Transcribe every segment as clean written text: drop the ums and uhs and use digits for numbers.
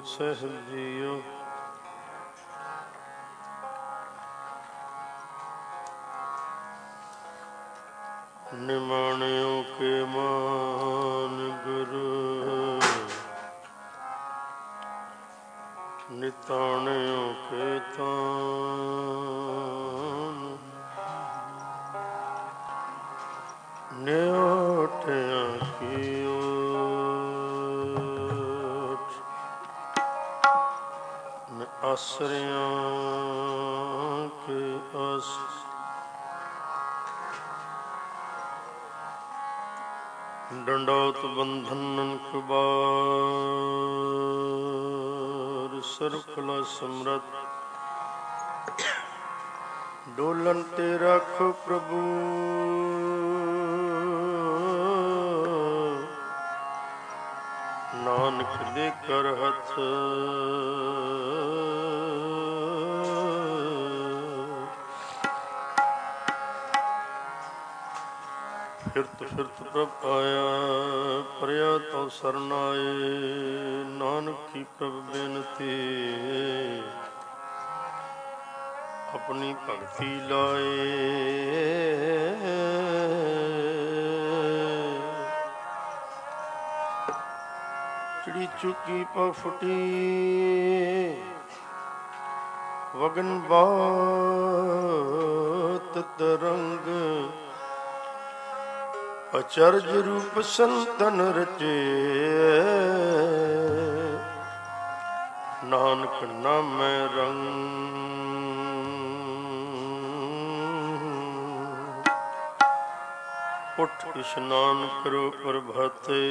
ਸਾਹਿਬ JIO. ਨਿਮਾਣਿਓ ਕੇ ਮਾਨ ਗੁਰੂ, ਨਿਤਾਣਿਓ ਕੇ ਤਾਨ, ਨਿਓਠਿਆਂ ਕੀ ਓਠ, ਆਸਰਿਆਂ ਕੇ ਆਸ, ਡੰਡੋਤ ਬੰਧਨ ਨਨਕ ਬਾਰ, ਸਰਬ ਕਲਾ ਸਮਰੱਥ ਡੋਲਨ ਤੇ ਰੱਖ ਪ੍ਰਭੂ, ਨਾਨਕ ਦੇ ਕਰ ਹੱਥ, ਫਿਰਤ ਫਿਰਤ ਪ੍ਰਭ ਆਇਆ, ਪਰਿਆ ਤਉ ਸਰਨ ਆਏ, ਨਾਨਕ ਕੀ ਪ੍ਰਭ ਬੇਨਤੀ, ਆਪਣੀ ਭਗਤੀ ਲਾਏ। ਚਿੜੀ ਚੁੱਕੀ ਪਾ ਫੁਟੀ, ਵਗਨ ਬਾਤ ਤਰੰਗ, ਅਚਰਜ ਰੂਪ ਸੰਤਨ ਰਚੇ, ਨਾਨਕ ਨਾਮੈ ਰੰਗ। ਉੱਠ ਇਸ਼ਨਾਨ ਕਰੋ ਪ੍ਰਭਾਤੇ,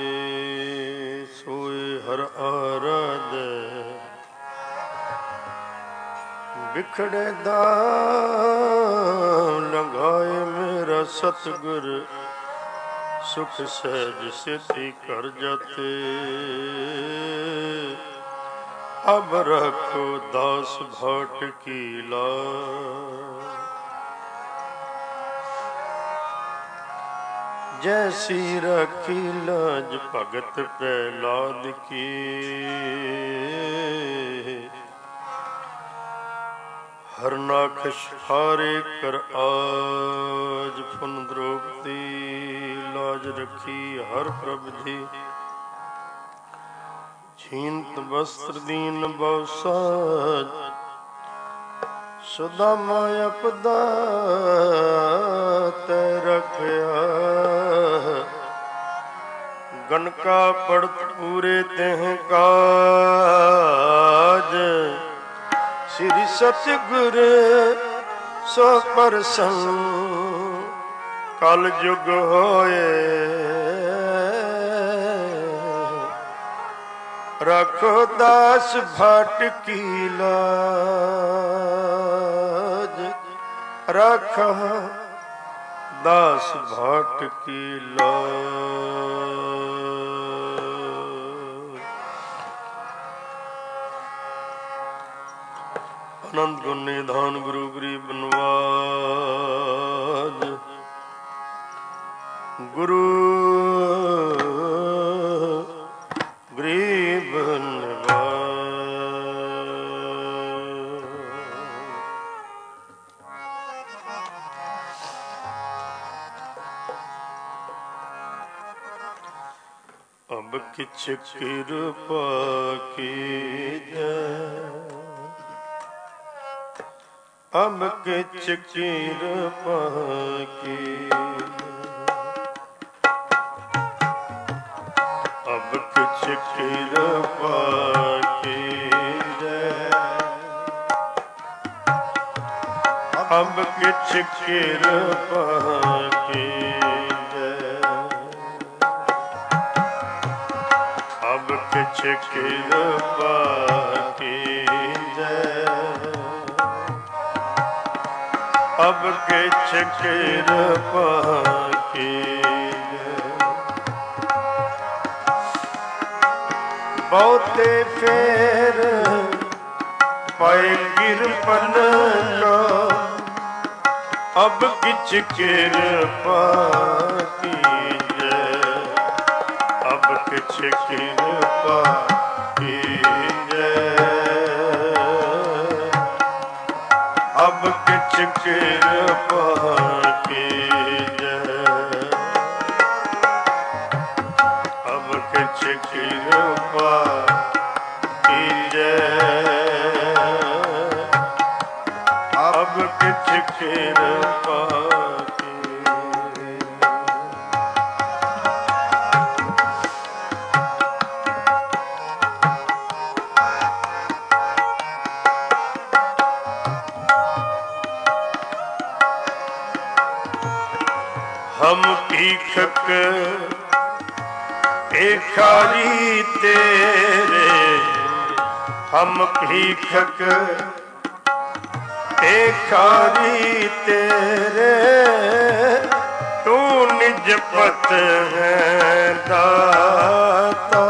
ਸੋਏ ਹਰ ਆਰਾਧੈ, ਬਿਖੜੇ ਦਾਮ ਲੰਘਾਏ ਮੇਰਾ ਸਤਿਗੁਰ, ਸੁਖ ਸਹਿਜ ਸਿਧਿ ਕਰ ਜਾਤੇ, ਅਬ ਰੱਖੋ ਦਾਸ ਭਾਟ ਕੀ ਲਾਜ, ਜੈਸੀ ਰਾਖੀ ਲਾਜ ਭਗਤ ਪ੍ਰਹਿਲਾਦ ਕੀ, ਹਰਨਾਖਸ਼ ਹਾਰੇ ਕਰ ਆਜ, ਫੁਨ ਦ੍ਰੋਪਦੀ ਲਾਜ ਰੱਖੀ ਹਰ ਪ੍ਰਭ ਜੀ, ਛੀਨਤ ਵਸਤਰ ਦੀਨ ਬਹੁ ਸਾਜ, ਸੁਦਾਮਾ ਅਪਦਾ ਤੈ ਰਖਿਆ, ਗਨਕਾ ਪੜਤ ਪੂਰੇ ਤਿਹ ਕਾਜ, ਸ੍ਰੀ ਸਤਿਗੁਰ ਸੋ ਪਰਸੰਗ, ਕਲ ਜੁਗ ਹੋਏ, ਰੱਖੋ ਦਾਸ ਭਾਟ ਕੀ ਲਾਜ, ਰੱਖੋ ਦਾਸ ਭਾਟ ਕੀ ਲਾਜ। ਅਨੰਦ ਗੁਣ ਨਿਧਾਨ ਗੁਰੂ ਗਰੀਬ ਨਵਾਜ, ਗੁਰੂ ਗਰੀਬ ਨਵਾਜ। ਅਬ ਕਿਛ ਕਿਰਪਾ ਕੀਜੈ, ਅਬ ਕਿਛ ਕਿਰਪਾ ਕੀਜੈ, ਅਬ ਕਿਛ ਕਿਰਪਾ ਕੀਜੈ, ਅਬ ਕਿਛ ਕਿਰਪਾ ਕੀਜੈ, ਅਬ ਕਿਛ ਕਿਰਪਾ ਕੀਜੈ, ਅਬ ਕਿਛ ਕਿਰਪਾ ਕੀਜੈ। ਬਹੁਤੇ ਫੇਰ ਪਾਏ ਕਿਰਪਨ ਕਾ, ਅਬ ਕਿਛ ਕਿਰਪਾ ਕੀਜੈ, ਅਬ ਕਿਛ किछ कृपा कीजै, अब किछ कृपा कीजै, अब किछ कृपा कीजै, अब किछ कृपा हम भीखक भिखारी तेरे, हम भीखक भिखारी तेरे, तू निज पत है दाता,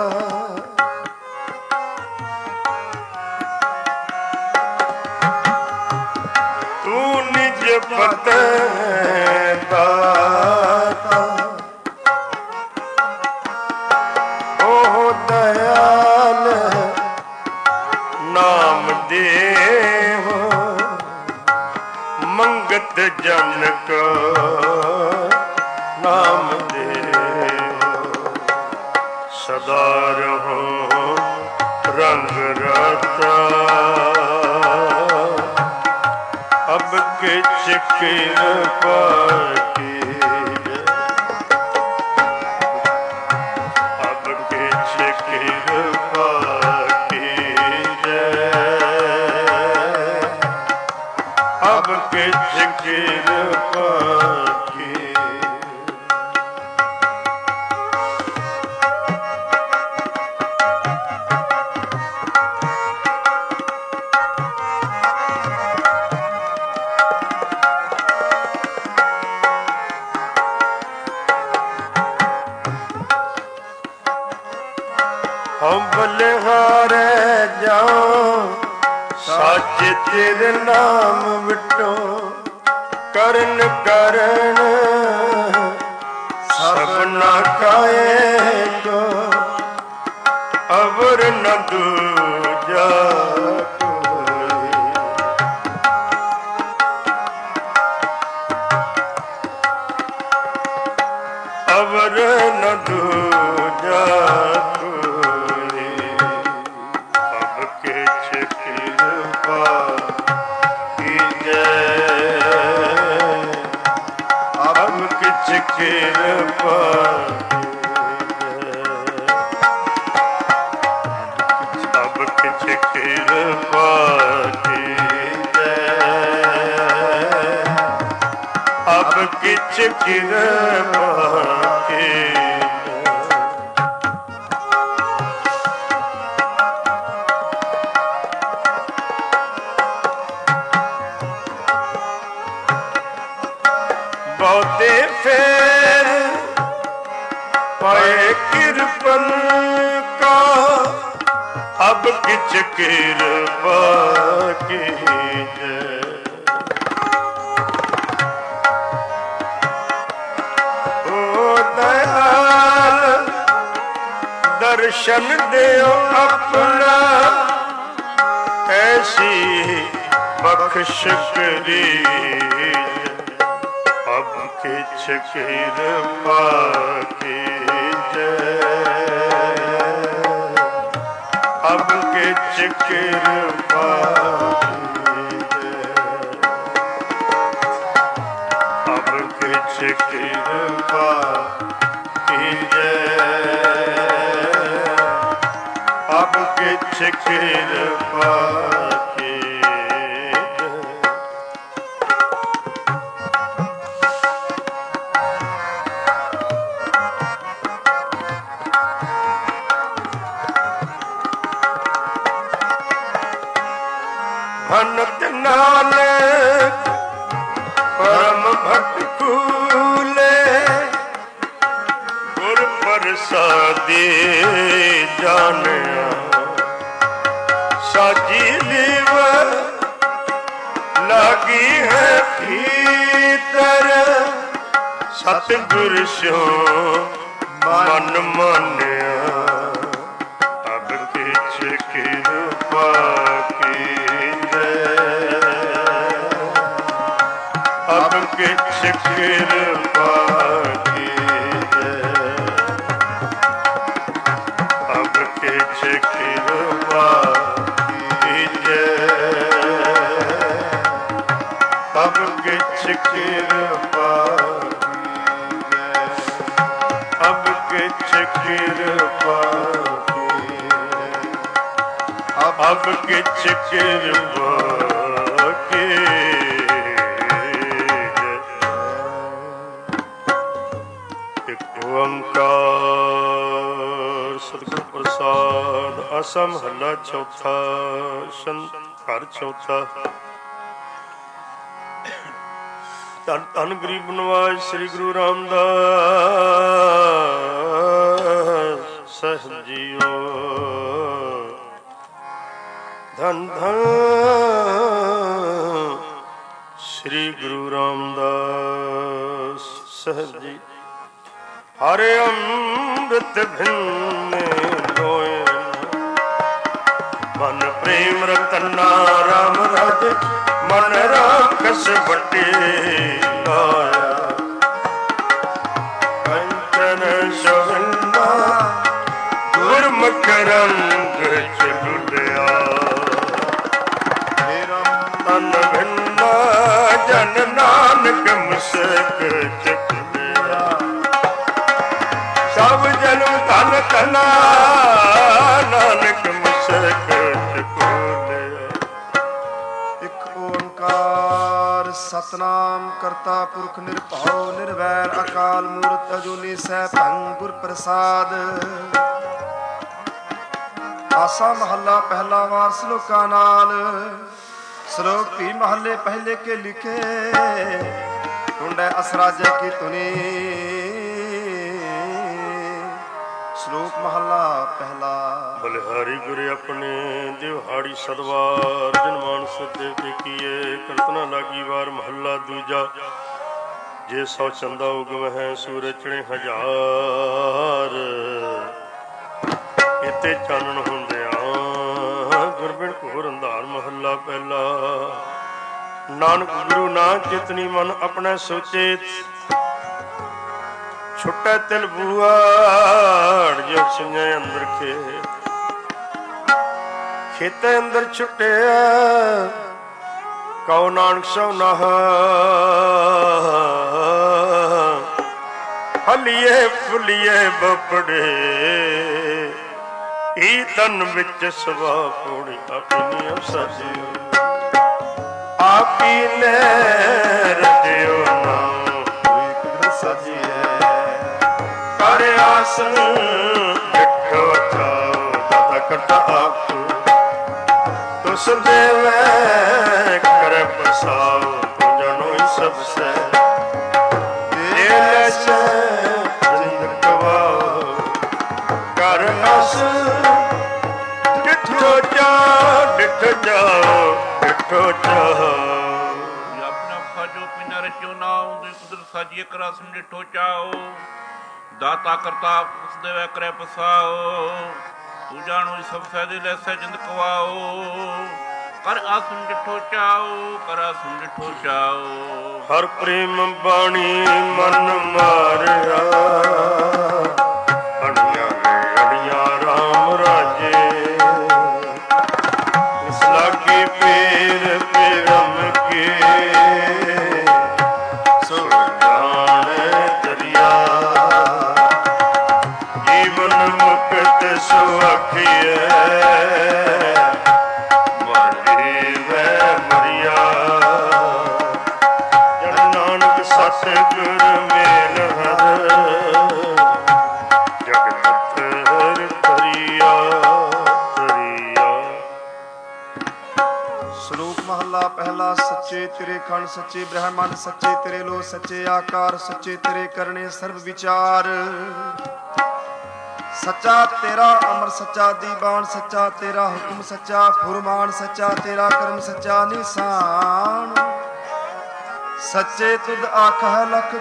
तू निज पत है दाता, ओ दयाल नाम दे हो, मंगत जन को नाम दे हो, सदा रहो रंग रता, अब किछ कृपा कीजै, अब किछ कृपा कीजै, अब किछ कृपा कीजै। हम बलिहारे जाओ सच तेरे नाम विटो, करन करन सबना काए को, अवर न दूजा कोई, अवर न दूजा कोई, अब किछ कृपा कीजै, अब किछ कृपा कीजै, अब किछ कृपा कीजै, अब किछ कृपा कीजै। बहुते फेर पाए कृपन का, अब किछ कृपा कीजै, ओ दयाल दर्शन देओ अपना, ऐसी बख्श करीजै, अब किछ कृपा कीजै, अब किछ कृपा कीजै, अब किछ कृपा कीजै, अब किछ कृपा कीजै। भनत नानक परम भक्त कूले, गुर प्रसादी जानिया, साजी लीव लागी है भीतर, सतगुर स्यो मन मानिया, किरपा अब किछ किरपा अब किछ किरपा के ओंकार सतਿਗੁਰ प्रसाद आसा महला चौथा घर चौथा। धन धन गरीब नवाज श्री गुरु रामदास साहिब जीओ। धन धन श्री गुरु रामदास साहिब जी। हरे अमृत भिन्न लोए मन प्रेम रतना राम राजे मन राखस बटे लाया कंचन सोहना गुरमुख रंग चलुलिया तन भिन्ना जन नानक मुसक चकलिया सब जन्म धन धना नानक मुसक चकोलिया। एक ओंकार सतनाम करता पुरख निरभਉ निर्वैर अकाल मूरत अजूनी सैभं गुर प्रसाद। आसा महला पहला वार श्लोका नाल श्लोक भी महले पहले के लिखे टुंडे असराजे की तुनी। श्लोक महला पहला। बलिहारी गुरु अपने दिवहाड़ी सदवार जनमान सदेव के किए करतना लागी वार महला दूजा। जे सौ चंदा उगम है सूरज चढ़े हजार इते चानन होंदिया गुरबिन घोर अंधार। महला पहला। नानक गुरु ना चितनी मन अपने सोचे छुट्टा तिल बुआड़ जो सुने अंदर खेते अंदर छुटे कौ नानक सौ नह हलिए फुलिए बपड़े ई तन विच सवा पोड़ी अपनी सजी आपी ने रजियो ना सजिए कर आसन डिठो चाओ दादा करता आपको तुस देवे कर बसाओ जनो सबसे दिल से जिंद गवाओ कर आसन डिठो जाओ डिठो जाओ डिठो जाओ। साजिए करा समझो चाओ दाता करता उस देवे करे पसाओ तू जानो सब सैदे लैसे जिंद कवाओ कर आसुन डिठो चाओ कर आसुन डिठो चाओ। हर प्रेम बाणी मन मारिया अड़िया अड़िया राम राजे इस लागी पीर पिरम के पहला। सच्चे तेरे खंड सच्चे ब्रह्मांड सच्चे तेरे लो सच्चे आकार सच्चे तेरे करने सर्व विचार। सच्चा तेरा अमर सच्चा दीवान सच्चा तेरा हुक्म सच्चा फुरमान सच्चा तेरा कर्म सच्चा निशान। सच्चे तुद आखा लख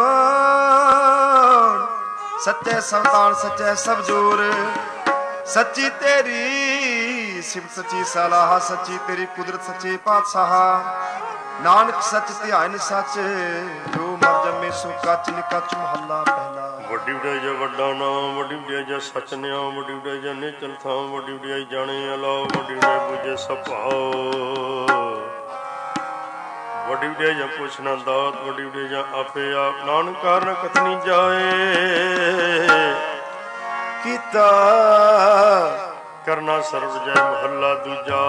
करोड़ सच्चे संतान सच्चे सब जोर। सच्ची तेरी सिफत सच्ची सलाह सच्ची तेरी कुदरत सच्चे पातशाह। नानक सच ध्यान सच जो मर जमे सो कच निकच। महला पहला। वड्डी वड्याई जा वड्डा नाम वड्डी वड्याई जा सच न्याम वड्डी वड्याई जा निचल थाम वड्डी वड्याई जाने अलाओ वड्डी वड्याई बुझे सभाओ। ਵੱਡੀ ਵਡਿਆ ਜਾਂ ਪੁੱਛ ਨਾ ਦਾਤ, ਵੱਡੀ ਵਡਿਆ ਜਾਂ ਆਪੇ ਆਪ, ਨਾਨਕ ਕਾਰਨ ਕਥਨੀ ਜਾਏ। ਕੀਤਾ ਕਰਨਾ ਸਰਬ ਜੈ ਮਹੱਲਾ ਦੂਜਾ।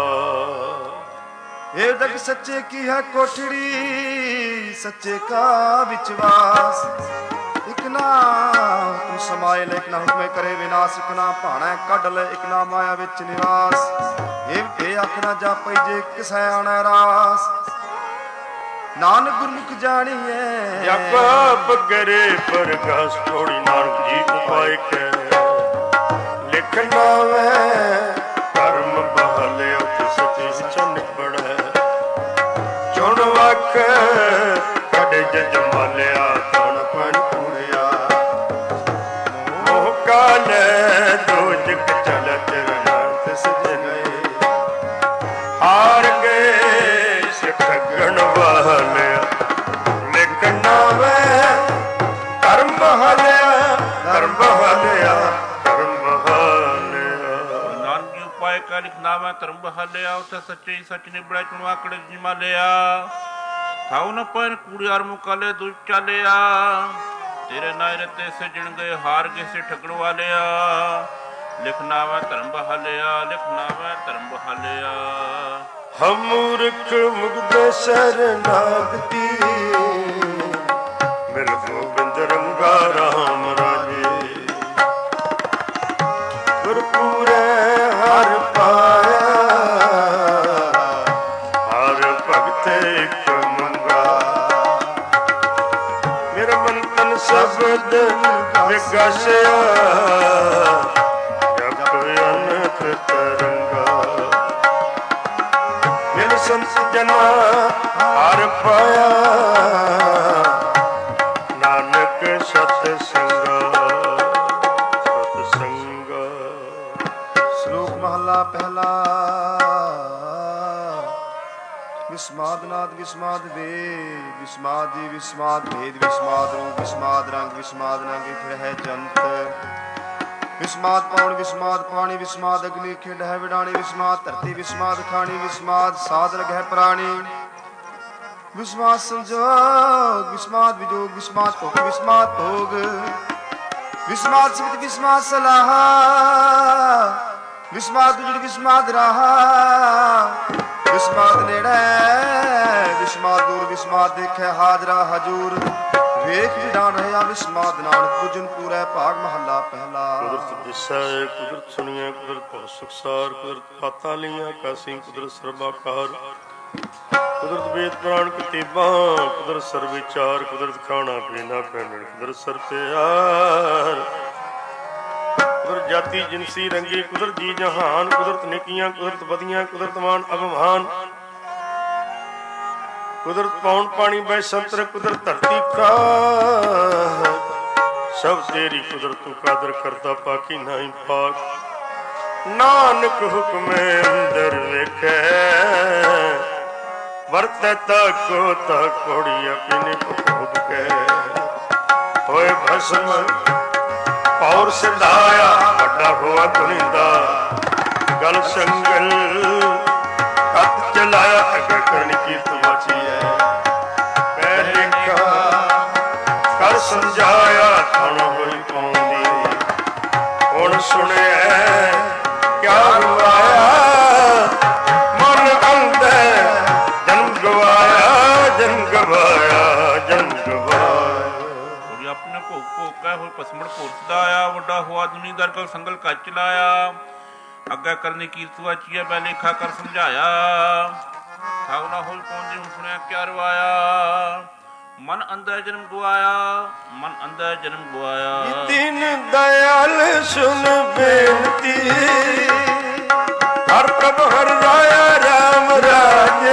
ਇਹ ਦਗ ਸੱਚੇ ਕੀ ਹੈ ਕੋਠੜੀ, ਸੱਚੇ ਕਾ ਵਿਚਵਾਸ। ਇਕ ਨਾ ਤੂੰ ਸਮਾਏ ਲੈ, ਇਕ ਨਾ ਹੁਕਮੇ ਕਰੇ ਵਿਨਾਸ਼। ਇਕ ਨਾ ਭਾਣਾ ਕੱਢ ਲੈ, ਇਕ ਨਾ ਮਾਇਆ ਵਿੱਚ ਨਿਵਾਸ। ਇਹ ਅੱਖ ਨਾ ਜਾਪਈ ਜੇ ਕਿਸੈ ਆਣੈ ਰਾਸ। ਨਾਨਕ ਗੁਰਮੁਖ ਜਾਣੀਐ ਜਪ ਕਰੇ ਪ੍ਰਗਾਸ ਥੋੜੀ। ਨਾਨਕ ਜੀ ਉਪਾਇ ਕੈ ਲਿਖ ਨਾਵੈ, ਕਰਮ ਬਹਲਿਓ ਤਿਸ ਤਿਸ ਚੰਨ ਪੜੈ। ਚੁਣ ਵਖ ਕਢ ਜਜ ਮਾਲਿਆ, ਕਣ ਪਨ ਪੂਰਿਆ। ਮੋਹ ਕਾਲੈ ਦੋਜਕ ਚਲਤ ਰਹਿ, ਤਿਸ ਜਗਏ ਹਾਰ ਗਏ ਠੱਗਣ ਵਾਲਿਆ। ਲਿਖ ਨਾਵੈ ਕਰਮ ਬਹਲਿਆ, ਕਰਮ ਬਹਲਿਆ, ਕਰਮ ਬਹਲਿਆ। ਨਾਨਕ ਜੀ ਉਪਾਇ ਕਾ ਲਿਖ ਨਾਵੈ ਧਰਮ ਬਹਾਲਿਆ। ਉੱਥੇ ਸੱਚੇ ਸੱਚ ਨਿਬੜਿਆ, ਚੁਣਵਾ ਆਕੜੇ ਜਿਮਾਲਿਆ। ਥਾਉ ਨ ਪੈਨ ਕੂੜਿਆਰ ਮੁਕਾਲੇ ਦੁਜ ਚਾਲਿਆ। ਤੇਰੇ ਨਾਇਰ ਤੇ ਸਜਣ ਗਏ, ਹਾਰ ਗਏ ਸੇ ਠੱਗਣ ਵਾਲਿਆ। ਲਿਖ ਨਾਵੈ ਧਰਮ ਬਹਾਲਿਆ, ਲਿਖ ਨਾਵੈ ਧਰਮ ਬਹਾਲਿਆ। ਹਮ ਮੂਰਖ ਮੁਗਧ ਸ਼ਰਨਾਗਤੀ, ਮਿਲ ਗੋਬਿੰਦ ਰੰਗਾ ਰਾਮ ਰਾਜੇ। ਗੁਰਪੂਰੇ ਹਰ ਪਾਇਆ, ਹਰ ਭਗਤ ਇਕ ਮੰਗਾ। ਮੇਰਾ ਮਨ ਤਨ ਸ਼ਬਦ ਵਿਗਸਿਆ, ਜਪ ਅਨੰਤ ਤਰੰਗਾ। ਮਿਲ ਸੰਤ ਜਨਾ ਹਰ ਪਾਇਆ, ਨਾਨਕ ਸਤ ਸੰਗਾ, ਸਤ ਸੰਗਾ। ਸ਼ਲੋਕ ਮਹੱਲਾ ਪਹਿਲਾ। ਵਿਸਮਾਦ ਨਾਦ ਵਿਸਮਾਦ ਵੇਦ, ਵਿਸਮਾਦ ਜੀ ਵਿਸਮਾਦ ਭੇਦ। ਵਿਸਮਾਦ ਰੂਪ ਵਿਸਮਾਦ ਰੰਗ, ਵਿਸਮਾਦ ਨੰਗ ਫਿਰ ਹੈ ਜੰਤ। ਵਿਸਮਾਦ ਪੌਣ ਵਿਸਮਾਦ ਪਾਣੀ, ਵਿਸਮਾਦ ਅਗਨੀ ਖਿੰਡ ਹੈ ਵਿਡਾਣੀ। ਵਿਸਮਾਦ ਧਰਤੀ ਵਿਸਮਾਦ ਖਾਣੀ, ਵਿਸਮਾਦ ਸਾਧ ਲਗ ਹੈ ਪ੍ਰਾਣੀ। ਵਿਸਮਾਦ ਸੰਜੋਗ ਵਿਸਮਾਦ ਵਿਜੋਗ, ਵਿਸਮਾਦ ਭੋਗ ਵਿਸਮਾਦ ਭੋਗ। ਵਿਸਮਾਦ ਸਿਮਤ ਵਿਸਮਾਦ ਸਲਾਹ, ਵਿਸਮਾਦ ਉਜੜ ਵਿਸਮਾਦ ਰਾਹ। ਵਿਸਮਾਦ ਨੇੜੇ ਵਿਸਮਾਦ ਦੂਰ, ਵਿਸਮਾਦ ਦੇਖੈ ਹਾਜ਼ਰਾ ਹਜੂਰ। ਵੇਖ ਵਿਡਾਣ ਰਹਾ ਵਿਸਮਾਦ, ਨਾਨਕ ਪੁਜਨ ਪੂਰੈ ਭਾਗ ਮਹੱਲਾ ਪਹਿਲਾ। ਕੁਦਰਤ ਦਿਸੈ ਕੁਦਰਤ ਸੁਣੀਐ, ਕੁਦਰਤ ਭਉ ਸੁਖਸਾਰ। ਕੁਦਰਤ ਪਾਤਾਂ ਲਈਆਂ ਕਾਸੀ, ਕੁਦਰਤ ਸਰਬਾਕਾਰ। ਕੁਦਰਤ ਵੇਦ ਪੁਰਾਣ ਕਿਤਾਬਾਂ, ਕੁਦਰਤ ਸਰਬ ਵਿਚਾਰ। ਕੁਦਰਤ ਖਾਣਾ ਪੀਣਾ ਪਹਿਨਣ, ਕੁਦਰਤ ਸਰ ਪਿਆਰ। ਕੁਦਰਤ ਜਾਤੀ ਜਿਨਸੀ ਰੰਗੀ, ਕੁਦਰਤ ਜੀ ਜਹਾਨ। ਕੁਦਰਤ ਨਿੱਕੀਆਂ ਕੁਦਰਤ ਵਧੀਆਂ, ਕੁਦਰਤ ਮਾਨ ਅਭਿਮਾਨ। ਕੁਦਰਤ ਪੌਣ ਪਾਣੀ ਬੈ ਸੰਤਰ, ਕੁਦਰਤ ਧਰਤੀ ਖਾ। ਸਭ ਤੇਰੀ ਕੁਦਰਤ ਤੂੰ ਕਾਦਰ ਕਰਤਾ, ਪਾਕੀ ਨਹੀਂ ਪਾਕ। ਨਾਨਕ ਹੁਕਮੇ ਅੰਦਰ ਵੇਖੈ, ਵਰਤੈ ਤਾ ਕੋ ਤਾ ਕੋੜੀ। ਆਪਣੀ ਭੋਗ ਕੇ ਹੋਏ ਭਸਮ ਪੌਰ ਸਿਧਾਇਆ, ਵੱਡਾ ਹੋਆ ਕੁਨਿੰਦਾ। ਗਲ ਸੰਗਲ ਹੱਥ ਚਲਾਇਆ, ਅਗਰ ਕਰਨ ਕੀ ਤਮਾਚੀ ਹੈ। ਪਹਿਲੇ ਕਰ ਸਮਝਾਇਆ, ਥਣ ਹੋਈ ਪਾਉਂਦੀ। ਹੁਣ ਸੁਣਿਆ ਕਿਆ ਗਵਾਇਆ, ਮਨ ਅੰਦਰ ਜਨਮ ਗਵਾਇਆ, ਜਨਮ ਗਵਾਇਆ, ਜਨਮ ਗਵਾਇਆ। ਆਪਣੇ ਭੋਗ ਭੋਗ ਕੈ ਹੋਏ ਪਸਮੜ ਭੋਗਦਾ ਆਇਆ। ਵੱਡਾ ਹੋਆ ਦੁਨੀਦਾਰ ਕਲ ਸੰਗਲ ਕੱਚ ਚਲਾਇਆ। ਅੱਗਾ ਕਰਨੀ ਕੀਰਤ ਵਾਚੀਆ, ਬੈ ਲੇਖਾ ਕਰ ਸਮਝਾਇਆ। ਥਾਉ ਨਾ ਹੋਈ ਪਹੁੰਚੀ, ਹੁਣ ਸੁਣਿਆ ਕਿਆ ਰਵਾਇਆ। ਮਨ ਅੰਦਰ ਜਨਮ ਗਵਾਇਆ, ਮਨ ਅੰਦਰ ਜਨਮ ਗਵਾਇਆ। ਦੀਨ ਦਇਆਲ ਸੁਨ ਬੇਨਤੀ, ਹਰ ਪ੍ਰਭ ਹਰ ਰਾਇਆ ਰਾਮ ਰਾਜੇ।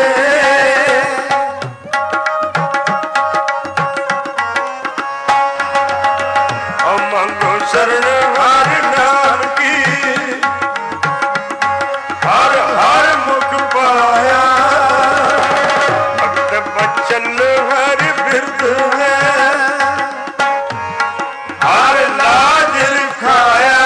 ਮੰਗੋ ਸ਼ਰਨ ਹਰ ਨਾਮ ਕੀ, ਹਰ ਹਰ ਮੁਖ ਪਾਇਆ। ਭਗਤ ਬਚਨ ਹਰ ਬਿਰਦ ਹੈ, ਹਰ ਲਾਜ ਲਿਖਾਇਆ।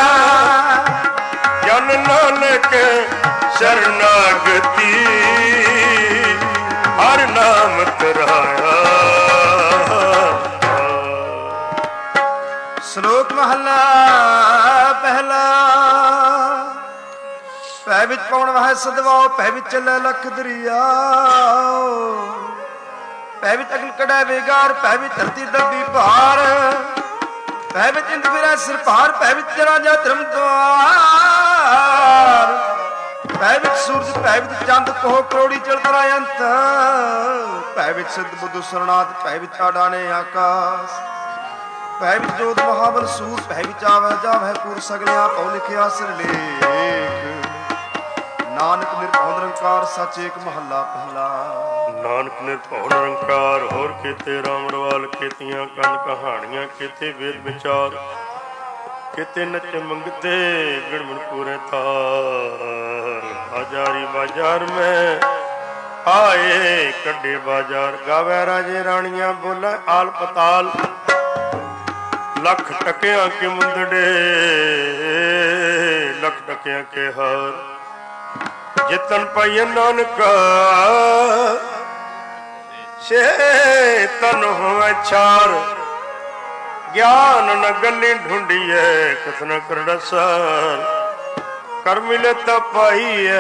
ਜਨ ਨਾਨਕ ਸ਼ਰਨਾਗਤੀ, ਹਰ ਨਾਮ ਤਰਾਇਆ। ਸ਼ਲੋਕ ਮਹਲਾ ਪਹਿਲਾ। ਭੈ ਵਿੱਚ ਪਉਣ ਵਹਿ ਸਦਵਾਓ, ਭੈ ਵਿੱਚ ਚੱਲੇ ਲਖ ਦਰਿਆਓ। ਭੈ ਵਿੱਚ ਅਗਲ ਕਢੈ ਵੇਗਾਰ, ਭੈ ਵਿੱਚ ਧਰਤੀ ਦੱਬੀ ਭਾਰ। ਭੈ ਵਿੱਚ ਇੰਦ ਫਿਰੈ ਸਿਰ ਭਾਰ, ਭੈ ਵਿੱਚ ਜਰਾ ਜਾ ਧਰਮ ਦੁਆਰ। ਭੈ ਵਿੱਚ ਸੂਰਜ, ਭੈ ਵਿੱਚ ਚੰਦ, ਕੋਹ ਕਰੋੜੀ ਚਲਤਰਾ ਅੰਤ। ਭੈ ਵਿੱਚ ਸਿੱਧ ਬੁੱਧ ਸਰਨਾਥ, ਭੈ ਵਿੱਚ ਆਡਾਣੇ ਆਕਾਸ਼। ਭੈ ਵਿੱਚ ਜੋਤ ਮਹਾਬਲ ਸੂਰ, ਭੈ ਵਿੱਚ ਆਵੈ ਜਾਵੈ ਪੂਰ ਸਗਲਿਆ ਪਉ ਲਿਖਿਆ ਸਿਰਲੇਖ। ਨਾਨਕ ਨਿਰਭਉ ਨਿਰੰਕਾਰ ਸੱਚ ਏਕ ਮਹੱਲਾ ਪਹਿਲਾ। ਨਾਨਕ ਨਿਰਭਉ ਨਿਰੰਕਾਰ ਹੋਰ ਕੀਤੇ ਰਾਮ ਰਵਾਲ, ਕੀਤੀਆਂ ਕੰਨ ਕਹਾਣੀਆਂ, ਕੀਤੇ ਵੇਦ ਵਿਚਾਰ, ਕੀਤੇ ਨੱਚ ਮੰਗਤੇ ਬਿਨ ਪੂਰੇ ਤਾਰ। ਬਾਜ਼ਾਰੀ ਬਾਜ਼ਾਰ ਮੈਂ ਆਏ ਕੱਢੇ ਬਾਜ਼ਾਰ, ਗਾਵੇ ਰਾਜੇ ਰਾਣੀਆਂ ਬੋਲੇ ਆਲ ਪਤਾਲ। ਲੱਖ ਟਕਿਆਂ ਕੇ ਮੁੰਦੜੇ, ਲੱਖ ਟਕਿਆਂ ਕੇ ਹਾਰ। ਜਿਤਨ ਪਾਈਏ ਨਾਨਕਾ ਸੇ ਤਨ ਹੋਵੇ ਛਾਰ। ਗਿਆਨ ਨ ਗੱਲੀ ਢੂੰਡੀਏ ਕਥ ਨ ਕਰੜਾ ਸਾਰ। ਕਰ ਮਿਲੇ ਤਾਂ ਪਾਈਏ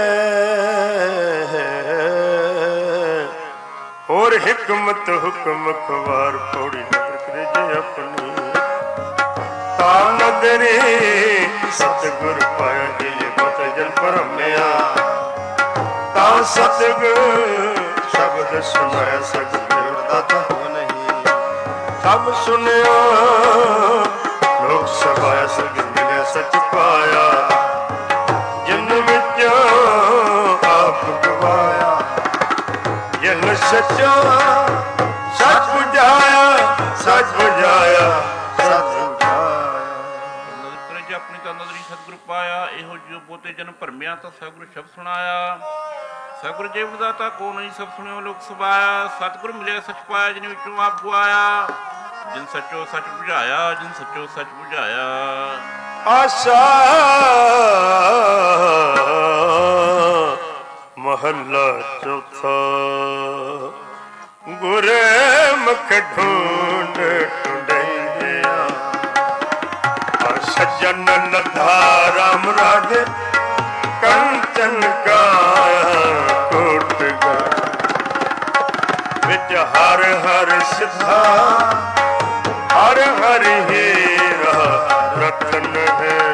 ਹੋਰ ਹਿਕਮਤ ਹੁਕਮ ਖਵਾਰ। ਪੌੜੀ ਨਦਰ ਕਰੇ ਜੇ ਆਪਣੀ ਤਾਂ ਨਦਰੇ ਸਤਿਗੁਰ ਪਾਇਆ। ਜੇ ਬਤ ਜਨ ਭਰਮਿਆ ਤਾਂ ਸਤਿਗੁਰ ਸ਼ਬਦ ਸੁਣਾਇਆ। ਸਤਿਗੁਰ ਦਾਤਾ ਹੋ ਨਹੀਂ ਸਭ ਸੁਣਿਆ। ਲੋਕ ਸਭਾਇਆ ਸਤਿਗੁਰ ਮਿਲਿਆ ਸੱਚ ਪਾਇਆ। ਜਿਨ ਵਿੱਚ ਆਪ ਗਵਾਇਆ ਜਿਨ ਸੱਚਾ ਸੱਚ ਬੁਝਾਇਆ। ਸੱਚ ਬੁਝਾਇਆ ਸੱਚ ਆਪਣੀ ਤਾਂ ਨਦਰੀ ਸਤਿਗੁਰ ਪਾਇਆ। ਇਹੋ ਜਿਉ ਬੋਤੇ ਜਨ ਭਰਮਿਆ ਤਾਂ ਸਤਿਗੁਰ ਸ਼ਬਦ ਸੁਣਾਇਆ। ਸਤਿਗੁਰ ਜੀਵਨ ਦਾਤਾ ਕੋ ਨਹੀਂ ਸਭ ਸੁਣਿਓ ਲੋਕ ਸਭਾਇਆ। ਸਤਿਗੁਰ ਮਿਲਿਆ ਸੱਚ ਪਾਇਆ ਜਿਨ ਵਿੱਚੋਂ ਆਪ ਗਵਾਇਆ। ਜਿਨ ਸੱਚੋ ਸੱਚ ਬੁਝਾਇਆ, ਜਿਨ ਸੱਚੋ ਸੱਚ ਬੁਝਾਇਆ। ਆਸਾ ਮਹੱਲਾ ਚੌਥਾ। ਗੁਰੇ ਮੁਖ ਢੂੰਡ ਢੂੰਡਿਆ, ਸੱਜਣ ਲਧਾ ਰਾਮ ਰਾਧੇ ਕੰਚਨ ਕਾ ਕੋਟ ਗਾ। ਵਿੱਚ ਹਰ ਹਰ ਸਿਧਾ ਹਰ ਹਰ ਹੀਰਾ ਰਤਨ ਹੈ।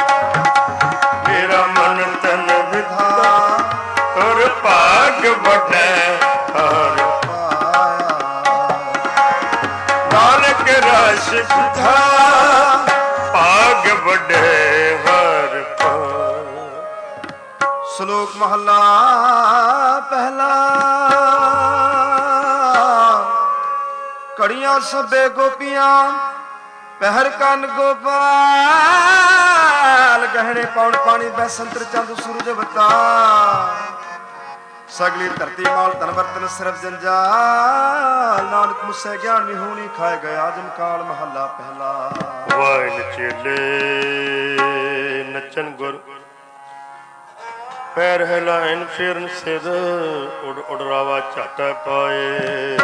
ਮੇਰਾ ਮਨ ਤਨ ਵਿਧਾ ਤੁਰ ਭਾਗ ਵੱਡੈ ਹਰ ਨਾਨਕ ਰਸ ਵਿਧਾ ਭਾਗ ਵੱਡੇ ਹਰ ਪਾਰ। ਸ਼ਲੋਕ ਮਹੱਲਾ ਪਹਿਲਾ। ਘੜੀਆਂ ਸਭੇ ਗੋਪੀਆਂ ਪਹਿਰ ਕੰਨ ਗੋਪਾਲ। ਗਹਿਣੇ ਪੌਣ ਪਾਣੀ ਬੈਸੰਤਰ ਚੰਦ ਸੂਰਜ ਬਤਾ। ਸਗਲੀ ਧਰਤੀ ਮਾਲ ਧਨ ਵਰਤਨ ਸਿਰਫ ਜੰਜਾਲ। ਨਾਨਕ ਮੁਸੇ ਗਿਆਨ ਨਿਹੂਣੀ ਖਾਏ ਗਿਆ ਜਮ ਕਾਲ। ਮਹੱਲਾ ਪਹਿਲਾ। ਵਾਇਨ ਚੇਲੇ ਨੱਚਨ ਗੁਰ, ਪੈਰ ਹਿਲਾਇਨ ਫੇਰਨ ਸਿਰ। ਉਡ ਉਡਰਾਵਾ ਝਾਟਾ ਪਾਏ,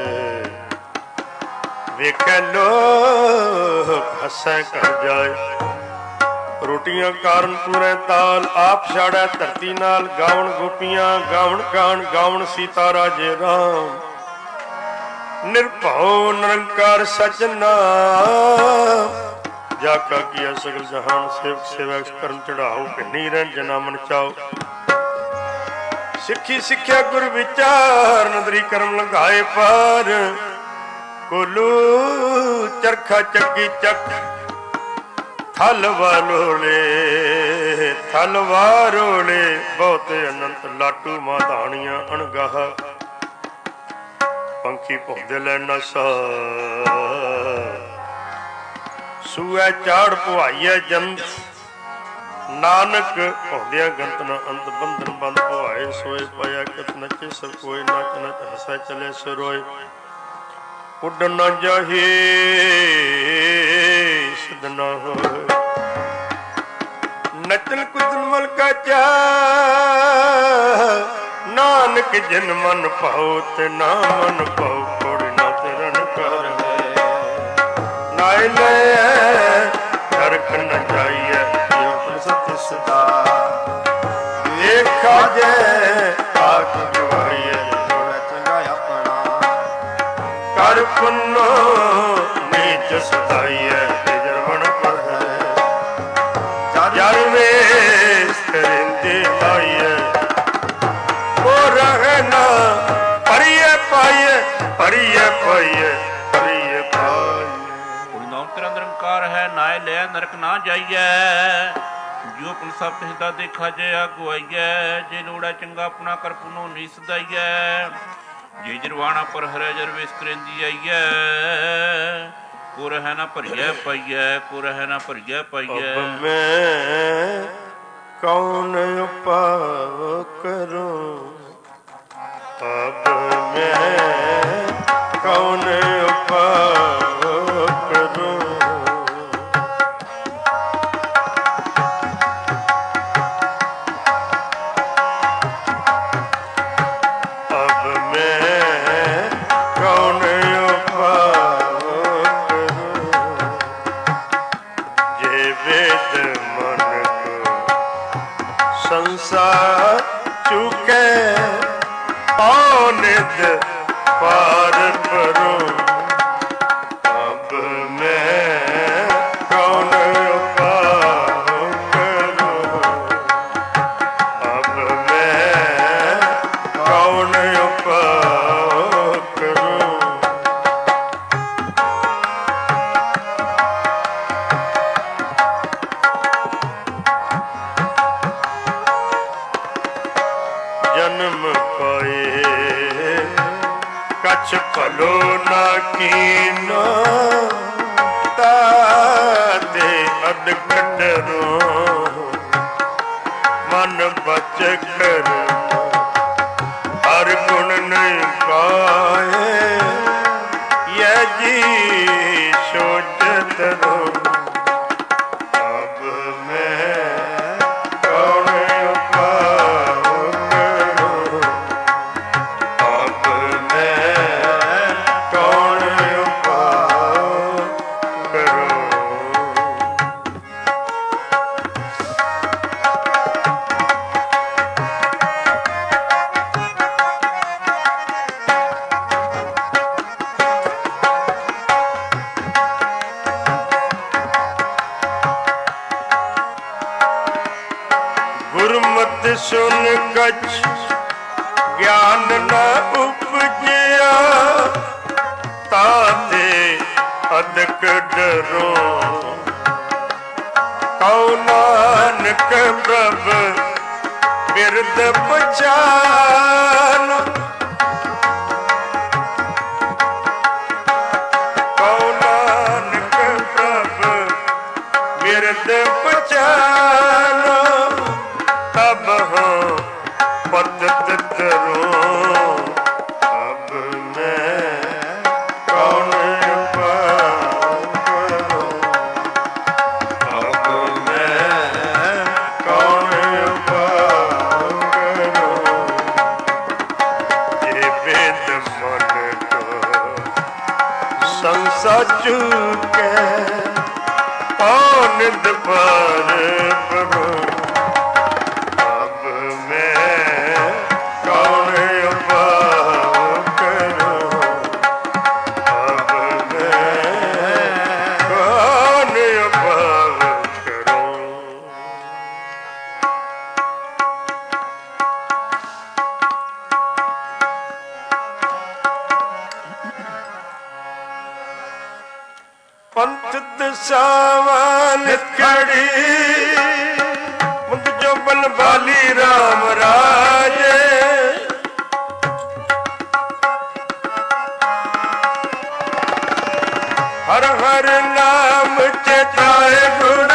ਵੇਖੈ ਲੋਕ ਹੱਸੈ ਘਰ ਜਾਏ। ਰੋਟੀਆਂ ਕਾਰਨ ਪੂਰੇ ਤਾਲ, ਆਪ ਛਾੜੈ ਧਰਤੀ ਨਾਲ। ਗਾਵਣ ਗੋਪੀਆਂ ਗਾਵਣ ਗਾਣ, ਗਾਵਣ ਸੀਤਾ ਰਾਜੇ ਰਾਮ। ਨਿਰਭਉ ਨਿਰੰਕਾਰ ਸਚ ਨਾਮ। ਜਾ ਕਾ ਕੀਆ ਸਗਲ ਜਹਾਨ, ਸੇਵਕ ਸੇਵਕ ਕਰਨ ਚੜਾਓ। ਭਿੰਨੀ ਰਹਿ ਜਨਾ ਮਨ ਚਾਓ। ਸਿੱਖੀ ਸਿੱਖਿਆ ਗੁਰ ਵਿਚਾਰ, ਨਦਰੀ ਕਰਮ ਲੰਘਾਏ ਪਾਰ। ਕੋਲੂ ਚਰਖਾ ਚੱਕੀ ਚੱਕ, ਥਲ ਵਾਲੋਲੇ ਥਲ ਵਾਰੋਲੇ। ਬਹੁਤ ਅਨੰਤ ਲਾਟੂ ਮਾਧਾਣੀਆਂ ਅਣਗਾਹ। ਪੰਖੀ ਭੌਂਦੇ ਲੈ ਨਸਾ, ਸੂਐ ਚਾੜ ਪੁਆਈਐ ਜੰਤ। ਨਾਨਕ ਭੌਂਦਿਆ ਗੰਤ ਨ ਅੰਤ, ਬੰਧਨ ਬੰਦ ਪੁਆਏ ਸੋਏ। ਪਾਇਆ ਕਿਤ ਨੱਚੇ ਸਭ ਕੋਏ, ਨੱਚ ਨੱਚ ਹਸੈ ਚਲੇ ਸਰੋਏ। ਉੱਡ ਨ ਜਾਹੇ ਸਿਧ ਨ ਹੋਏ। ਨੱਚਨ ਕੁਦਨ ਮਲਕਾ ਚਾ, ਨਾਨਕ ਜਿਨ ਮਨ ਭਾਉ ਤੇ ਨਾ ਮਨ ਭਾਉ ਕੋੜ ਨਾ ਤੇਰਨ ਕਰ ਨਾਇ ਲੈ ਨਰਕ ਨ ਜਾਈਐ ਜਿਉ ਸਤਿ ਸਦਾ ਵੇਖਾ ਜੇ ਆਖ ਗਵਾਈਐ ਥੋੜਾ ਚੰਗਾ ਆਪਣਾ ਕਰ ਪੁੰਨੋ ਨੀਚ ਸਦਾਈਐ ਤੇ ਜਰਮਣ ਪਰ ਜਰ ਵੇਸ ਕਰਿੰਦੇ ਆਈਐ ਉਹ ਰਹਿ ਨਾ ਪਰਿਐ ਪਾਈਐ ਪਰਿਐ ਪਾਈਐ ਪਰਿਐ ਪਾਈਐ। ਕੋਈ ਨਾਮ ਤੇਰਾ ਨਿਰੰਕਾਰ ਹੈ, ਨਾਇ ਲੈ ਨਰਕ ਨਾ ਜਾਈਐ ਜੋ ਪੁਨ ਸਭ ਹਿਦਾ ਦੇਖਾ ਜੇ ਅਗਵਾਈਐ ਜੇ ਲੋੜਾ ਚੰਗਾ ਆਪਣਾ ਕਰ ਪੁਨੋ ਨੀ ਸਦਾਈਐ ਜੇ ਜਰਵਾਣਾ ਪਰ ਹਰੈ ਜਰ ਵੇਸ ਕਰੇਂਦੀ ਆਈਐ ਕੋ ਰਹਿ ਨਾ ਭਰੀਐ ਪਾਈਐ ਕੋ ਰਹਿ ਨਾ ਭਰੀਐ ਪਾਈਐ। ਅਬ ਮੈਂ ਕੌਣ ਉਪਾਅ ਕਰੂੰ ਅਬ ਮੈਂ ਕੌਣ ਉਪਾਅ ਕਰੂੰ ਚੁਕੇ ਪਾਉ ਨਿਤ ਪਾਰ ਪਰੋ ਅਬ ਮੈਂ ਕੌਣ ਉਪਾਅ ਕਰੂੰ ਅਬ ਮੈਂ ਕੌਣ ਉਪਾਅ ਕਰੂੰ। ਜਨਮ ਪਾਏ ਕਛ ਭਲੋ ਨਾ ਕੀਨੋ ਤਾਤੇ ਅਦਕਟ ਰੋ ਮਨ ਬਚ ਕਰ ਹਰ ਗੁਣ ਨਹੀਂ ਪਾਏ ਇਹ ਜੀ ਸੋਚਤ ਰੋ ਅਬ ਮੈਂ ਕੌਣ ਗੁਰਮਤਿ ਸੁਨ ਕਛ ਗਿਆਨ ਨ ਉਪਜਿਆ ਤਾਤੇ ਅਦਕ ਡਰੋ ਕਉ ਨਾਨਕ ਪ੍ਰਭ ਬਿਰਦ ਪਛਾਨ ਕਉ ਨਾਨਕ ਪ੍ਰਭ ਬਿਰਦ ਪਛਾਨ ਤਬ ਹੋ ਪਤਿਤ ਕਰੋ ਅਬ ਮੈਂ ਕੌਣ ਉਪਾਅ ਕਰੂੰ ਅਬ ਮੈਂ ਕੌਣ ਉਪਾਅ ਕਰੂੰ। ਜੇ ਵੇਦ ਮਨ ਕੋ ਸੰਸਾ ਚੁਕੇ ਪਾਉ ਨਿਤ ਪਾਰ ਪ੍ਰਭੂ ਪੰਥ ਦਸਾਵਾਨ ਖੜੀ ਮੁੰਦ ਜੋ ਬਲਵਾਲੀ ਰਾਮ ਰਾਜੇ ਹਰ ਹਰ ਨਾਮ ਚੇਤਾਏ ਗੁਣ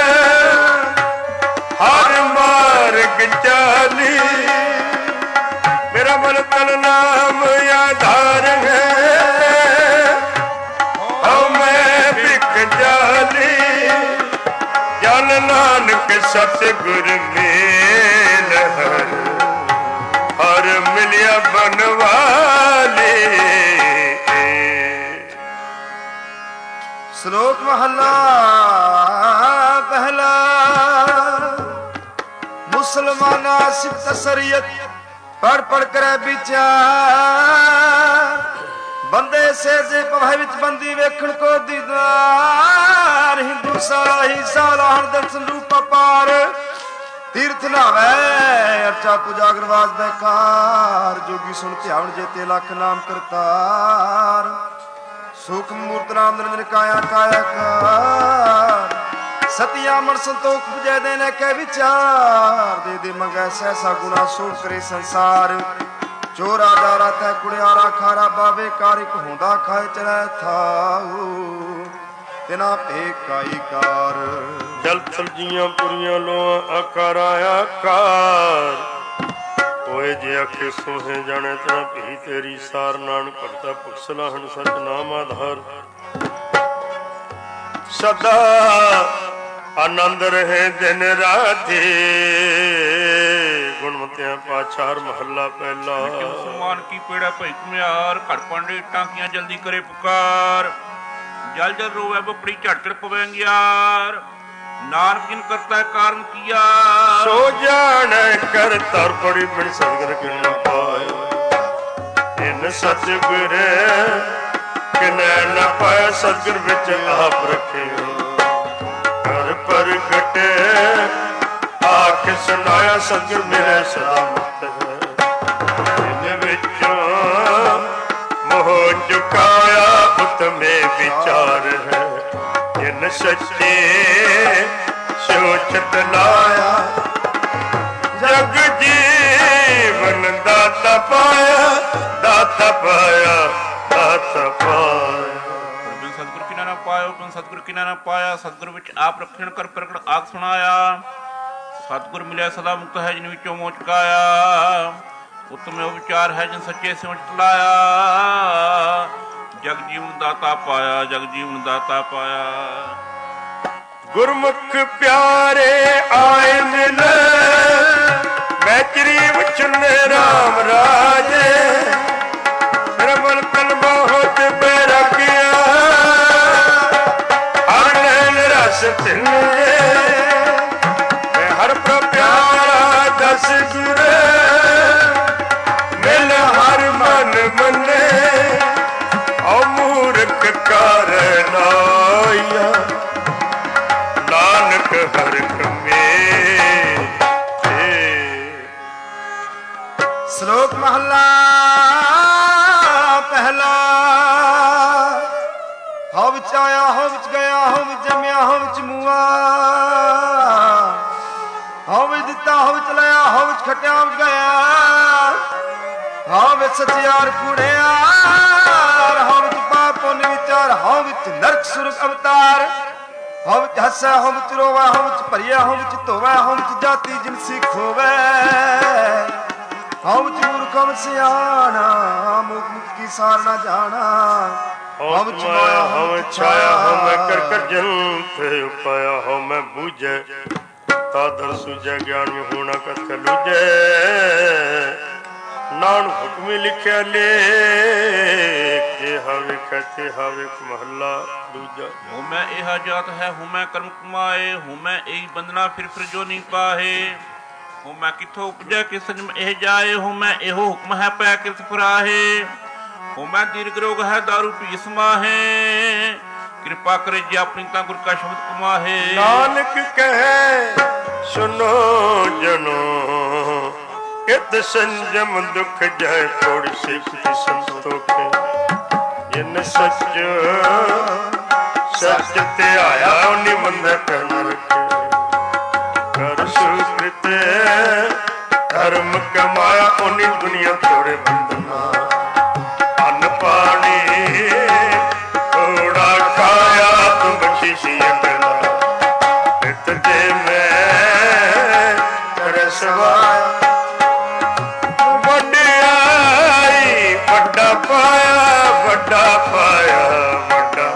ਹਰ ਮਾਰਗ ਚਾਲੀ ਮੇਰਾ ਮਨ ਤਨ ਨਾਮ ਆਧਾਰ ਹੈ ਜਨ ਨਾਨਕ ਸਤਿਗੁਰ ਮੇਲ ਹਰ ਹਰ ਜੀਵਨ ਵਾਲੇ। ਸ਼ਲੋਕ ਮਹਲਾ ਪਹਿਲਾ। ਮੁਸਲਮਾਨਾ ਸਿਫਤ ਸ਼ਰੀਅਤ ਪੜ ਪੜ ਕਰੇ ਵਿਚਾਰ। ਬੰਦੇ ਸਹਿਜੇ ਭਵੈ ਵਿੱਚ ਬੰਦੀ ਵੇਖਣ ਕੋ ਦੀਦਾਰ। ਹਿੰਦੂ ਸਾਹੀ ਸਾਲਾਹਣ ਦਰਸ਼ਨ ਰੂਪ ਪਾਰ। ਤੀਰਥ ਨਾਵੈ ਅਰਚਾ ਪੂਜਾ ਗਰਵਾਜ ਬੈਕਾਰ। ਜੋਗੀ ਸੁਣ ਧਿਆਵਣ ਜੇਤੇ ਲੱਖ ਨਾਮ ਕਰਤਾਰ। ਸੂਖਮ ਮੂਰਤ ਰਾਮ ਨਿਰੰਜਨ ਕਾਇਆ ਕਾਇਆ ਕਾਰ। ਸਤਿਆ ਮਨ ਸੰਤੋਖ ਪੁਜੈ ਦੇਨੇ ਕੈ ਵਿਚਾਰ। ਦੇ ਦੇ ਮੰਗੈ ਸਹਿਸਾ ਗੁਣਾ ਸੋੜ ਕਰੇ ਸੰਸਾਰ। ਚੋਰਾ ਦਾਰਾ ਤੈ ਕੁੜਿਆਰਾ ਖਾਰਾ ਬਾਵੇ ਕਾਰਿਕ ਹੁੰਦਾ ਖਾਏ ਚੜੈ ਥਾਉ। ਤਿਨਾ ਭੇ ਕਾਈ ਕਾਰ। ਜਲ ਥਲ ਜੀਆਂ ਪੁਰੀਆਂ ਲੋਆਂ ਆਕਾਰਾ ਆਕਾਰ। ਹੋਏ ਜੇ ਆਖੇ ਸੋਹੇ ਜਾਣੇ ਤੇਰਾ ਭੀ ਤੇਰੀ ਸਾਰ। ਨਾਨਕ ਭਗਤਾ ਪੁਖਸਲਾਹਣ ਸਚ ਨਾਮ ਆਧਾਰ। ਸਦਾ ਆਨੰਦ ਰਹੇ ਦਿਨ ਰਾਤੀ। ਗੁਣਮਤਿਆਂ ਪਾਛਾਰ ਮਹੱਲਾ ਪਹਿਲਾ। ਮੁਸਲਮਾਨ ਕੀ ਪੇੜਾ ਭਈ ਕੁਮਿਆਰ। ਘੜ ਪਾਂਡੇ ਟਾਂਕੀਆਂ ਜਲਦੀ ਕਰੇ ਪੁਕਾਰ। ਜਲ ਜਲ ਰੋਵੇ ਬਪੜੀ ਝੜ ਝੜ ਪਵੇ ਅੰਗਿਆਰ। ਨਾਨਕ ਜਿਨ ਕਰਤਾ ਕਾਰਨ ਕੀਆ। ਸੋ ਜਾਣ ਕਰ ਤਰ ਬੜੀ ਬੜੀ ਸਤਿਗੁਰ ਕਿਨ ਪਾਇ। ਇਨ ਸਤਿਗੁਰ ਕਿਨੈ ਨ ਪਾਇ। ਸਤਿਗੁਰ ਵਿੱਚ ਆਪ ਰੱਖਿਓ ਕਰ ਪ੍ਰਗਟ। ਆਖ ਸੁਨਾਇਆ ਸਤਿਗੁਰ ਮੇਰੇ ਸਦਾ ਮੁਕਤ ਹੈ। ਇਨ ਵਿੱਚੋਂ ਮੋਹ ਚੁਕਾਇਆ ਉਤਮੇ ਵਿਚਾਰ ਹੈ। ਇਨ ਸੱਚੇ ਸੋਚਤ ਲਾਇਆ। ਜਗ ਜੀਵਨ ਦਾਤਾ ਪਾਇਆ। ਦਾਤਾ ਪਾਇਆ ਦਾਤਾ ਪਾਇਆ। ਸਤਿਗੁਰ ਕਿਨਾ ਨਾ ਪਾਇਓ ਬਿਨ ਸਤਿਗੁਰ ਕਿਨਾ ਨਾ ਪਾਇਆ। ਸਤਿਗੁਰ ਵਿੱਚ ਆਪ ਰੱਖਣ ਕਰ ਪ੍ਰਗਟ ਆਖ ਸੁਣਾਇਆ। ਸਤਿਗੁਰ ਮਿਲਿਆ ਸਦਾ ਮੁਕਤ ਹੈ ਜਿਨ ਵਿੱਚੋਂ ਮੋਹ ਚੁਕਾਇਆ। ਉਤਮ ਉਹ ਵਿਚਾਰ ਹੈ ਜਿਨ ਸੱਚੇ ਸਿਮਟ ਲਾਇਆ। ਜਗ ਜੀਵਨ ਦਾਤਾ ਪਾਇਆ ਜਗ ਜੀਵਨ ਦਾਤਾ ਪਾਇਆ। ਗੁਰਮੁਖ ਪਿਆਰੇ ਆਏ ਮਿਲ। ਮੈਂ ਚਰੀਵ ਚੁਨੇ ਰਾਮ ਰਾਜੇ। ਰਮਨ ਤਨ ਬਹੁਤ ਬੈਰਾਗਿਆ। ਆਨੰਦ ਰਸ ਤਿਲੇ ਮੈਂ ਹਰ ਪ੍ਰਭ ਪਿਆਰਾ ਦਸ ਗੁਰ। ਮਿਲ ਹਰ ਮਨ ਮੰਨੇ ਔ ਮੂਰਖ ਕਾਰਨ ਆਇਆ। ਨਾਨਕ ਹਰ ਕਮੇ। ਸ਼ਲੋਕ ਮਹਲਾ ਪਹਿਲਾ। ਹਉ ਵਿੱਚ ਆਇਆ ਹਉ ਵਿੱਚ ਗਿਆ। ਹਉ ਵਿੱਚ ਜੰਮਿਆ ਹਉ ਵਿੱਚ ਮੂਆ। ਹਉ ਵਿੱਚ ਦਿੱਤਾ ਹਉ ਵਿੱਚ ਲਿਆ। ਹਉ ਵਿੱਚ ਖਟਿਆ ਹਉ ਵਿੱਚ ਗਿਆ। ਹਉ ਵਿੱਚ ਸਚਿਆਰ ਕੂੜਿਆਰ। ਹਉ ਵਿੱਚ ਪਾਪ ਪੁੰਨ ਵਿਚਾਰ। ਹਉ ਵਿੱਚ ਨਰਕ ਸੁਰਗ ਅਵਤਾਰ। ਹਉ ਵਿੱਚ ਹੱਸੈ ਹਉ ਵਿੱਚ ਰੋਵੈ। ਹਉ ਵਿੱਚ ਭਰੀਐ ਹਉ ਵਿੱਚ ਧੋਵੈ। ਹਉ ਵਿੱਚ ਜਾਤੀ ਜਿਨਸੀ ਖੋਵੈ। ਹਉ ਵਿੱਚ ਮੂਰਖ ਹਉ ਵਿੱਚ ਸਿਆਣਾ। ਮੁਖ ਮੁਖ ਕੀ ਸਾਰ ਨਾ ਜਾਣਾ। ਹਉ ਵਿੱਚ ਮਾਇਆ ਹਉ ਵਿੱਚ ਛਾਇਆ। ਹਉ ਮੈਂ ਕਰ ਕਰ ਜੰਤ ਉਪਾਇਆ। ਹਉ ਮੈਂ ਬੂਝੈ ਤਾਦਰ ਸੁਝੈ। ਗਿਆਨ ਵਿ ਹੋਣਾ ਕਥ ਲੂਝੈ। ਨਾਨਕ ਹੁਕਮੀ ਲਿਖਿਆ ਲੇਖ। ਕਿਹਾ ਵੇਖੈ ਤਿਹਾ ਵੇਖ ਮਹੱਲਾ ਦੂਜਾ। ਹਉ ਮੈਂ ਇਹਾ ਜਾਤ ਹੈ ਹਉ ਮੈਂ ਕਰਮ ਕਮਾਏ। ਹਉ ਮੈਂ ਇਹੀ ਬੰਦਨਾ ਫਿਰ ਜੋ ਨਹੀਂ ਪਾਹੇ। ਹਉ ਮੈਂ ਕਿੱਥੋਂ ਉਪਜੈ ਕਿਸ ਜਨਮ ਇਹ ਜਾਏ। ਹਉ ਮੈਂ ਇਹੋ ਹੁਕਮ ਹੈ ਪੈ ਕਿਰਤ ਫਰਾਹੇ। ਹਉ ਮੈਂ ਦੀਰਘ ਰੋਗ ਹੈ ਦਾਰੂ ਪੀ ਸਮਾਹੇ। ਕਿਰਪਾ ਕਰੇ ਜੀ ਆਪਣੀ ਤਾਂ ਗੁਰ ਕਾ ਸ਼ਬਦ ਕਮਾਹੇ। ਨਾਨਕ ਕਹੈ ਸੁਨੋ ਜਨੋ। ਇਤ ਸੰਜਮ ਦੁਖ ਜੈ ਥੋੜ ਸਿੱਖੀ ਸੰਤੋਖ। ਜਿਨ ਸੱਚ ਸੱਚ ਧਿਆਇਆ ਉਨੀ ਮੰਨੈ ਕਹਿ ਰੱਖੇ। ਕਰ ਸੁਕ੍ਰਿਤ ਧਰਮ ਕਮਾਇਆ ਉਨੀ ਦੁਨੀਆ ਥੋੜੇ ਬੰਦਨਾ। ਅੰਨ ਪਾਣੀ ਥੋੜਾ ਖਾਇਆ ਤੂੰ ਬਖਸ਼ਿਸ਼ ਅੰਗਲਾ। ਇਤ ਜੇ ਮੈਂ ਰਸਵਾਇਆ। ਵਡਿਆਈ ਵੱਡਾ ਪਾਇਆ ਵੱਡਾ ਪਾਇਆ ਵੱਡਾ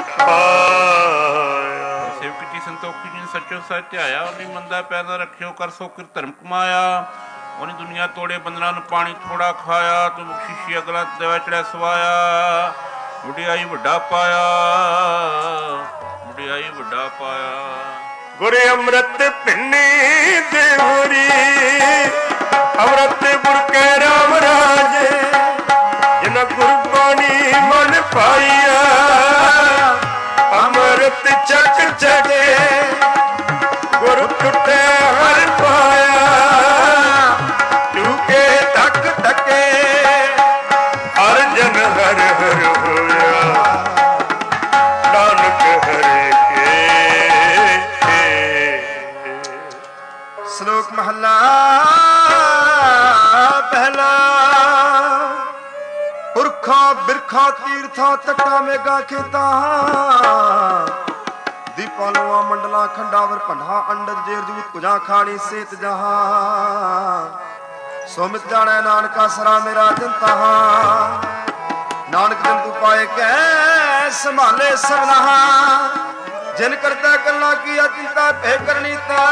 ਪਾਇਆ। ਸੇਵਕ ਜੀ ਸੰਤੋਖੀ ਜੀ ਸੱਚੋ ਸੱਚ ਧਿਆਇਆ ਉਨੀ ਮੰਦਾ ਪੈਦਾ ਰੱਖਿਓ। ਕਰ ਸੋ ਕਿਰ ਧਰਮ ਕਮਾਇਆ। ਉਹਨੇ ਦੁਨੀਆ ਤੋੜੇ ਬੰਦਨਾਂ ਨੂੰ ਪਾਣੀ ਥੋੜਾ ਖਾਇਆ, ਤੂੰ ਬਖਸ਼ੀਸ਼ੀ ਅਗਲਾ ਦੇਵਾ ਚੜਿਆ ਸਵਾਇਆ। ਵਡਿਆਈ ਵੱਡਾ ਪਾਇਆ, ਵਡਿਆਈ ਵੱਡਾ ਪਾਇਆ। ਗੁਰ ਅੰਮ੍ਰਿਤ ਪਿੰਨੀ ਦੇਵਰੀ ਅੰਮ੍ਰਿਤ ਗੁਰ ਕੈ ਰਾਮ ਰਾਜੇ, ਜਿਨ ਗੁਰਬਾਣੀ ਮਨ ਪਾਈਆ ਅੰਮ੍ਰਿਤ ਚੱਕ ਚੜੇ ਗੁਰ ਟੁੱਟੇ ਹਰ ਪਾਇਆ। ਟੂਕੇ ਤੱਕ ਟਕੇ ਹਰ ਜਨ ਹਰ ਹਰ ਹੋਇਆ, ਨਾਨਕ ਹਰੇ ਕੇ। ਸ਼ਲੋਕ ਮਹੱਲਾ ਪਹਿਲਾ। ਪੁਰਖਾਂ ਬਿਰਖਾਂ ਤੀਰਥਾਂ ਤੱਟਾਂ ਮੇਗਾ ਖੇਤਾਂ, ਦੀਪਾਂ ਲੋਆਂ ਮੰਡਲਾਂ ਖੰਡਾਵਰ ਭੰਡਾ ਅੰਡਜ ਜੇਰ ਜੂਤ ਕੁਜਾਂ ਖਾਣੀ ਸੇਤ ਜਹਾਂ। ਸੋ ਮਿਤ ਜਾਣੈ ਨਾਨਕਾ ਸਰਾ ਮੇਰਾ ਚਿੰਤਾ, ਨਾਨਕ ਜਨ ਤੂੰ ਪਾਏ ਕੈ ਸੰਭਾਲੇ ਸਭਨਾ। ਜਿਨ ਕਰਤਾ ਕਰਨਾ ਕੀਆ ਚਿੰਤਾ ਭੇ ਕਰਨੀ ਤਾ,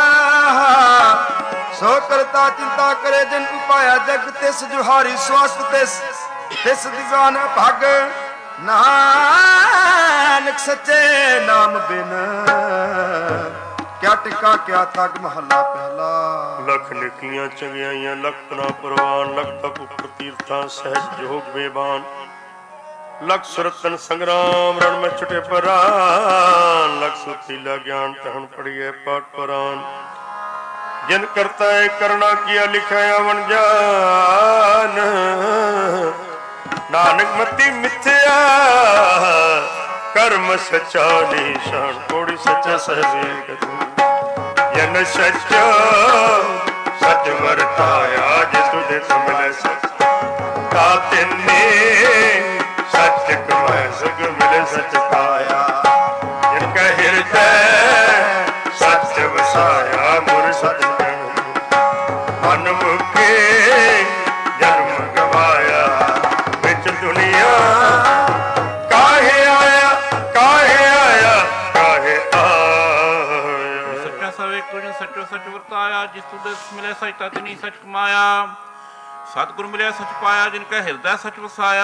ਸੋ ਕਰਤਾ ਚਿੰਤਾ ਕਰੇ ਜਿਨ ਤੂੰ ਪਾਇਆ ਜਗ ਤਿਸ ਜੁਹਾਰੀ ਸਵਸਤ ਤਿਸ ਦਿਵਾਨ ਭਗ। ਨਾਨਕ ਸੱਚੇ ਨਾਮ ਬਿਨ ਕਿਆ ਟਿਕਾ ਕਿਆ ਤਗ। ਮਹੱਲਾ ਪਹਿਲਾ। ਲਖ ਨਿਕਲੀਆਂ ਚੰਗਿਆਈਆਂ ਲਖ ਤਨਾ ਪ੍ਰਵਾਨ, ਲਖ ਤਪ ਉਪਰ ਤੀਰਥਾਂ ਸਹਿਜ ਜੋਗ ਬੇਬਾਨ। ਲਖ ਸੁਰਤਨ ਸੰਗਰਾਮ ਰਣ ਮੈਂ ਛੁਟੇ ਪਰਾਨ, ਲਖ ਸੁਤੀਲਾ ਗਿਆਨ ਤਹਨ ਪੜੀਏ ਪਾਠ ਪੁਰਾਨ। ਜਿਨ ਕਰਤਾ ਹੈ ਕਰਣਾ ਕੀਆ ਲਿਖਿਆ ਅਵਨ ਜਾਨ, ਨਾਨਕ ਮਤੀ ਮਿਥਿਆ ਕਰਮ ਸੱਚਾ ਨਿਸ਼ਾਨ। ਕੋੜੀ ਸੱਚਾ ਸਹਿਜੇ ਕਤੂ ਜਨ ਸੱਚਾ ਸਚ ਵਰਤਾਇਆ, ਜਿਸ ਤੁਦੇ ਮਿਲੇ ਸਚ ਤਾ ਤਿੰਨੇ ਸੱਚ ਕਮਾਇ ਸਗ ਮਿਲੇ ਸਚ ਪਾਇਆ। ਜਿਨ ਕੈ ਹਿਰਦੈ ਸੱਚ ਵਸਾਇਆ, ਗੁਰ ਸਚ ਮਨ ਮੁਕੇ ਜਨਮ ਗਵਾਇਆ। ਵਿੱਚ ਦੁਨੀਆ ਕਾਹੇ ਆਇਆ, ਕਾਹੇ ਆਇਆ, ਕਾਹੇ ਆਇਆ। ਸੱਚਾ ਸਵੇ ਕੁਝ ਸੱਚੋ ਸੱਚ ਵਰਤਾਇਆ, ਜਿਸ ਤੁਦੇ ਮਿਲੇ ਸਚ ਤਾ ਤਿਨੀ ਸਚ ਕਮਾਇਆ। ਸਤਿਗੁਰ ਮਿਲਿਆ ਸਚ ਪਾਇਆ, ਜਿਨ ਕੈ ਹਿਰਦੈ ਸਚ ਵਸਾਇਆ।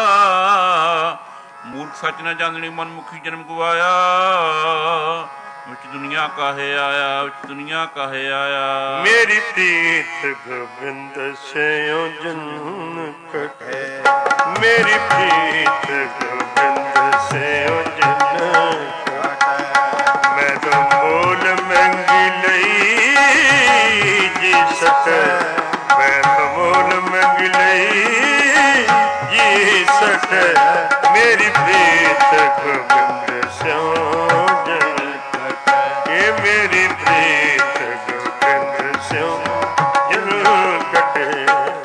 ਮੂਰਖ ਸੱਚ ਨਾ ਜਾਣਨੀ ਮਨ ਮੁਖੀ ਜਨਮ ਗਵਾਇਆ। ਵਿੱਚ ਦੁਨੀਆ ਕਾਹੇ ਆਇਆ, ਵਿੱਚ ਦੁਨੀਆ ਕਾਹੇ ਆਇਆ। ਮੇਰੀ ਪ੍ਰੀਤ ਗੋਬਿੰਦ ਸਿਉ ਜਨ ਕਟੇ, ਮੇਰੀ ਪ੍ਰੀਤ ਗੋਬਿੰਦ ਸਿਉ ਜਨ ਕਟੇ। ਮੈਂ ਤਾਂ ਮੋਲ ਮੰਗੀ ਲਈ ਜੀ ਸਕੈ, ਮੈਂ ਤਾਂ ਮੋਲ ਮੰਗੀ ਲਈ ਜੀ ਸਕੈ। ਮੇਰੀ ਪ੍ਰੀਤ ਗੋਬਿੰਦ ਸਿਉ ਜਨ ਕਟੇ, ਮੇਰੀ ਪ੍ਰੀਤ ਗੋਬਿੰਦ ਸਿਉ ਜਨ ਕਟੇ।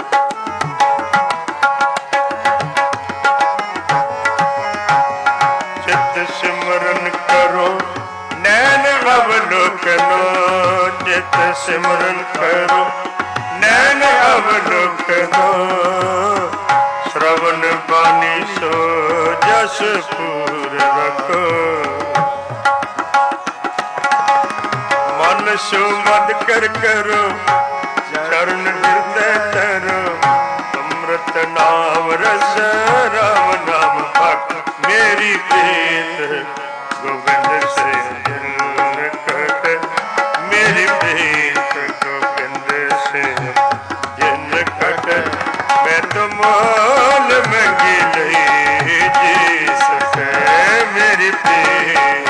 ਚਿਤ ਸਿਮਰਨ ਕਰੋ ਨੈਣ ਅਵਲੋਕਨੋ, ਚਿਤ ਸਿਮਰਨ ਕਰੋ ਨੈਣ ਅਵਲੋਕਨੋ। ਸ਼ਰਵਨ ਬਾਣੀ ਸੋ ਜਸ ਪੂਰ ਰਖੋ, ਮਨ ਸੋ ਮਦ ਕਰ ਕਰੋ ਚਰਨ ਹਿਰਦੈ ਧਰੋ। ਅੰਮ੍ਰਿਤ ਨਾਮ ਰਸ ਰਾਮ ਨਾਮ ਭਗ, ਮੇਰੀ ਪ੍ਰੀਤ ਗੋਬਿੰਦ ਸੇ ਜਨ ਕਟੇ, ਮੇਰੀ ਪ੍ਰੀਤ ਗੋਬਿੰਦ ਸੇ ਜਨ ਕਟੇ। ਮੈਂ ਤੋ ਮੋਲ ਮੰਗੀ ਲਈ ਜੀ ਸਕੈ, ਮੇਰੀ ਪ੍ਰੀਤ।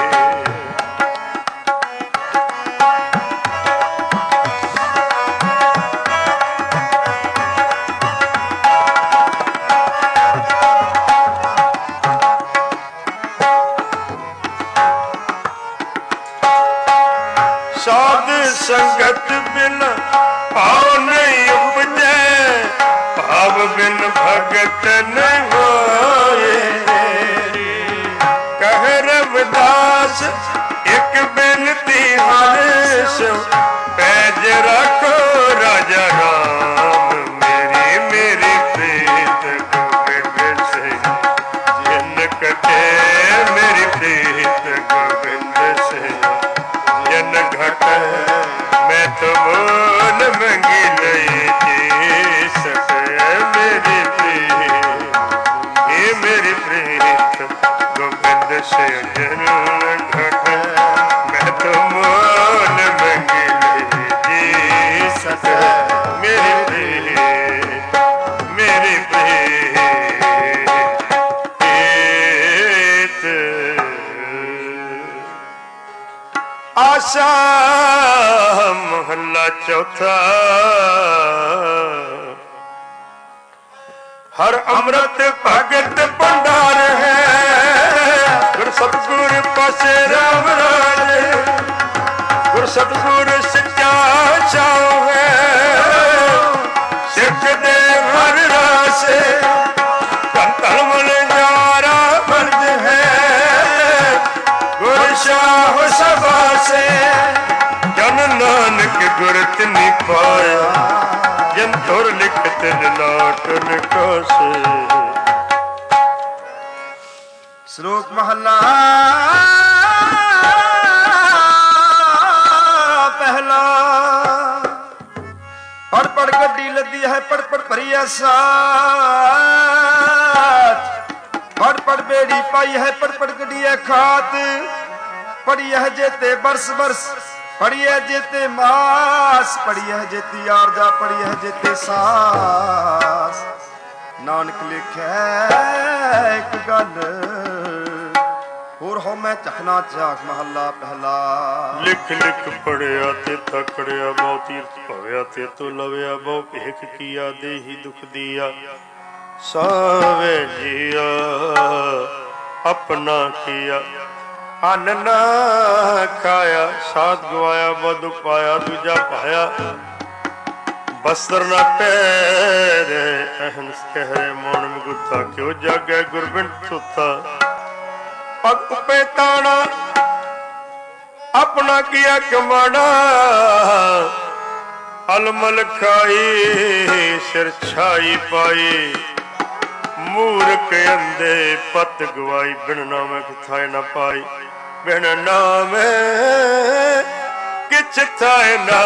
ਸਾਧ ਸੰਗਤ ਬਿਨ ਭਾਵ ਨਹੀਂ ਉਪਜੈ, ਭਾਵ ਬਿਨ ਭਗਤ ਨ ਹੋਏ। ਕਹਿ ਰਵਿਦਾਸ ਇੱਕ ਬੇਨਤੀ ਹਰਿ ਸੋ, ਪੈਜ ਰੱਖੋ ਰਾਜਾ ਰਾਮ। ਮੇਰੀ ਮੇਰੀ ਪ੍ਰੀਤ ਗੋਬਿੰਦ ਸੇ ਜਨ ਕਟੇ, ਮੇਰੀ ਪ੍ਰੀਤ ਗੋਬਿੰਦ ਸੇ ਜਨ ਘਟ। ਮੈਂ ਤੋ ਮੋਲ ਮੰਗੀ ਲਈ से जन घट मैं तो मोल मंगिले जी सत मेरे आशा महला चौथा हर अमृत भगत भंडार है गुर सतगुर पासे राम राज गुर सतगुर सच्चा छाओ है सिख दे हर रासे धर्मल न्यारा मर्द है गुर शाह सभा से जन नानक गुरत नहीं पाया जन तुर लिखत लाट निकासे। श्लोक महला पहला पढ़ पढ़ गड्डी लदी है पढ़ पढ़ भरी है साथ पढ़ पढ़ बेड़ी पाई है पढ़ पढ़ गड्डी है खात पढ़ी है जेते बरस बरस पढ़ी है जेते मास पढ़ी है जेती आरजा पढ़ी है जेते सास नानक लिखै एक गल होर हो मैं चखना चाक महला पहला लिख लिख पढ़िया ते तकड़िया बहु तीर्थ भव्या ते तो लव्या बहु भेख किया देही दुख दिया सावे जिया अपना किया अन्न न खाया साथ गवाया बद पाया दूजा पाया बस्तर न पैरे अहंस कहरे मौन मुगुता क्यों जागे गुरबिंद सुता पग उपे ताना अपना किया कमाना अलमल खाई सिर छाई पाई मूर्ख अंधे पत गवाई बिन नाम किथाए न पाई बिन नाम किछ थाए ना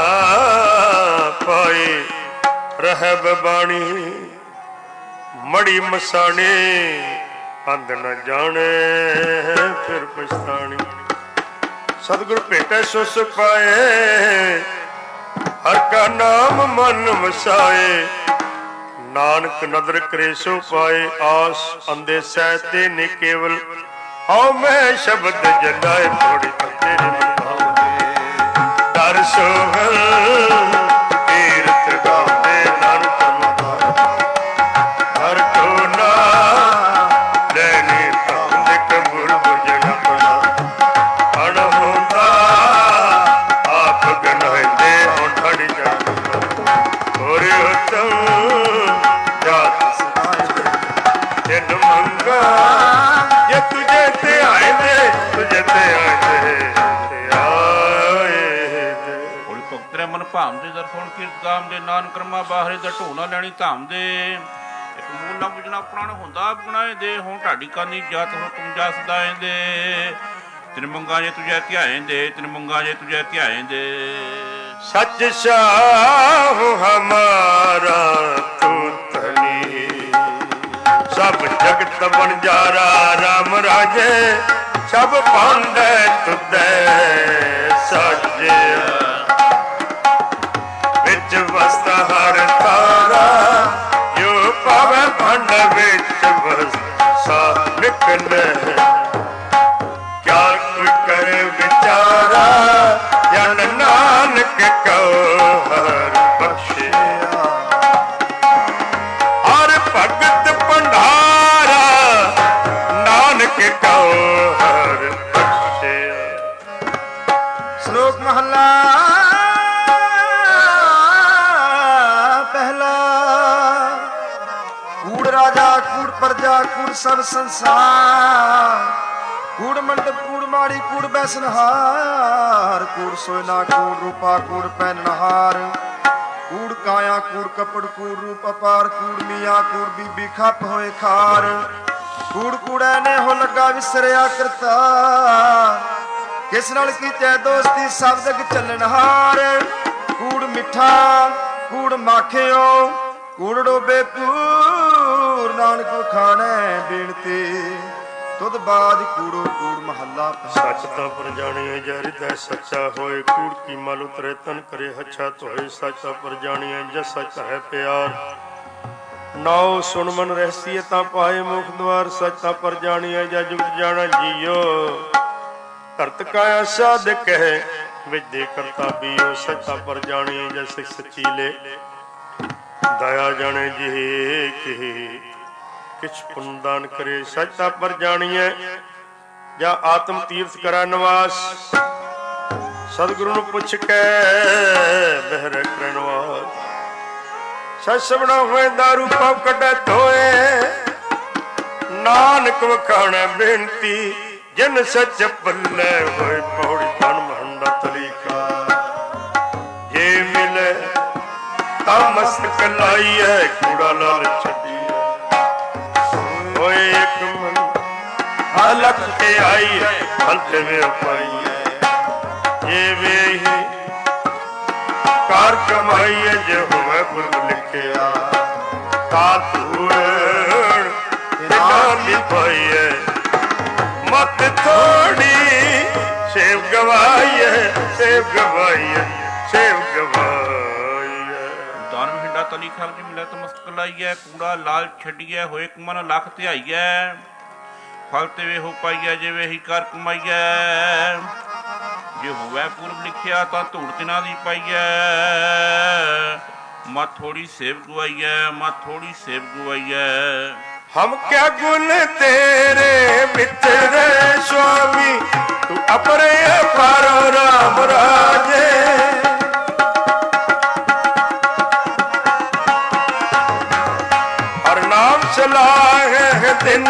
पाई रहब बाणी मड़ी मसाने अंध न जाने फिर पछतानी सतगुर भेटे सो सुख पाए हर का नाम मन वसाए नानक नदर करे सो पाए आस अंधे सहते ने केवल आओ मैं शब्द जलाए थोड़ी तेरे दर सोहल तीर्थ गावे नानक हर को ना लेने तंद कबूल बुझन अपना अण होंदा आप गनाए दे हों ठाड़ी जाता और उत्तम ਭਾਮ ਦੇ ਦਰਸ਼ਨ ਕੀਰਤ ਗਾਮ ਦੇ ਨਾਨਕ ਕਰਮਾ ਬਾਹਰੇ ਦਾ ਢੋਣਾ ਲੈਣੀ ਧਾਮ ਦੇ ਇੱਕ ਮੂਲ ਨਾ ਬੁਝਣਾ ਪ੍ਰਾਣ ਹੁੰਦਾ ਬਣਾਏ ਦੇ ਹੁਣ ਢਾਡੀ ਕਾਨੀ ਜਾਤ ਹੁਕਮ ਜਸਦਾ ਦੇ ਤਿਨ ਮੰਗਾ ਜੇ ਤੁਝੇ ਧਿਆਏ ਦੇ ਤਿਨ ਮੰਗਾ ਜੇ ਤੁਝੇ ਧਿਆਏ ਦੇ सच शाह हमारा तू धनी सब जगत बनजारा राम राजे सब पांडे तुदे साजे विच वस्त हर तारा यो पावे भंड विच वसा निकले क्या कोई करे विचारा जन नानक को हर बख्शे हर भगत भंडारा नानक को हर बख्शे। श्लोक महला पहला कूड़ राजा कूड़ प्रजा कूड़ सब संसार कूड़ मंडप कूड़ माड़ी कूड़ बैसनहार कूड़ सोना कूड़ रूपा कूड़ पहनहार कूड़ काया कूड़ कपड़ कूड़ रूप अपार कूड़ मियाँ कूड़ बीबी खप होए खार कूड़ कूड़े ने हो लगा विसरिया करता किस नाल कीते दोस्ती सब जग चलनहार कूड़ मिठा कूड़ माखियो कूड़ डोबे पूर नानक खाने बेनती ਤੁਧ ਬਾਜ ਕੂੜੋ ਕੂੜ ਮਹੱਲਾ ਸੱਚ ਤਾਂ ਪਰ ਜਾਣੀਏ ਜੈ ਹਿਰਦੈ ਸੱਚਾ ਹੋਏ, ਕੂੜ ਕੀ ਮਲ ਉਤਰੇ ਤਨ ਕਰੇ ਹੱਛਾ ਧੋਏ। ਸੱਚ ਤਾਂ ਪਰ ਜਾਣੀਏ ਜੈ ਸੱਚ ਹੈ ਪਿਆਰ, ਨਾਉ ਸੁਣ ਮਨ ਰਹਿਸੀਏ ਤਾਂ ਪਾਏ ਮੁਖ ਦੁਆਰ। ਸੱਚ ਤਾਂ ਪਰ ਜਾਣੀਏ ਜੈ ਜੁਗਤ ਜਾਣਾ ਜੀਓ, ਧਰਤ ਕਾਇਆ ਸਾਧ ਕਹਿ ਵਿੱਚ ਦੇ ਕਰਤਾ ਬੀਓ। ਸੱਚ ਤਾਂ ਪਰ ਜਾਣੀਏ ਜੈ ਸਿੱਖ ਸੱਚੀ ਲੈ, ਦਇਆ ਜਾਣੇ ਜੀ ਕਿ ਕਿਛ ਪੁੰਨ ਦਾਨ ਕਰੇ। ਸੱਚ ਤਾਂ ਪਰ ਜਾਣੀਏ ਜਾਂ ਆਤਮ ਤੀਰਥ ਕਰਾ ਨਿਵਾਸ, ਸਤਿਗੁਰੂ ਨੂੰ ਪੁੱਛ ਕੇ ਬਹਿਰੇ ਕਰੇ ਨਿਵਾਸ। ਸੱਚ ਸਭਨਾ ਹੋਏ ਦਾਰੂ ਪਾਪ ਕੱਢੇ ਧੋਏ, ਨਾਨਕ ਵਖਾਣੈ ਬੇਨਤੀ ਜਿਨ ਸੱਚ ਪੱਲੇ ਹੋਏ। ਪੌੜੀ ਤਨ ਮਹੰਡਾ ਤਲੀਕਾ ਜੇ ਮਿਲੇ ਤਾਂ ਮਸਤਕ ਲਾਈਐ, ਕੂੜਾ ਲਾਲ ਛੱਡੀਐ ਹੋਏ ਇੱਕ ਮਨ ਹਲਕ ਤੇ ਆਈਐ, ਹਲ ਤੇ ਵੇ ਪਾਈਐ ਜੇ ਵੇਹੀ ਕਾਰ ਕਮਾਈਐ। ਜੇ ਹੋਵੇ ਗੁਰ ਲਿਖਿਆ ਤਾਂ ਧੂੜ ਨਾਮ ਪਾਈਐ, ਮਤ ਥੋੜੀ ਸੇਵ ਗਵਾਈਐ, ਸੇਵ ਗਵਾਈਐ, ਸੇਵ ਗਵਾਈਐ। ਦਾਨ ਮਹਿੰਡਾ ਤਲੀ ਖਲ ਜੀ ਮਿਲੇ ਤਾਂ ਮਸਤਕ ਲਾਈਐ, ਕੂੜਾ ਲਾਲ ਛੱਡੀਐ ਹੋਏ ਇੱਕ ਮਨ ਲੱਖ ਧਿਆਈਐ। ਫਲ ਤੇ ਵੇ ਹੋ ਪਾਈਐ ਜੇ ਵੇਹੀ ਕਰ ਕਮਾਈਐ। ਜੇ ਹੋਵੇ ਪੂਰਬ ਲਿਖਿਆ ਤਾਂ ਧੂੜ ਤਿਨਾਂ ਦੀ ਪਾਈਐ। ਮਤ ਥੋੜੀ ਸੇਵ ਗਵਾਈਐ, ਮਤ ਥੋੜੀ ਸੇਵ ਗਵਾਈਐ। ਹਮ ਕਿਆ ਗੁਣ ਤੇਰੇ ਮਿੱਤਰੇ ਸੁਆਮੀ, ਤੂੰ ਅਪਰੇ ਪਾਰੋ ਰਾਮ ਰਾਜੇ। ਹਰ ਨਾਮ ਸਲਾਹੇ ਦਿਨ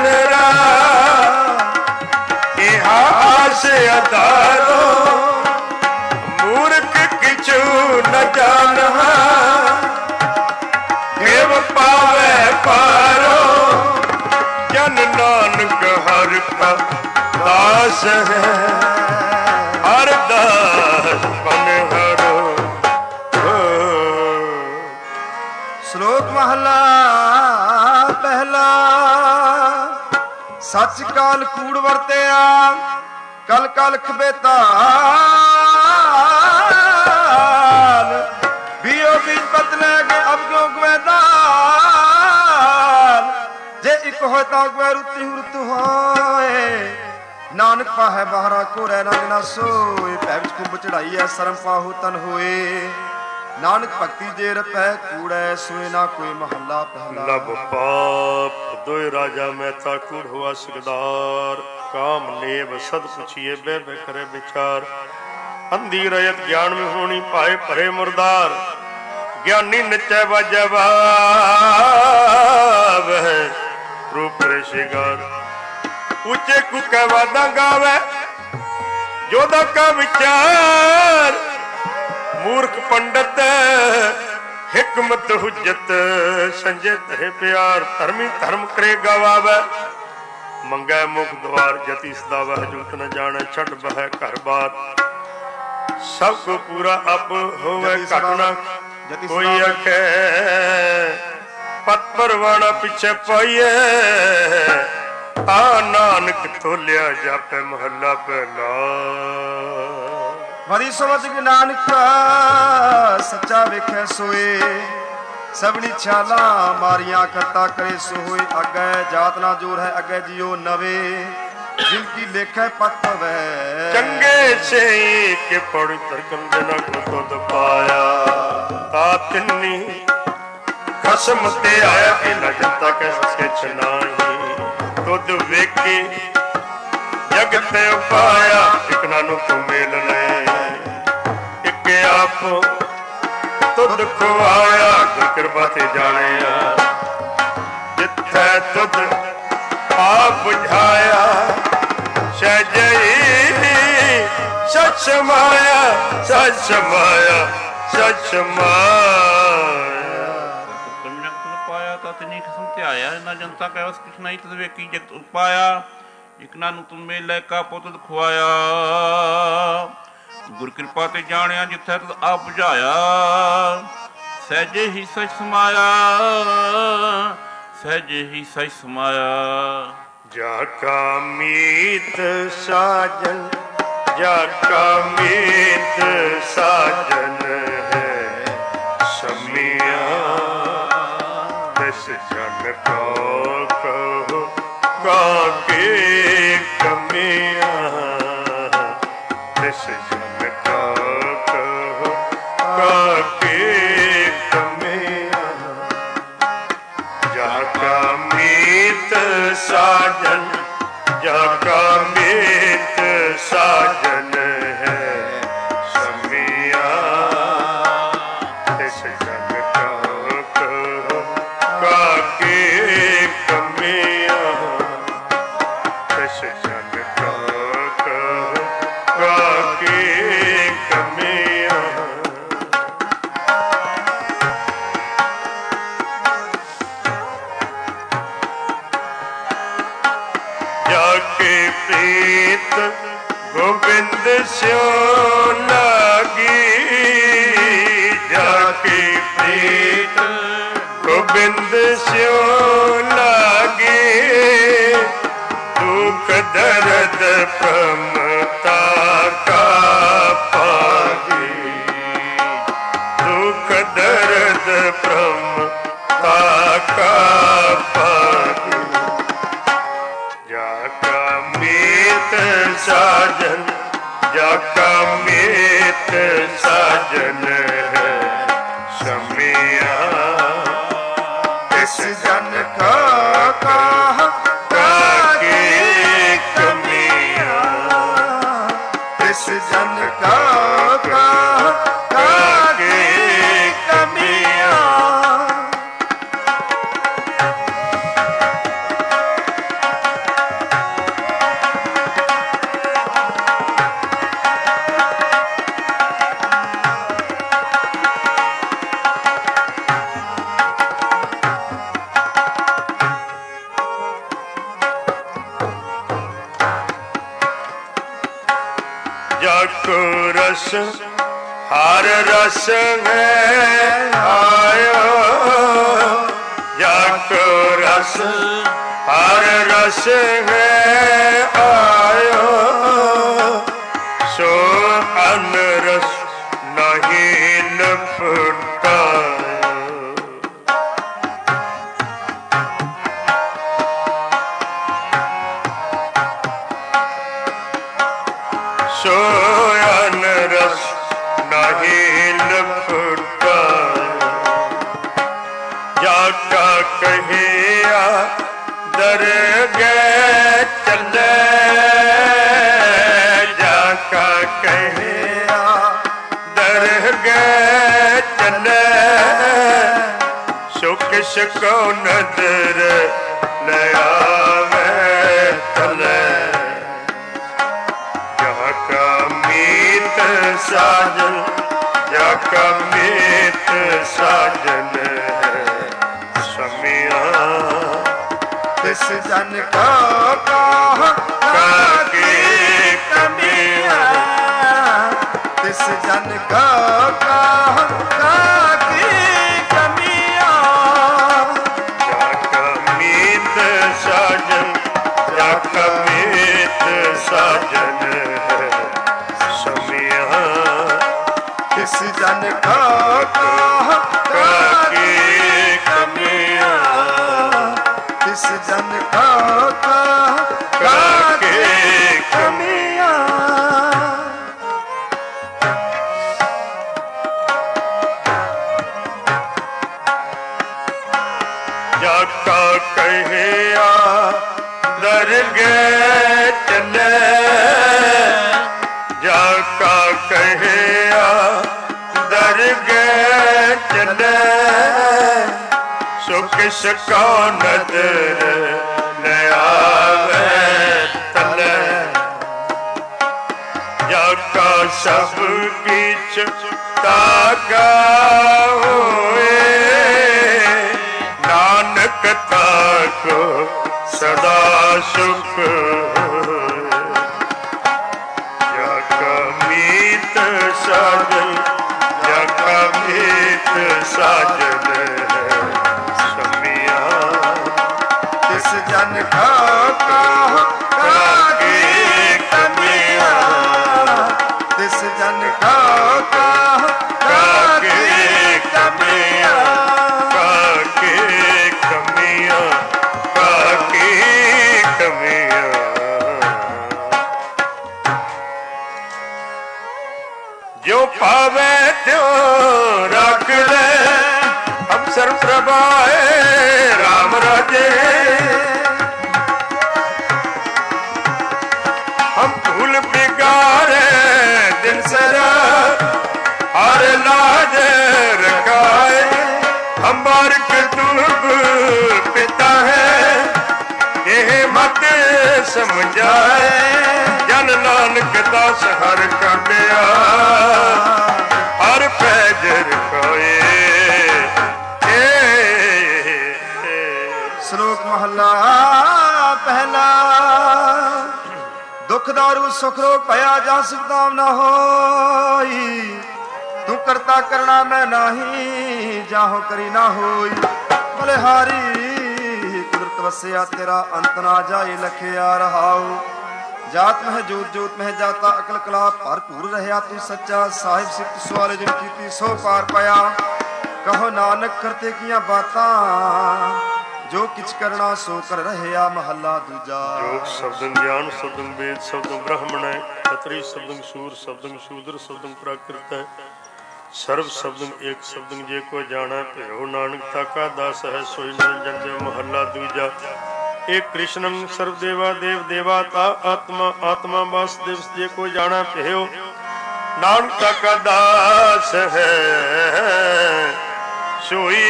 ਰਾਤ, ਇਹ ਆਸ ਅਦਾਰੋ ਮੂਰਖ ਕਿਛੂ ਨ ਜਾਣਾ। ਦੇਵ ਪਾਵੇ ਪਾਰੋ ਜਨ ਨਾਨਕ ਹਰਿ ਕਾ ਦਾਸ ਹੈ, ਹਰ ਦਾਸ ਬਨ ਹਰੋ। ਸ਼ਲੋਕ ਮਹਲਾ ਪਹਿਲਾ। ਸੱਚ ਕਾਲ ਕੂੜ ਵਰਤਿਆ, ਕਲ ਕਲ ਖਬੇਤਾਲ। ਬੀਓ ਬੀਜ ਪਤ ਲੈ ਕੇ ਅਬ ਕਿਉਂ ਗਵੇਦਾਲ। ਜੇ ਇੱਕ ਹੋਏ ਤਾਂ ਗਵੇ ਰੁੱਤੀ ਰੁੱਤ ਹੋਏ। ਨਾਨਕ ਪਾਹੈ ਬਾਹਰਾ ਕੋਰੈ ਰੰਗ ਨਾ ਸੋਏ। ਭੈ ਵਿੱਚ ਕੁੰਭ ਚੜਾਈ ਐ ਸਰਮ ਪਾਹੂ ਤਨ ਹੋਏ। ਨਾਨਕ ਭਗਤੀ ਜੇ ਰਪੈ ਕੂੜੈ ਸੋਏ ਨਾ ਕੋਈ ਮਹੱਲਾ ਪਹਿਲਾ। ਲਬ ਪਾਪ ਦੋਇ ਰਾਜਾ ਮਹਿਤਾ ਕੂੜ ਹੋਆ ਸਿਕਦਾਰ। ਕਾਮ ਨੇਵ ਸਦ ਪੁਛੀਏ ਬਹਿ ਬਹਿ ਕਰੇ ਵਿਚਾਰ। ਅੰਧੀ ਰਯਤ ਗਿਆਨ ਵਿੱਚ ਹੋਣੀ ਪਾਏ ਭਰੇ ਮੁਰਦਾਰ। ਗਿਆਨੀ ਨਚੈ ਵਾਜੈ ਵਾਵਹਿ ਰੂਪ ਰੇ ਸ਼ਿਗਾਰ। ਉੱਚੇ ਕੁਕੈ ਵਾਦਾਂ ਗਾਵੈ ਜੋਦਾ ਕਾ ਵਿਚਾਰ। ਮੂਰਖ ਪੰਡਤ ਹਿਕਮਤ ਹੁਜਤ ਸੰਜੇ ਤਰੇ ਪਿਆਰ। ਧਰਮੀ ਧਰਮ ਕਰੇ ਗਵਾਵੈ ਮੰਗੈ ਮੁਖ ਦਵਾਰ। ਜਤੀ ਸਦਾਵਹਿ ਜੁਗਤ ਨ ਜਾਣੈ ਛੱਡ ਬਹਿ ਘਰ ਬਾਰ। ਸਭ ਕੋ ਪੂਰਾ ਅਪ ਹੋਵੇ ਘਟਨਾ ਕੋਈ ਆਖੈ। ਪਤ ਪਰਵਾਣਾ ਪਿੱਛੇ ਪਾਈਐ ਆ ਨਾਨਕ ਤੋਲਿਆ ਜਾਪੈ ਮਹੱਲਾ ਪਹਿਲਾ। ਵਰੀ ਸਮਝ ਕੇ ਨਾਨਕ ਸੱਚਾ ਵੇਖੈ ਸੋਏ। ਸਭਨੀ ਛਾਲਾਂ ਮਾਰੀਆਂ ਕਰਤਾ ਕਰੇ ਸੋ ਹੋਏ। ਅੱਗੇ ਜਾਤ ਨਾ ਜੋਰ ਹੈ ਅੱਗੇ ਜਿਉ ਨਵੇ। ਜਿਨ ਕੀ ਲੇਖੈ ਪਤ ਪਵੈ ਚੰਗੇ ਸੇ ਕੇ ਪੜਿ ਤਰਕਨ ਜਨਾ ਕੋ ਤੁਧ ਪਾਇਆ। ਤਾ ਤਿੰਨੀ ਖਸਮ ਤੇ ਆਇਆ ਕਿ ਨ ਜਨਤਾ ਕੈ ਸਕਿਛ ਨਾਹੀ। ਤੁਧ ਵੇਖੇ ਜਗਤ ਉਪਾਇਆ ਇਕ ਨਾਨੂ ਤੂੰ ਮੇਲ ਲੈ। ਇੱਕ ਆਪ ਤੁਧ ਖਵਾਇਆ ਗੁਰ ਕਿਰਪਾ ਤੇ ਜਾਣਿਆ। ਜਿੱਥੈ ਤੁਧ ਆਪ ਬੁਝਾਇਆ ਸਹਿਜਈ ਸਚ ਸਮਾਇਆ। ਸਚ ਸਮਾਇਆ ਸਚ ਸਮਾਇਆ। ਪਾਇਆ ਤਾਂ ਤਿਨੀ ਕਿਸਮ ਧਿਆਇਆ। ਨਾ ਜਨਤਾ ਕੈ ਵਸ ਕਿਛ ਨਹੀਂ ਤਦ ਵੇਖੀ ਜਗਤ ਉਪਾਇਆ। ਇਕ ਨਾਨੂ ਤੁਮ ਮੇਲੇ ਕਾ ਪੁੱਤ ਖਵਾਇਆ। ਗੁਰ ਕਿਰਪਾ ਤੇ ਜਾਣਿਆ ਜਿੱਥੈ ਤਦ ਆਪ ਬੁਝਾਇਆ। ਸਹਿਜੇ ਹੀ ਸਚ ਸਮਾਇਆ ਸਹਿਜੇ ਹੀ ਸਚ ਸਮਾਇਆ। जाका मीत साजन, जाका मीत साजन है समिया, तिस जन को कहो काके कमिया, तिस जन को कहो काके कमिया। जाका मीत साजन, जाका मीत साजन है समिया, तिस जन को कहो काके कमिया, तिस जन को कहो काके कमिया। जाके प्रीत गोविंद स्यो लागी, जाके प्रीत गोविंद स्यो लागी, दुख दर्द प्रमता का पागी, दुख दर्द प्रमता का पागी। जाका मीत साजन, जाका मीत साजन है समिया, तिस जन का कहा काके कमिया, तिस जन का कहा काके कमिया। जाको रस हर रस है आयो, जाको रस हर रस है आयो, सो अन रस नहीं लपटायो। सोयन रस नहीं लपटायो। जाका कहिया दर गए चले, जाका कहिया दर गए चले, सो किस को नजर न आवे तले। जाका मीत साजन, जाका मीत साजन है समिया, तिस जन का कहा काके कमिया, तिस जन का कहा काके कमिया। जाका मीत साजन, जाका मीत साजन है समिया, तिस जन का कहा काके कमिया, तिस जन का कहा काके कमिया। जाका कहिया दर गए चले, जाका कहिया दर गए चले, सो किस को नजर न आवे तले। जाका सब किछ तागा होए, नानक ताको सदा सुख होए। जाका मीत साजन, जाका मीत साजन है समिया, तिस जन का पाए राम राजे। हम भूल बिगाड़े दिन सरा हर लाज रखाए। हमार कतूब पिता है यह मत समझाए। जन नानक दास हर काटिया हर पैज रखाए। श्लोक महला पहला। दुख दारू सुख रोग भया जा सुखदाम न होई। तू करता करना मैं नाही जाहो करी ना होई। बलिहारी कुदरत वसिया तेरा अंत ना जाए लखिया रहाओ। जात मह जोत जोत मह जाता अकल कला भरपूर रहया। तू सच्चा साहिब सिफ्त सवाले जिन कीती सो पार पाया। कहो नानक करते किया बातां जो किछ करना सो कर रहया। महला दूजा। योग शब्दं ज्ञान शब्दं वेद शब्दं ब्राह्मण है। खत्री शब्दं शूर शब्दं शूद्र शब्दं प्राकृत है। सर्व शब्दं एक शब्दं जे को जाना भयो नानक ताका दास है सोई निरंजन जय। महला दूजा। एक कृष्णं सर्वदेवा देव देवाता आत्मा आत्मा वासुदेव जे को जाना भयो नानक ताका दास है सोई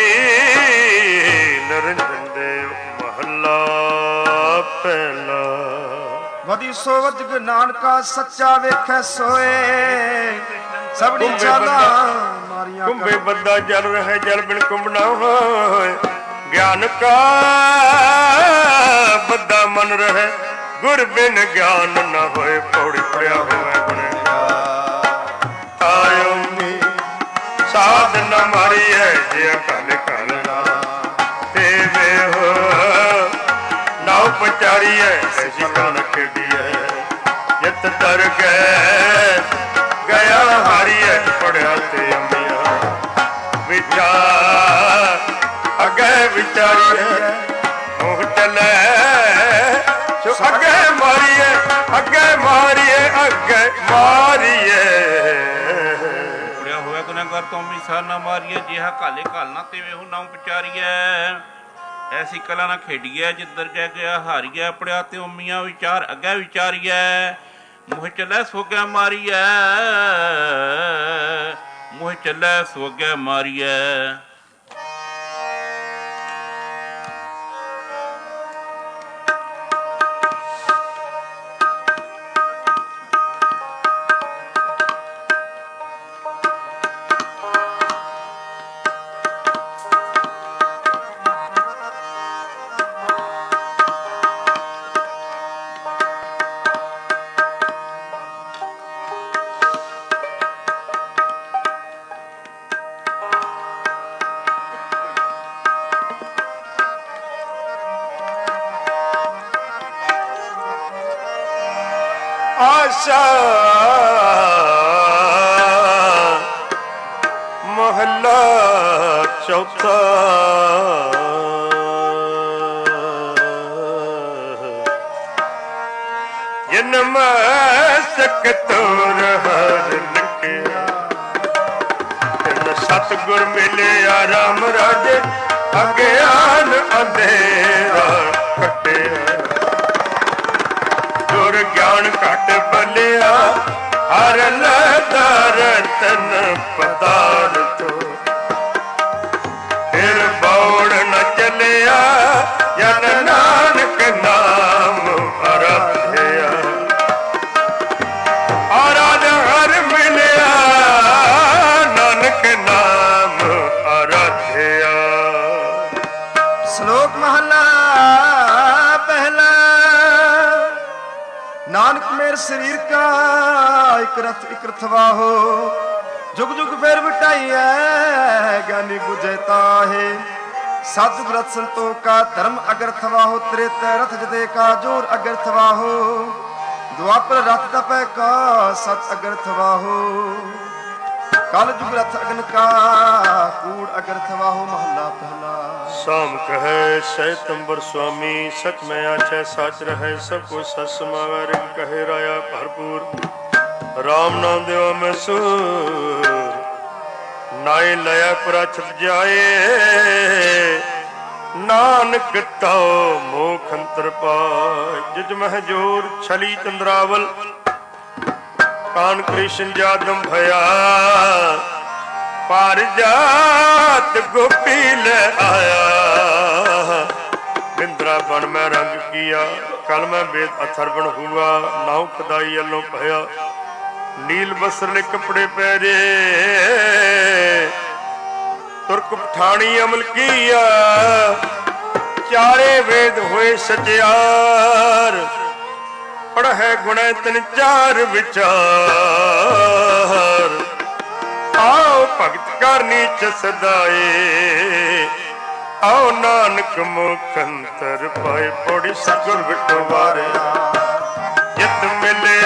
निरंजन देव। महला पहला। वदी सोवज नानका सच्चा वेखै सोए। सबनी चाला मारिया कुंभे बद्दा जल रहे जल बिन कुंभ ना होए। ज्ञान का बद्दा मन रहे गुर बिन ज्ञान न होए। पौड़ी पड़िया हुए बने आयो साध न मारी है जे कल कल देवे हो नाव पचारी है ऐसी कान खेड़ी है। जित दर गए गया हारी है पड़िया ते अमिया विचार अगे विचारी है। मुँह चले जो अगे मारिए अगे मारिए अगे मारिए। ਹੋਇਆ ਗੁਨਾਹਗਾਰ ਤੋਂ ਵੀ ਸਾਰ ਨਾ ਮਾਰੀਏ। ਜਿਹਾ ਕਾਲੇ ਘਾਲਣਾ ਤੇਵੇਂ ਉਹ ਨਾਮ ਵਿਚਾਰੀਐ। ਐਸੀ ਕਲਾ ਨਾ ਖੇਡੀਐ ਜਿੱਧਰ ਕਹਿ ਗਿਆ ਹਾਰੀਐ। ਪੜਿਆ ਤੇ ਉਮੀਆਂ ਵਿਚਾਰ ਅੱਗੇ ਵਿਚਾਰੀਐ। ਮੂੰਹ ਚੱਲੇ ਸੋਗਿਆ ਮਾਰੀਐ। ਮੂੰਹ ਚੱਲੇ ਸੋਗਿਆ ਮਾਰੀਐ। आशा महला चौथा। जन्म सकतोर हर लिखिया। सतगुर मिलिया राम राजे अज्ञान अंधेरा कटिया। गुर ज्ञान घट बलिया हर लदार तन पदार्थ। फिर बौड़ न चलिया जन नानक नाम आराध्या। आराध हर मिलिया नानक नाम आराध्या। श्लोक महला पहला। नानक मेरे शरीर का एक रथ एक रथवा हो। जुग जुग फेर बिटाई है ज्ञानी बुझता है। साधु रथ संतों का धर्म अगरथवा हो। त्रेता रथ जदे का जोर अगरथवा हो। द्वापर रथ तपय का सत अगरथवा हो। काल जुग रथ अग्न का कूड़ अगरथवा हो। महला पहला। शाम कहे सैतंबर स्वामी सच में आछे सच रहे सब कुछ सच समावे। रिंग कहे राया भरपूर राम नाम देवा में सूर। ਨਾਏ ਲਿਆ ਪ੍ਰਛਤ ਜਾਏ, ਨਾਨਕ ਤਉ ਮੋਖ ਅੰਤਰ ਪਾਏ। ਜਿਜ ਮਹਿ ਜੋਰ ਛਲੀ ਚੰਦਰਾਵਲ, ਕਾਨ ਕ੍ਰਿਸ਼ਨ ਜਾਦਮ ਭਇਆ, ਪਾਰ ਜਾਤ ਗੋਪੀ ਲੈ ਆਇਆ। ਬਿੰਦਰਾ ਬਣ ਮੈਂ ਰੰਗ ਕੀਆ, ਕਲ ਮੈਂ ਬੇਦ ਅਥਰ ਬਣ ਹੁਆ। ਨਾਉ ਖਦਾਈ ਅਲੋਂ ਭਇਆ, ਨੀਲ ਬਸਰਲੇ ਕੱਪੜੇ ਪਹਿਰੇ। ਤੁਰਕ ਪਠਾਣੀ ਅਮਲ ਕੀਆ, ਚਾਰੇ ਵੇਦ ਹੋਏ ਸਚਿਆਰ। ਪੜ੍ਹੈ ਗੁਣੈ ਤਿਨ ਚਾਰ ਵਿਚਾਰ। ਆਓ ਭਗਤ ਕਰਨੀ ਚ ਸਦਾਏ, ਆਓ ਨਾਨਕ ਮੁਖ ਅੰਤਰ ਪਾਏ। ਪੌੜੀ ਸਤਿਗੁਰ ਵਿਟੋ ਵਾਰਿਆ, ਜਿਤ ਮਿਲਿਆ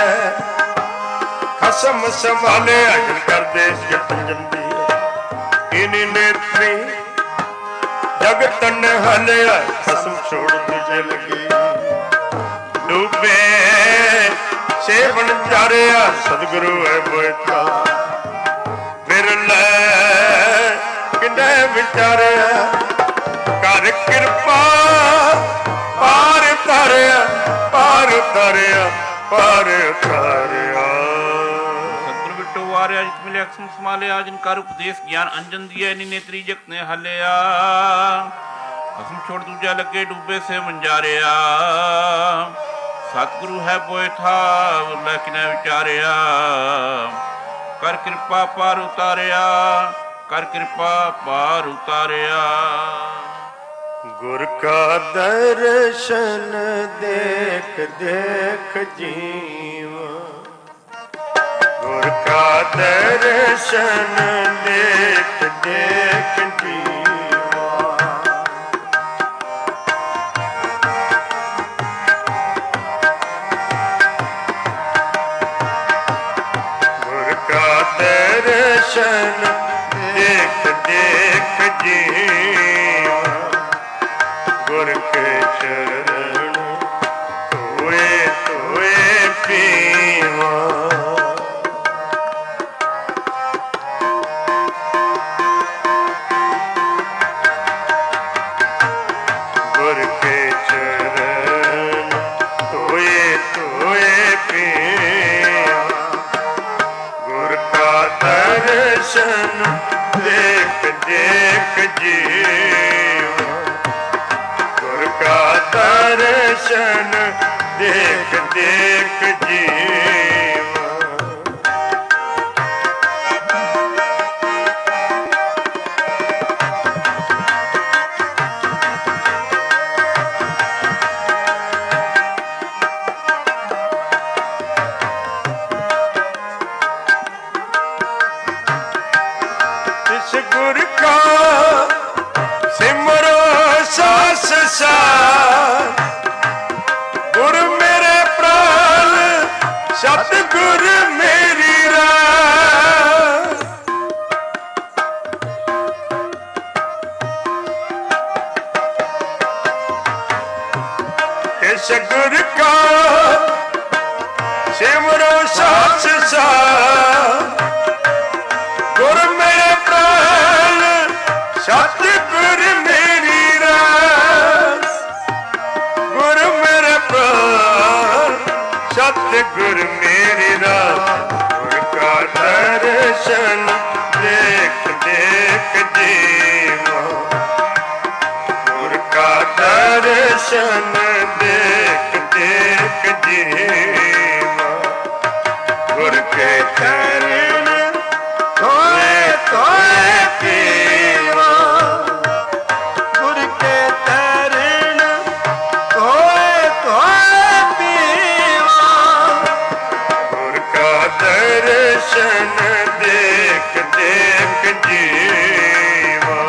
ਖਸਮ ਸੰਭਾਲੇ। ਅਜਨ ਕਰਦੇ ਜਤਨ ਦੀ ਇਨੀ ਨੇਤਰੀ, ਜਗਤ ਨਿਹਾਲਿਆ। ਖਸਮ ਛੋੜ ਦੂਜੇ ਲੱਗੀ, ਡੂਬੇ ਸੇਵਨ ਚਾਰਿਆ। ਸਤਿਗੁਰੂ ਹੈ ਬੋਇਤਾ, ਬਿਰਲੇ ਕਿੰਨੇ ਵਿਚਾਰਿਆ। ਕਰ ਕਿਰਪਾ ਪਾਰ ਤਾਰਿਆ, ਪਾਰ ਤਾਰਿਆ, ਪਾਰ ਤਾਰਿਆ। ਸਤਿਗੁਰ ਵਿਟੋ ਵਾਰਿਆ, ਜਿਤ ਮਿਲਿਆ ਅਕਸਮ ਸਮਾਲਿਆ। ਜਿਨ ਕਰ ਉਪਦੇਸ਼ ਗਿਆਨ ਅੰਜਨ ਦੀਐ, ਨੀ ਨੇਤਰੀ ਜਗਤ ਨੇ ਹਲਿਆ। ਖਸਮ ਛੋੜ ਦੂਜਾ ਲੱਗੇ, ਡੂਬੇ ਸੇ ਮੰਜਾਰਿਆ। ਸਤਿਗੁਰੂ ਹੈ ਬੋਏ ਥਾ, ਲੈ ਕਿਨੇ ਵਿਚਾਰਿਆ। ਕਰ ਕਿਰਪਾ ਪਾਰ ਉਤਾਰਿਆ, ਕਰ ਕਿਰਪਾ ਪਾਰ ਉਤਾਰਿਆ। ਗੁਰ ਕਾ ਦਰਸ਼ਨ ਦੇਖ ਦੇਖ ਜੀਵਾ, ਗੁਰ ਕਾ ਦਰਸ਼ਨ ਦੇਖ ਦੇਖ ਜੀਵਾ। ਗੁਰ ਕਾ ਦਰਸ਼ਨ ਦੇਖ ਦੇਖ ਜੀਵਾ। ਗੁਰ ਕੇ ਚਰਨ ਧੋਏ ਧੋਏ ਪੀਵਾ। ਗੁਰ ਕੇ ਚਰਨ ਧੋਏ ਧੋਏ ਪੀਵਾ। ਗੁਰ ਕਾ ਦਰਸ਼ਨ ਦੇਖ ਦੇਖ ਜੀਵਾ। ਗੁਰ ਕਾ ਦਰਸ਼ਨ ਦੇਖ ਦੇਖ ਜੀਵਾ। ਇਸ ਗੁਰ ਕਾ ਸਿਮਰੋ ਸਾਸ ਸਾਰ। ਗੁਰ ਮੇਰੇ ਪ੍ਰਾਨ ਸਤਿਗੁਰ ਮੇਰੀ ਰਾਸ। ਇਸ ਗੁਰ ਕਾ ਸਿਮਰੋ ਸਾਸ ਸਾਰ। ਗੁਰ ਮੇਰੇ ਪ੍ਰਾਨ ਸਤਿਗੁਰ ਮੇਰੀ ਰਾਸ। ਗੁਰ ਮੇਰੇ ਪ੍ਰਾਨ ਸਤਿਗੁਰ ਮੇਰੀ ਰਾਸ। ਗੁਰ ਕਾ ਦਰਸ਼ਨ ਦੇਖ ਦੇਖ ਜੀਵਾ। ਗੁਰ ਕਾ ਦਰਸ਼ਨ ਦੇਖ ਦੇਖ ਜੀਵਾ। ਗੁਰ ਕੇ ਚਰਨ ਧੋਏ ਧੋਏ ਪੀਵਾ। ਗੁਰ ਕੇ ਚਰਨ ਧੋਏ ਧੋਏ ਪੀਵਾ। ਗੁਰ ਕਾ ਦਰਸ਼ਨ ਦੇਖ ਦੇਖ ਜੀਵਾ।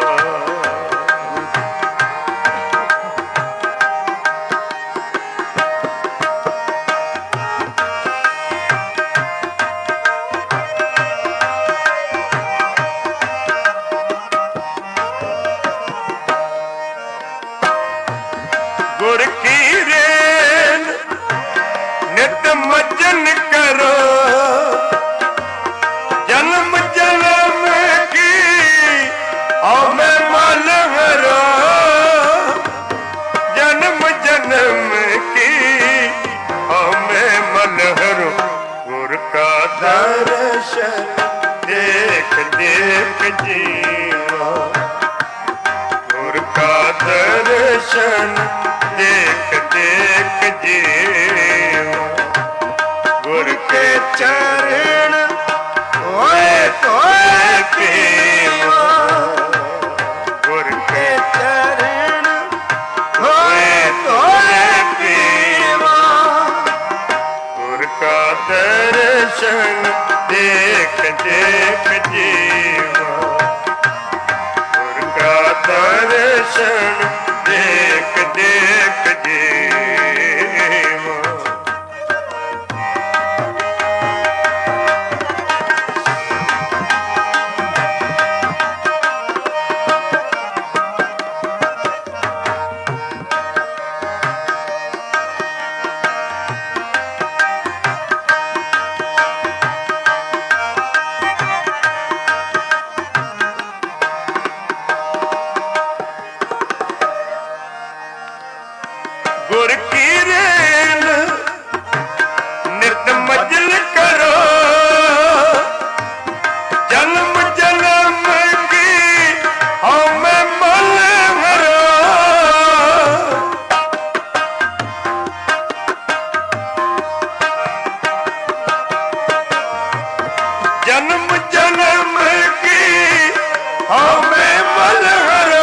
ਗੁਰ ਕੀ ਰੇਨ ਨਿਤ ਮਜਨ ਕਰੋ। ਜਨਮ ਜਨਮ ਕੀ जीवा गुर का दर्शन देख देख जीवा गुर के चरण ओए तोए पीवा गुर के चरण ओए तोए पीवा गुर का दर्शन देख देख जीवा गुर का दर्शन देख देख जीवा गुर की रेल नित मजल करो जन्म जन्म की हमें मल हरो जन्म जन्म की हमें मल हरो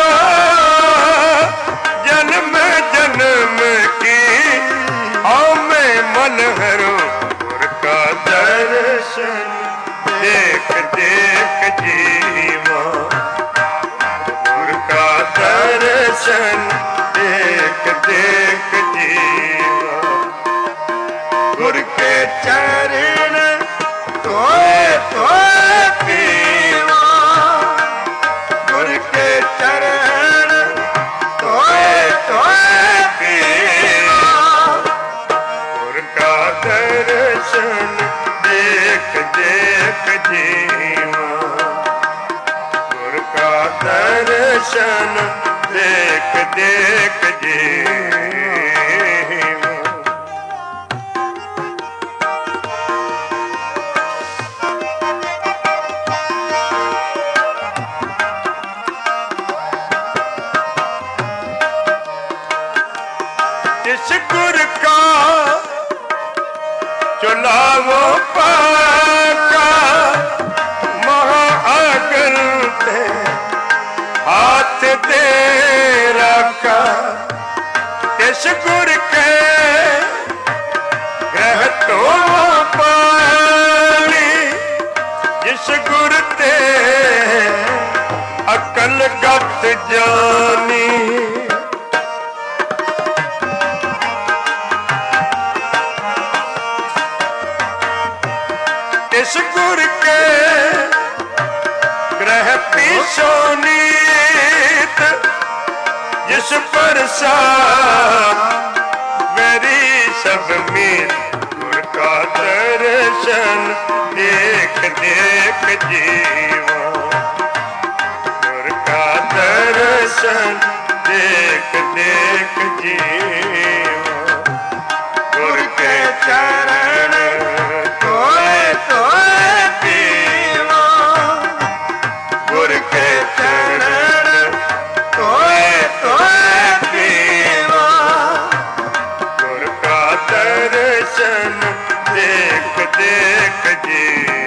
जन्म जन्म की हमें मन हरो गुर का दर्शन देख देख जीवा गुर का दर्शन देख देख जीवा गुर के चरण तोए तोए पीवा गुर के चरण तोए तोए पीवा गुर का दर्शन देख देख जीवा गुर का दर्शन देख देख जीवा जिस गुर का चुनावो पाका महाअगन पे हाथ दे रखा जिस गुर के ग्रह तो पानी जिस गुर ते अकल गत जानी इस गुर के ग्रह पीछो नीत जिस पर मेरी सब मीत गुर का दर्शन देख देख जीवा गुर का दर्शन देख देख जीवा गुर के चरण तोए तोए पीवा गुर के चरण तोए तोए पीवा गुर का दर्शन देख देख जीवा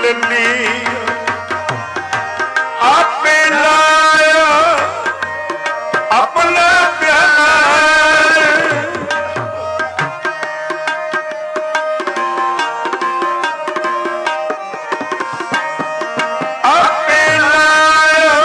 लिया आपे लाया अपना प्यार आपे लाया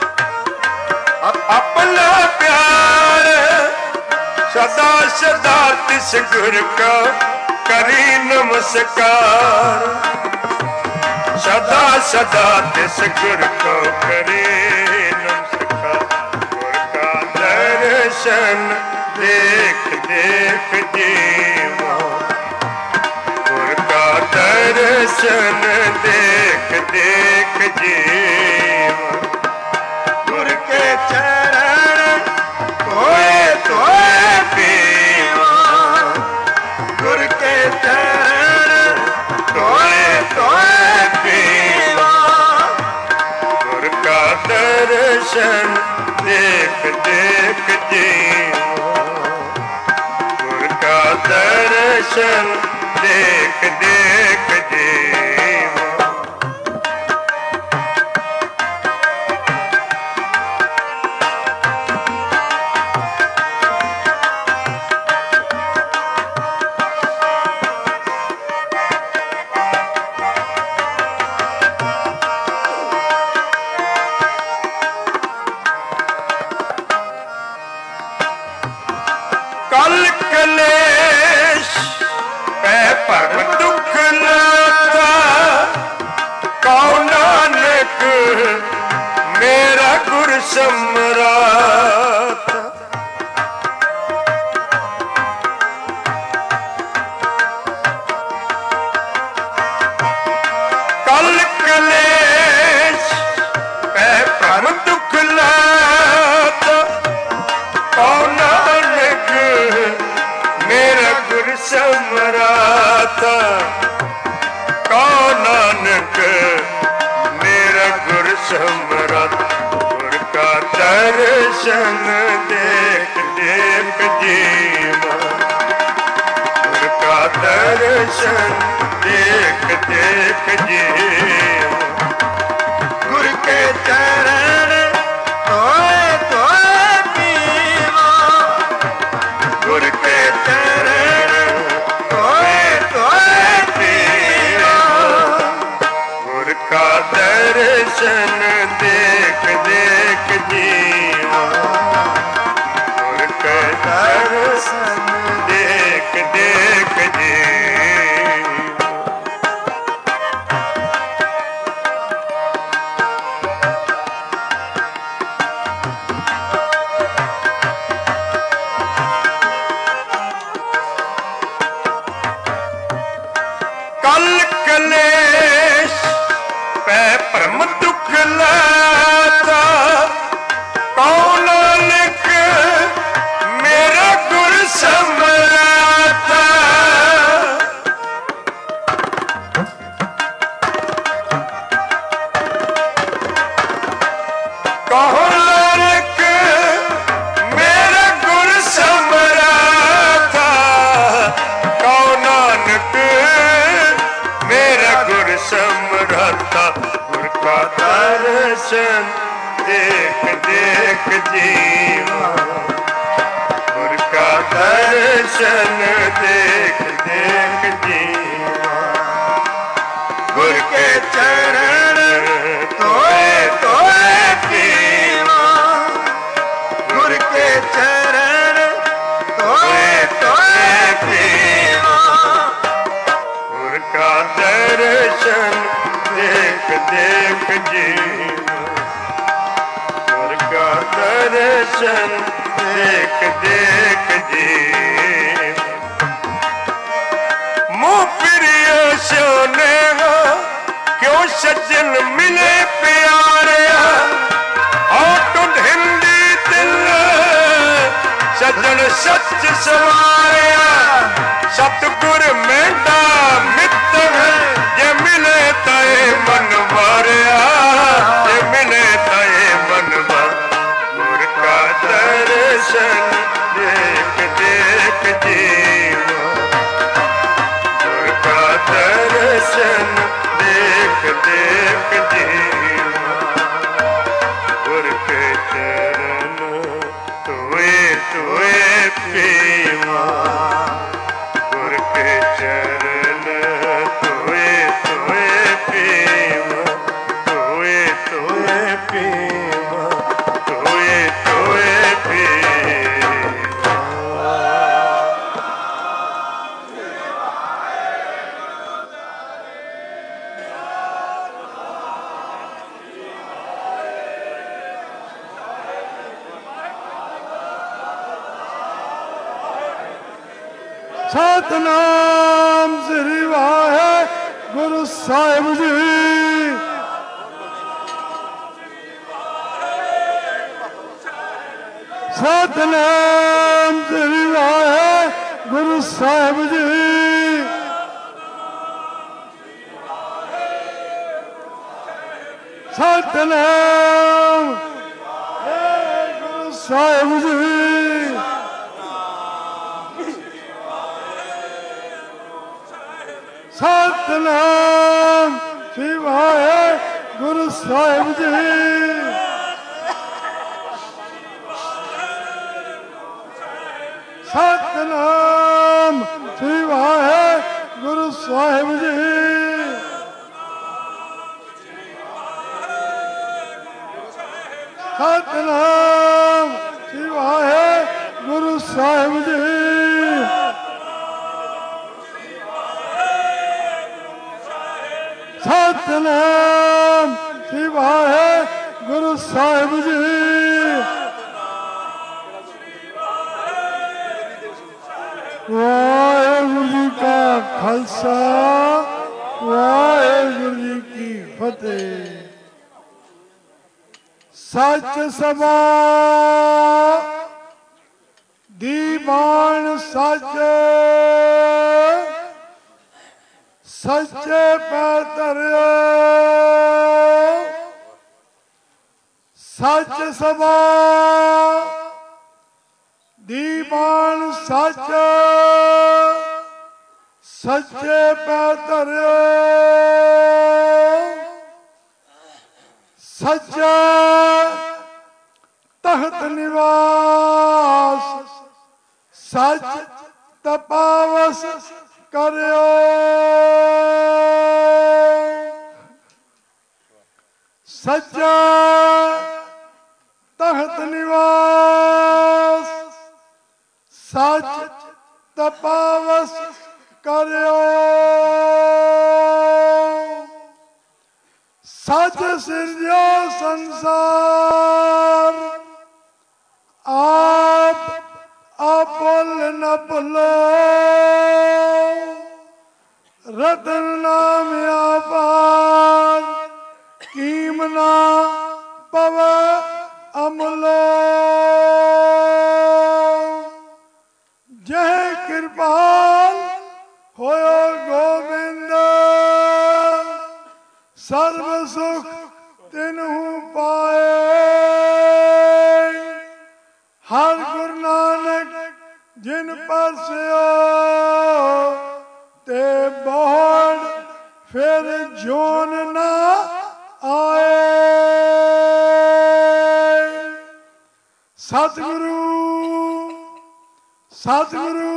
अपना प्यार सदा सदा तिस गुर का करी नमस्कार सदा सदा तिस गुर को करे नमस्कार गुर का दर्शन देख देख जीवा गुर का दर्शन देख देख जीवा गुर के चरण धोए धोए पीवा गुर के चरण धोए धोए पीवा गुर का दर्शन देख देख जीवा गुर का दर्शन देख देख जीवा कल कलेश पै भरम दुख लाता कौन नानक मेरा गुर सम्राट कल कलेश पै भरम दुख लाता कौन नानक मेरा गुर सम्राता कौन नानक मेरा गुर सम्राट गुर का दर्शन देख देख जीवा गुर का दर्शन देख देख जीवा गुर के चरण धोए धोए पीवा गुर के चरण धोए धोए पीवा गुर का दर्शन देख देख जीवा गुर का दर्शन देख देख जीवा कल कलेश पै भरम दुख लाता कौन नानक मेरा गुर सम्राता कौन नानक मेरा गुर सम्राता कौन नानक मेरा गुर सम्राता गुर का दर्शन देख देख जीवा गुर का दर्शन देख देख जीवा गुर के चरण धोए धोए पीवा गुर के चरण धोए धोए पीवा गुर का दर्शन देख देख जीवा गुर का दर्शन देख देख जीवा मुँह प्रिय सोने क्यों सज्जन मिले प्यारे ऑटुट हिंदी दिल सज्जन सच सवाया सतगुर मेंढा मित्र है ये मिले तय मन मारिया ये मिले तय मन मार गुर का दर्शन देख देख जीवा गुर का दर्शन देख ਸਤਨਾਮ ਸ੍ਰੀ ਵਾਹਿਗੁਰੂ ਸਾਹਿਬ ਜੀ। ਸਤਨਾਮ ਸ੍ਰੀ ਵਾਹਿਗੁਰੂ ਸਾਹਿਬ ਜੀ। ਸਤਨਾਮ ਵਾਹਿਗੁਰੂ ਸਾਹਿਬ ਜੀ। ਸਤਨਾਮ ਸ੍ਰੀ ਵਾਹਿਗੁਰੂ ਸਾਹਿਬ ਜੀ। ਸਤਨਾਮ ਸ੍ਰੀ ਵਾਹਿਗੁਰੂ ਸਾਹਿਬ ਜੀ। ਸਤਨਾਮ ਸ੍ਰੀ ਵਾਹਿਗੁਰੂ ਸਾਹਿਬ ਜੀ। ਸਤਨਾਮ ਸ੍ਰੀ ਵਾਹਿਗੁਰੂ ਸਾਹਿਬ ਜੀ। ਵਾਹਿਗੁਰੂ ਜੀ ਕਾ ਖਾਲਸਾ ਵਾਹਿਗੁਰੂ ਜੀ ਕੀ ਫਤਿਹ। ਸੱਚ ਸਭਾ ਦੀਵਾਨ ਸੱਚ ਸੱਚੇ ਪੈਰ ਧਰਿਓ। ਸੱਚ ਸਭਾ ਦੀਵਾਨ ਸੱਚ ਸੱਚੇ ਪੈਰ ਧਰਿਓ। ਸੱਚਾ ਤਖਤ ਨਿਵਾਸ ਸੱਚ ਤਪਾਵਸ ਕਰਿਓ। ਸੱਚਾ ਤਖਤ ਨਿਵਾਸ ਸੱਚ ਤਪਾਵਸ ਕਰਿਓ। ਸੱਚ ਸਿਰਜਿਓ ਸੰਸਾਰ ਆਪ ਭੁੱਲ ਨ ਭੁੱਲੋ। ਰਤਨ ਨਾਮ ਆਪਾਰ ਕੀਮ ਨਾ ਪਵੈ ਅਮੁਲੋ। ਜੈ ਕਿਰਪਾਲ ਹੋਇਓ ਗੋਬਿੰਦ ਸਰਬ ਸੁਖ ਤਿਨਹੂ ਪਾਏ। ਹਰ ਗੁਰੂ ਨਾਨਕ ਜਿਨ ਪਰਸਿਓ ਤੇ ਬੋੜ ਫਿਰ ਜੋਨ ਨਾ ਆਏ। ਸਤਿਗੁਰੂ ਸਤਿਗੁਰੂ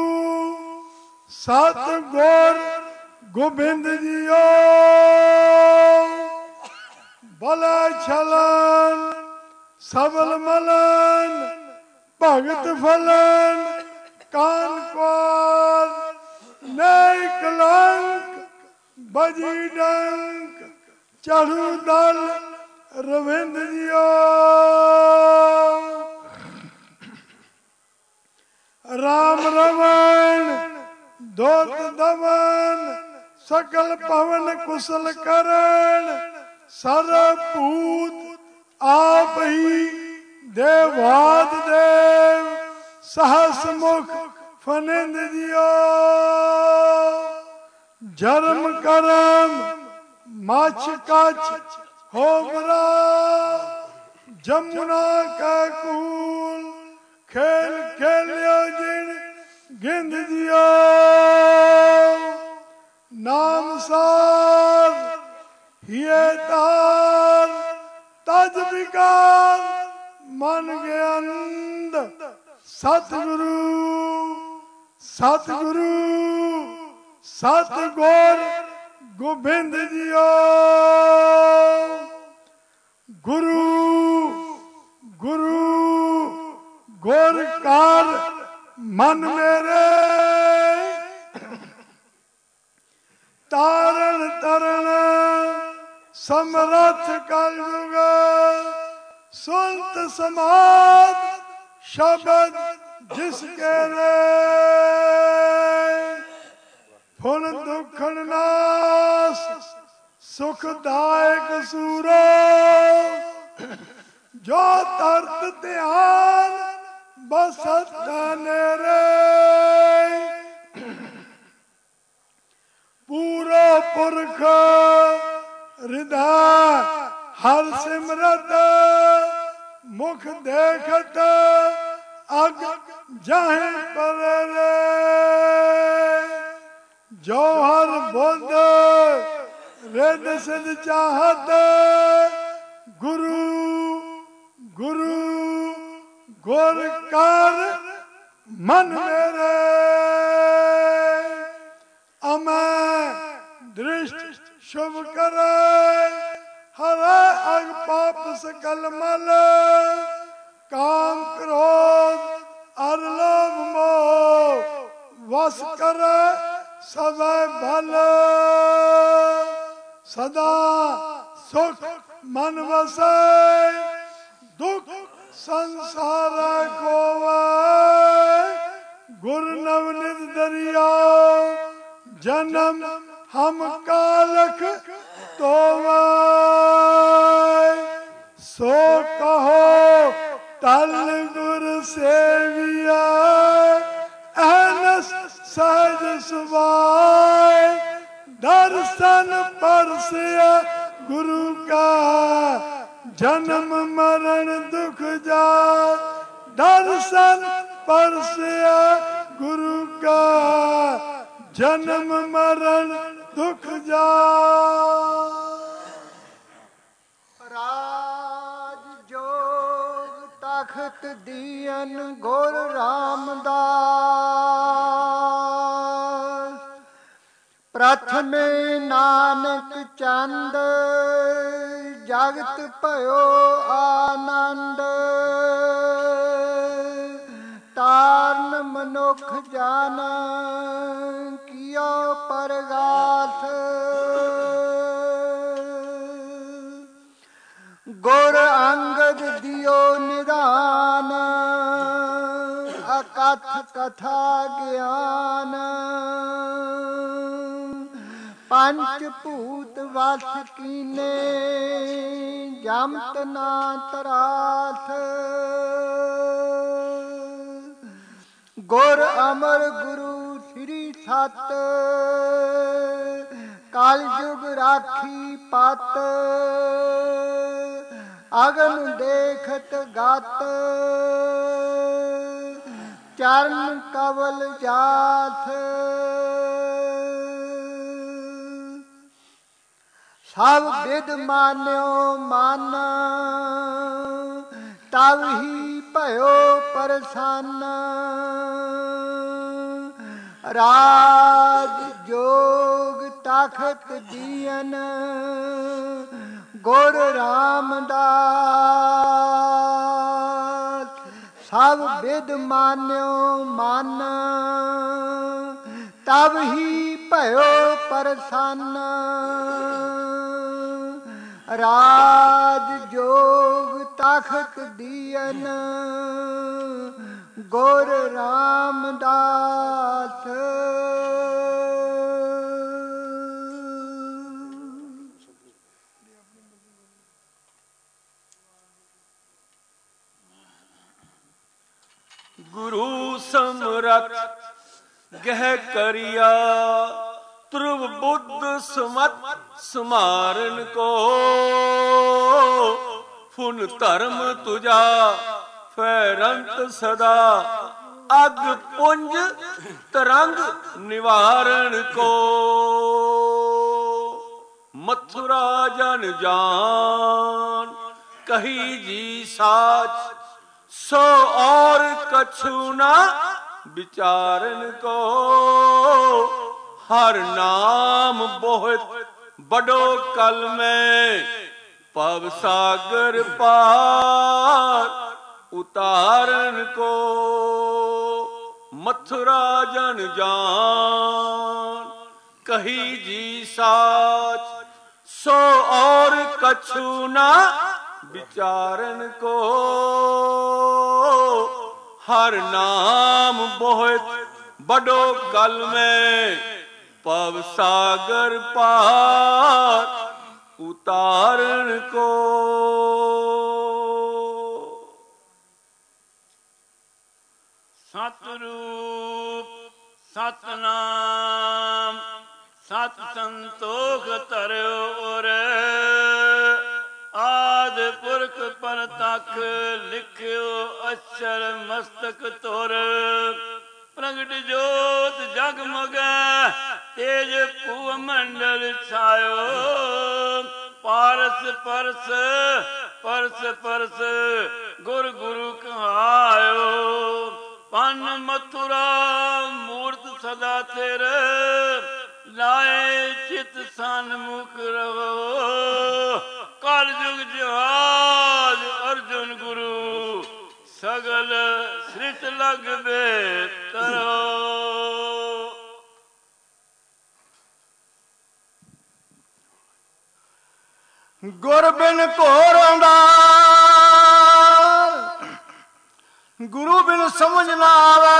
ਸਤਿਗੁਰ ਗੋਬਿੰਦ ਜੀਓ। ਬਲ ਛਲਨ ਸਬਲ ਮਲਨ ਭਗਤ ਫਲਨ ਕਾਨ ਕੁਆਰ ਨਹੀਂ ਕਲੰਕ ਬਜੀ ਡੰਕ ਚੜੂ ਦਲ ਰਵਿੰਦ ਜੀਓ। ਰਾਮ ਰਮਨ ਦੋਤ ਦਮਨ ਸਕਲ ਪਵਨ ਕੁਸਲ ਕਰਨ ਸਰਬ ਭੂਤ ਆਪ ਹੀ ਦੇਵਾਦ ਦੇਵ ਸਹਸ ਮੁਖ ਫਨਿੰਦ ਜੀਓ। ਜਰਮ ਕਰਮ ਮਛ ਕਛ ਹੋਮਰਾ ਜਮੁਨਾ ਕਾ ਕੂਲ ਖੇਲ ਖੇਲਿਓ ਜਿਣ ਗਿੰਦ ਜੀਓ। ਨਾਮ ਸਾਰ ਹੀਏ ਤਾਰ ਤਜ ਵਿਕਾਰ ਮਨ ਗਿਆਨੰਦ। ਸਤਿਗੁਰੂ ਸਤਿਗੁਰੂ ਸਤਿਗੁਰ ਗੋਬਿੰਦ ਜੀਓ। ਗੁਰੂ ਗੁਰੂ ਗੁਰ ਕਾਰ ਮਨ ਮੇਰੇ ਤਾਰਨ ਤਰਨ ਸਮਰਥ ਕਲਯੁਗ ਸੁਨਤ ਸਮਾਦ ਸ਼ਬਦ ਜਿਸ ਕੇ ਰੇ। पुन दुखन नाश सुखदायक सूरो जो तरत ध्यान बसत नेरे पूरो पुरख हृदय हर सिमरत मुख देखत अग जाहि पर रे जो हर बुध रिद सिद्ध चाहत गुरु गुरु गुर कर मन मेरे अमै दृष्टि शुभ करे हरे अग पाप सकल मल काम क्रोध अर लोभ मोह वश करे सदै भल सदा सुख मन वसै दुख संसार खोवै गुर नवनिध दरिया जन्म हम कालख तोवै सो कहो तल गुर सेविया अहनस सहज सुभाय दर्शन परसिया गुरु का जन्म मरण दुख जा दर्शन परसिया गुरु का जन्म मरण दुख जा राज जोग तखत दियन गुर रामदास प्रथमे नानक चंद जगत भयो आनंद ताਰਨ मनुख जान कियो परगाथ गुर अंगद दियो निदान अकथ कथा ज्ञान पंच भूत वस कीने जमत ना तराथ गुर अमर गुरु श्री सत कल युग राखी पत अगन देखत गात चरण कवल जाथ सब विद मान्यो मान तब ही भयो परसान राज जोग तखत दियन गुर रामदास सब विद मान्यो मान तब ही भयो परसान राज जोग तखत दियन गुर रामदास गुरु समरथ गह करिया ध्रुव बुद्ध सुमत सुमारन को फुन धर्म तुझा फैरंत सदा अग पुंज तरंग निवारण को मथुरा जन जान कही जी साच सो और कछु ना विचारन को हर नाम बहुत बड़ो कल में पव सागर पार उतारन को मथुरा जन जान कही जी साच सो और कछु ना विचारन को हर नाम बहुत बड़ो कल में पव सागर पार उतारण को। सतरूप सतनाम सत संतोख तरयोर, आद पुरख परतख लिखियो अक्षर मस्तक तोर। प्रगट जोत जगमग तेज भू मंडल छायो, पारस परस परस परस गुर गुरु कहायो। पन मथुरा मूर्त सदा तेरे, लाए चित सन्मुख रहो। कल युग जहाज अर्जुन गुरु, सगल सृष्ट लग बेतरो। गुर बिन घोर अंधार, गुरु बिन समझ ना आवे।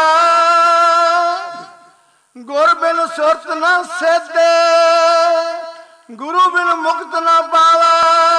गुर बिन सुरत न सेधे, गुरु बिन मुक्त न पावे।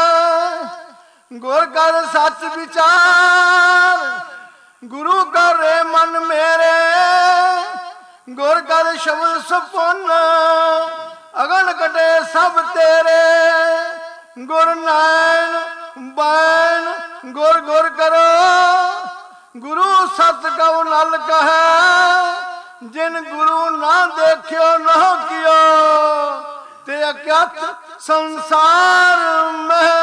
गुर कर सच विचार, गुरु कर रे मन मेरे। गुर कर शब्द सुपुन, अगन कटे सब तेरे। गुर नैन बैन गुर गुर करो, गुरु सत कौ नल कहे। जिन गुरु ना देखियो न कियो, ते अज्ञात संसार में।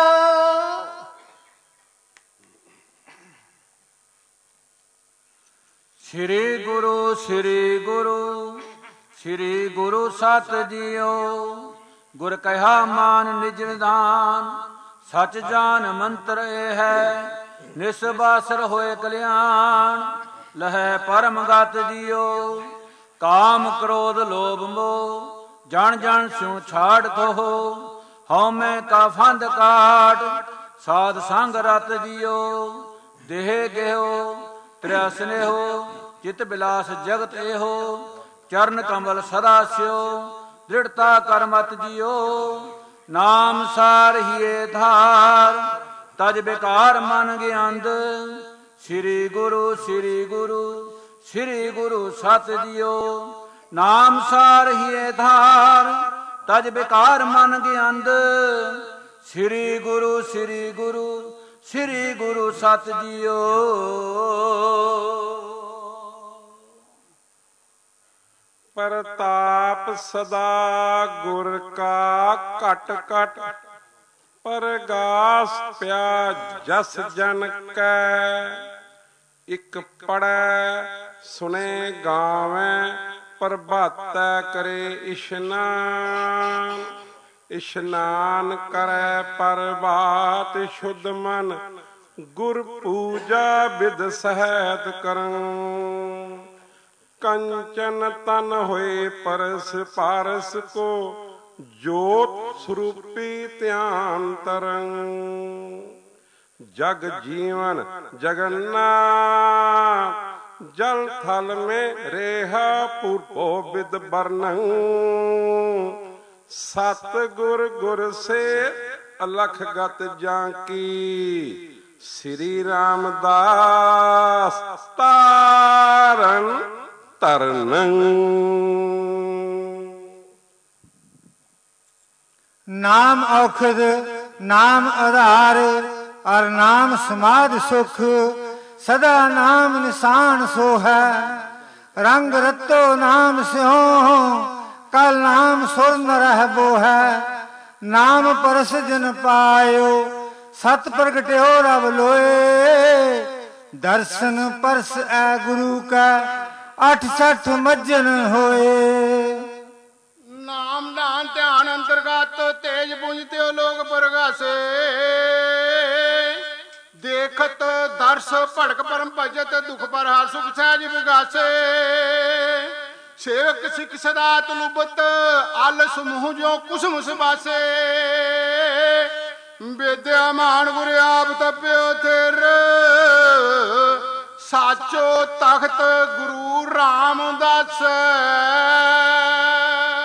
श्री गुरु श्री गुरु श्री गुरु सत जियो। गुर कहा मान निज विधान, सच जान मंत्र ए है। निस्बासर होए कल्याण, लहै परम गत जियो। काम क्रोध लोभ मोह, जन जन स्यों छाड़ कहो। हौमे का फंद काट, साध संग रत जियो। देह गेहो त्रै स्नेहो, चित बिलास जगत एहो। चरण कमल सदा स्यो, दृढ़ता कर मत जियो। नाम सार हिए धार, तज बेकार मन ज्ञांद। श्री गुरु श्री गुरु श्री गुरु सत जियो। नाम सार हिए धार, तज बेकार मन ज्ञांद। श्री गुरु श्री गुरु श्री गुरु सत जियो। प्रताप सदा गुर का घट घट, परगास प्या जस जन कै। इक पढ़ै सुने गावे, प्रभातै करे इशनान। इशनान करे प्रभात शुद्ध मन, गुर पूजा विद सहत करं। कंचन तन होए परस पारस को, जोत स्वरूपी ध्यान तरंग। जग जीवन जगन्नाथ, जल थल में रेहा पूर्वो विद वर्णन। सतगुर गुर से अलख गत जाकी, श्री रामदास तारण तरन। नाम औखद नाम आधार, और नाम समाध सुख। सदा नाम निशान सो है, रंग रतो नाम स्यो। कल नाम सुर न रहबो है, नाम परस जन पायो। सत प्रगट्यो रब लोए, दर्शन परस ए गुरु का। 68 मज्जन होए। नाम दान ध्यान अंतर्गत, तेज पुंज त्यो लोग प्रगासे। देखत दर्श भड़क परम भजत, दुख पर हार सुख सहज विगासे। सेवक सिख सदा तुलुबत, आलस मुह जो कुसमुस बासे। विद्या मान गुर आप तप्यो थिर, साचो तख्त गुरु रामदास।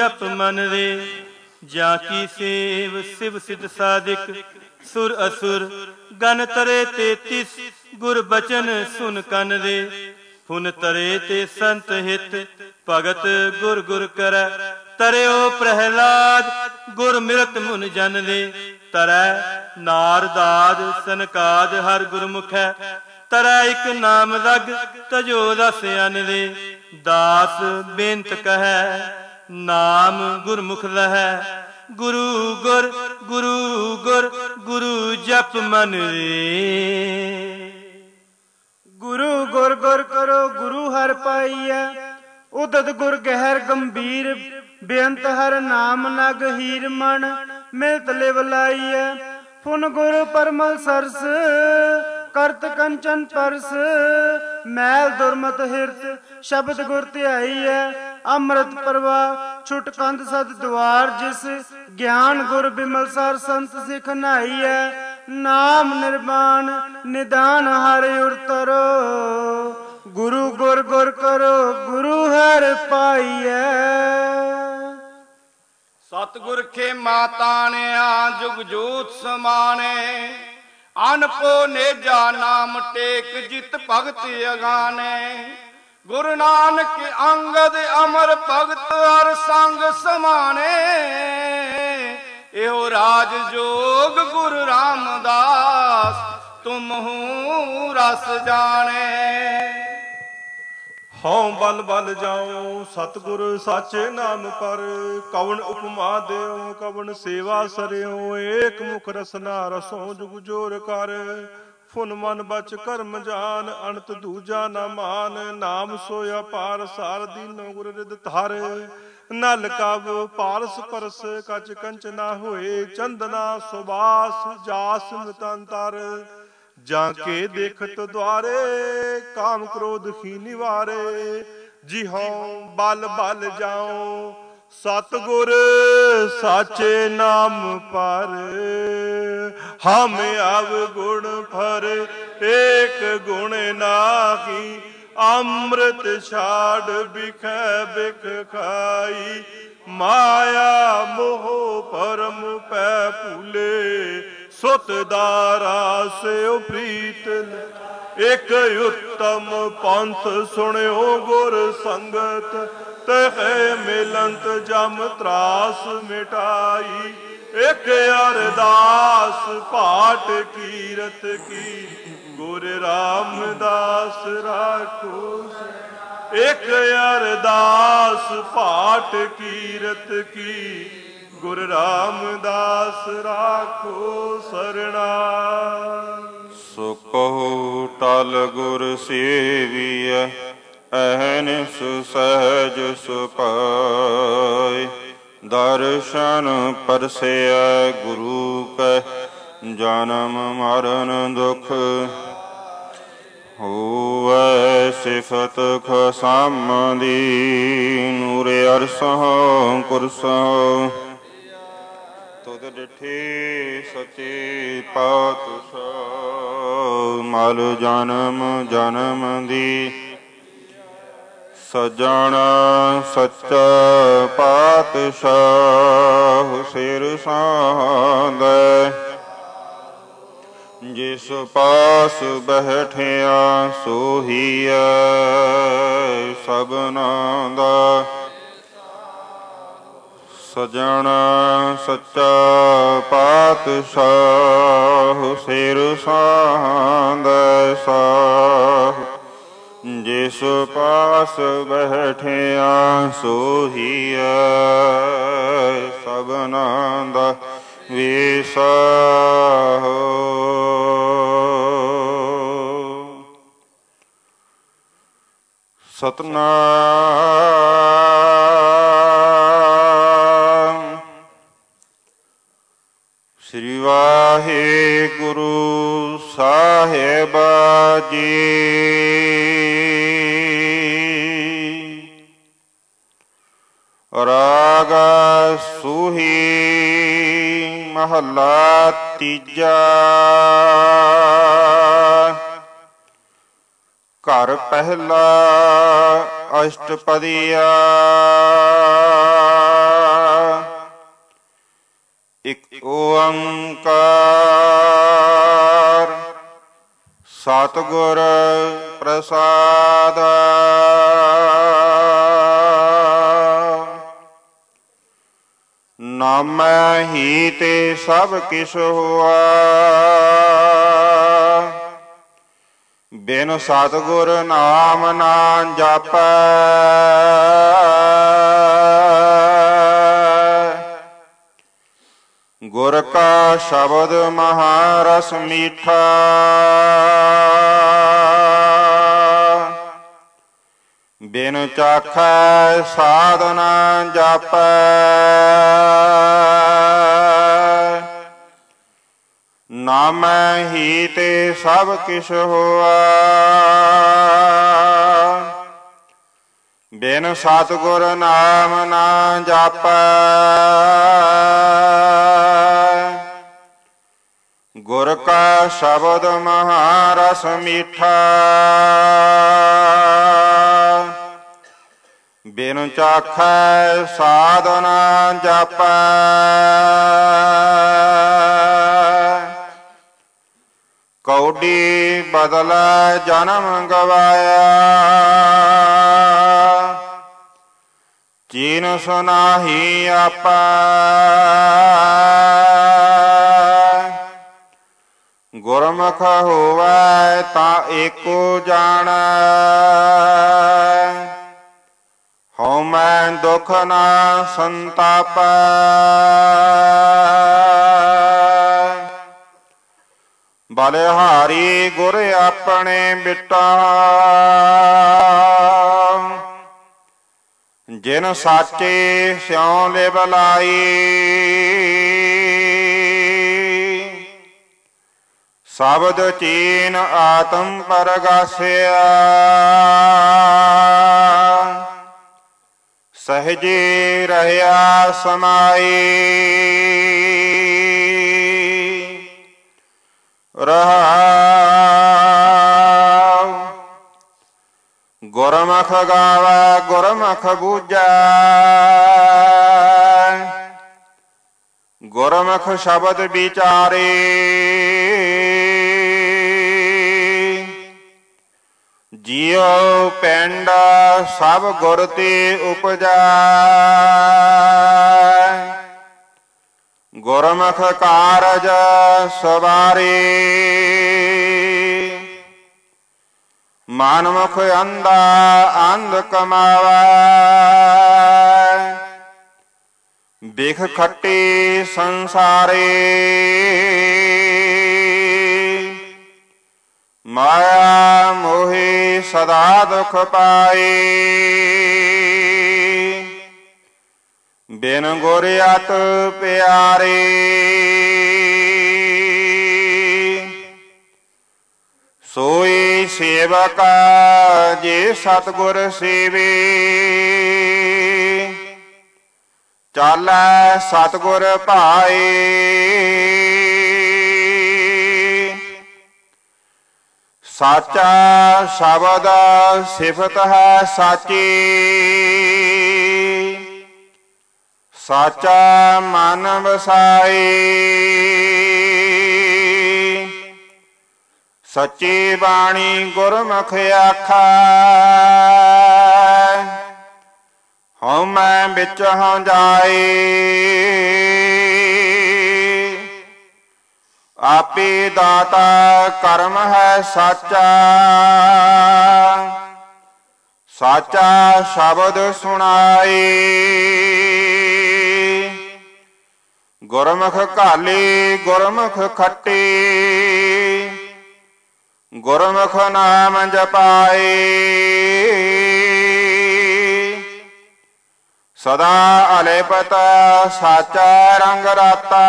ਜਪ ਮਨ ਰੇ। ਜਾਂ ਕੀ ਸੇਵ ਸਿਵ ਸਿਧ ਸਾਧਿਕ ਸੁਰ ਅਸੁਰ ਗਨ ਤਰੇ 33 ਗੁਰ ਬਚਨ ਸੁਨ ਕੰਨ ਰੇ। ਫੁਨ ਤਰੇ ਤੇ ਸੰਤ ਹਿਤ ਭਗਤ ਗੁਰ ਗੁਰ ਕਰੈ। ਤਰਿਓ ਪ੍ਰਹਿਲਾਦ ਗੁਰ ਮਿਰਤ ਮੁਨ ਜਨ ਰੇ। ਤਰੈ ਨਾਰਦਾਦ ਸਨਕਾਦ ਹਰ ਗੁਰਮੁਖੈ। ਤਰੈ ਇਕ ਨਾਮ ਰਗ ਤਜੋ ਰਸ ਅਨ ਰੇ। ਦਾਸ ਬੇਨਤ ਕਹੈ ਨਾਮ ਗੁਰਮੁਖ ਲਹੈ। ਗੁਰੂ ਗੁਰ ਗੁਰੂ ਗੁਰ ਗੁਰੂ ਜਪ ਮਨ ਰੇ। ਗੁਰੂ ਗੁਰ ਗੁਰ ਕਰੋ ਗੁਰੂ ਹਰਿ ਪਾਈਐ। ਉਦਤ ਗੁਰ ਗਹਿਰ ਗੰਭੀਰ ਬੇਅੰਤ ਹਰ ਨਾਮ ਨਗ ਹੀਰ ਮਨ ਮਿਲਤ ਲਿਵ ਲਾਈਐ। ਫੁਨ ਗੁਰ ਪਰਮਲ ਸਰਸ ਕਰਤ ਕੰਚਨ ਪਰਸ ਮੈਲ ਦੁਰਮਤ ਹਿਰਤ ਸ਼ਬਦ ਗੁਰ ਧਿਆਈਐ। ਅੰਮ੍ਰਿਤ ਪ੍ਰਵਾਹ ਛੁਟ ਕੰਧ ਸਦ ਦੁਆਰ ਜਿਸ ਗਿਆਨ ਗੁਰ ਬਿਮਲ ਸਰ ਸੰਤ ਸਿਖ ਨਾਈਐ। ਨਾਮ ਨਿਰਵਾਣ ਨਿਦਾਨ ਹਰਿ ਉਰਤਰੋ ਗੁਰੂ ਗੁਰ ਗੁਰ ਕਰੋ ਗੁਰੂ ਹਰਿ ਪਾਈਐ। ਸਤਿਗੁਰ ਖੇਮਾ ਤਾਣਿਆ ਜੁਗ ਜੋਤ ਸਮਾਨੇ। ਅਨਪੋ ਨੇਜਾ ਨਾਮ ਟੇਕ ਜਿਤ ਭਗਤ ਅਗਾਨੇ। ਗੁਰੂ ਨਾਨਕ ਅੰਗਦ ਅਮਰ ਭਗਤ ਹਰ ਸੰਗ ਸਮਾਨੇ। ਇਹੋ ਰਾਜ ਜੋਗ ਗੁਰੂ ਰਾਮਦਾਸ ਤੁਮਹੂ ਰਸ ਜਾਣੇ। ਹਉ ਬਲ ਬਲ ਜਾਉ ਸਤਿਗੁਰ ਸਾਚੇ ਨਾਮ ਪਰ। ਕਵਣ ਉਪਮਾ ਦਿਓ ਕਵਣ ਸੇਵਾ ਸਰਿਓ। ਏਕ ਮੁਖ ਰਸਨਾ ਰਸੋ ਜੁਗ ਜੋਰ ਕਰ। ਫੁਨ ਮਨ ਬਚ ਕਰਮ ਜਾਨ ਅਣਤ ਦੂਜਾ ਨਾ ਮਾਨ। ਨਾਮ ਸੋਇਆ ਪਾਰ ਸਾਰ ਦੀਨੋ ਗੁਰ ਰਿਦ ਧਾਰ। ਨਲ ਕਵ ਪਾਰਸ ਪਰਸ ਕਚ ਕੰਚ ਨਾ ਹੋਏ। ਚੰਦਨਾ ਸੁਬਾਸ ਜਾਸ ਮਿਤੰਤਰ। ਜਾਂ ਕੇ ਦੇਖਤ ਦੁਆਰੇ ਕਾਮ ਕ੍ਰੋਧ ਹੀ ਨਿਵਾਰੇ। ਜੀ ਹਉ ਬਲ ਬਲ ਜਾਉ ਸਤਿਗੁਰ ਸਾਚੇ ਨਾਮ ਪਰ। ਹਮ ਅਵਗੁਣ ਭਰ ਏਕ ਗੁਣ ਨਾਹੀ। ਅੰਮ੍ਰਿਤ ਛਾੜ ਬਿਖੈ ਬਿਖ ਖਾਈ। ਮਾਇਆ ਮੋਹ ਪਰਮ ਪੈ ਭੂਲੇ। ਸੁਤ ਦਾਰਾ ਸਿਉ ਪ੍ਰੀਤ ਇਕ ਉਤਮ ਪੰਥ ਸੁਣਿਓ ਗੁਰ ਸੰਗਤ। ਤਹਿ ਮਿਲੰਤ ਜਮ ਤਰਾਸ ਮਿਟਾਈ। ਇਕ ਅਰਦਾਸ ਪਾਠ ਕੀਰਤ ਕੀ ਗੁਰ ਰਾਮਦਾਸ ਰਾਖੋ। ਇਕ ਅਰਦਾਸ ਪਾਠ ਕੀਰਤ ਕੀ ਗੁਰ ਰਾਮਦਾਸ ਰਾਖੋ ਸਰਣਾ। ਸੋ ਕਹੋ ਟਲ ਗੁਰ ਸੇਵੀਐ। ਅਹਨਿਸ ਸਹਿਜ ਸੁਪਾਇ। ਦਰਸ਼ਨ ਪਰਸੈ ਗੁਰੂ ਕੈ। ਜਨਮ ਮਰਨ ਦੁਖ ਹੋਵੈ ਸਿਫਤ ਖਸਮ ਦੀ। ਨੂਰ ਅਰਸਹੁ ਕੁਰਸਹੁ ਤੁਧ ਡਿਠੇ ਸਚੇ ਪਾਤਸ਼ਾਹ। ਮਲ ਜਨਮ ਜਨਮ ਦੀ ਸਜਣ ਸੱਚਾ ਪਾਤਸ਼ਾਹ। ਸਿਰ ਸਾਂਦੈ ਜਿਸ ਪਾਸ ਬੈਠਿਆ ਸੋਹੀਐ ਸਭਨਾਂ ਦਾ। ਸਜਣ ਸੱਚਾ ਪਾਤਸ਼ਾਹ ਸਿਰ ਸਾਂਦੈ ਸਾਹ। ਜਿਸ ਪਾਸ ਬੈਠਿਆ ਸੋਹੀਐ ਸਭਨਾਂ ਦਾ ਵਿਸਾਹੋ। ਸਤਨਾਮ ਸ੍ਰੀ ਵਾਹਿਗੁਰੂ ਸਾਹਿਬ ਜੀ। ਰਾਗ ਸੂਹੀ ਮਹੱਲਾ ਤੀਜਾ। ਘਰ ਪਹਿਲਾ ਅਸ਼ਟਪਦੀਆ। ਇਕ ਓੰਕਾਰ ਸਤਿਗੁਰ ਪ੍ਰਸਾਦ। ਨਾਮੈ ਹੀ ਤੇ ਸਭ ਕਿਛ ਹੋਆ, ਬਿਨ ਸਤਿਗੁਰ ਨਾਮ ਨਾ ਜਾਪੈ। ਗੁਰ ਕਾ ਸ਼ਬਦ ਮਹਾਰਸ ਮੀਠਾ, ਬਿਨ ਚਾਖੈ ਸਾਧ ਨਾ ਜਾਪੈ। ਨਾਮੈ ਹੀ ਤੇ ਸਭ ਕਿਛ ਹੋਆ, ਬਿਨ ਸਤਿਗੁਰ ਨਾਮ ਨਾ ਜਾਪੈ। ਗੁਰ ਕਾ ਸ਼ਬਦ ਮਹਾਰਸ ਮੀਠਾ, ਬਿਨ ਚਾਖੈ ਸਾਧ ਨਾ ਜਾਪੈ। ਕੌਡੀ ਬਦਲੈ ਜਨਮ ਗਵਾਇਆ, ਚੀਨ ਸੁਨਾਹੀ ਆਪੈ। ਗੁਰਮੁਖ ਹੋਵੈ ਤਾਂ ਏਕੋ ਜਾਣੈ, ਹਉਮੈ ਦੁਖ ਨਾ ਸੰਤਾਪੈ। ਬਲਿਹਾਰੀ ਗੁਰ ਆਪਣੇ ਬਿਟਾ, ਜਿਨ ਸਾਚੇ ਸਿਉ ਲਿਵ ਲਾਈ। ਸ਼ਬਦ ਚੀਨ ਆਤਮ ਪਰਗਾਸਿਆ, ਸਹਜੇ ਰਹਿਆ ਸਮਾਈ। ਰਹਾਉ ਗੁਰਮੁਖ ਗਾਵੈ ਗੁਰਮੁਖ ਬੂਝੈ, ਗੁਰਮੁਖ ਸ਼ਬਦ ਵਿਚਾਰੇ। ਜੀਉ ਪਿੰਡ ਸਭ ਗੁਰ ਤੇ ਉਪਜੈ, ਗੁਰਮੁਖ ਕਾਰਜ ਸਵਾਰੇ। ਮਨਮੁਖ ਅੰਧਾ ਅੰਧ ਕਮਾਵੈ, ਬਿਖ ਖੱਟੀ ਸੰਸਾਰੇ। ਮਾਇਆ ਮੋਹਿ ਸਦਾ ਦੁਖ ਪਾਏ, ਬਿਨ ਗੁਰ ਅਤ ਪਿਆਰੇ। ਸੋਈ ਸੇਵਕ ਜੇ ਸਤਿਗੁਰ ਸੇਵੇ, ਚਾਲੈ ਸਤਿਗੁਰ ਭਾਏ। ਸਾਚਾ ਸ਼ਬਦ ਸਿਫਤ ਹੈ ਸਾਚੀ, ਸਾਚਾ ਮਨ ਵਸਾਈ। ਸੱਚੀ ਬਾਣੀ ਗੁਰਮੁਖ ਆਖੈ, ਹਉਮੈ ਵਿੱਚ ਹਉ ਜਾਏ। ਆਪੇ ਦਾਤਾ ਕਰਮ ਹੈ ਸਾਚਾ, ਸਾਚਾ ਸ਼ਬਦ ਸੁਣਾਏ। ਗੁਰਮੁਖ ਘਾਲੇ ਗੁਰਮੁਖ ਖੱਟੇ, ਗੁਰਮੁਖ ਨਾਮ ਜਪਾਏ। ਸਦਾ ਅਲੇਪਤ ਸਾਚਾ ਰੰਗ ਰਾਤਾ,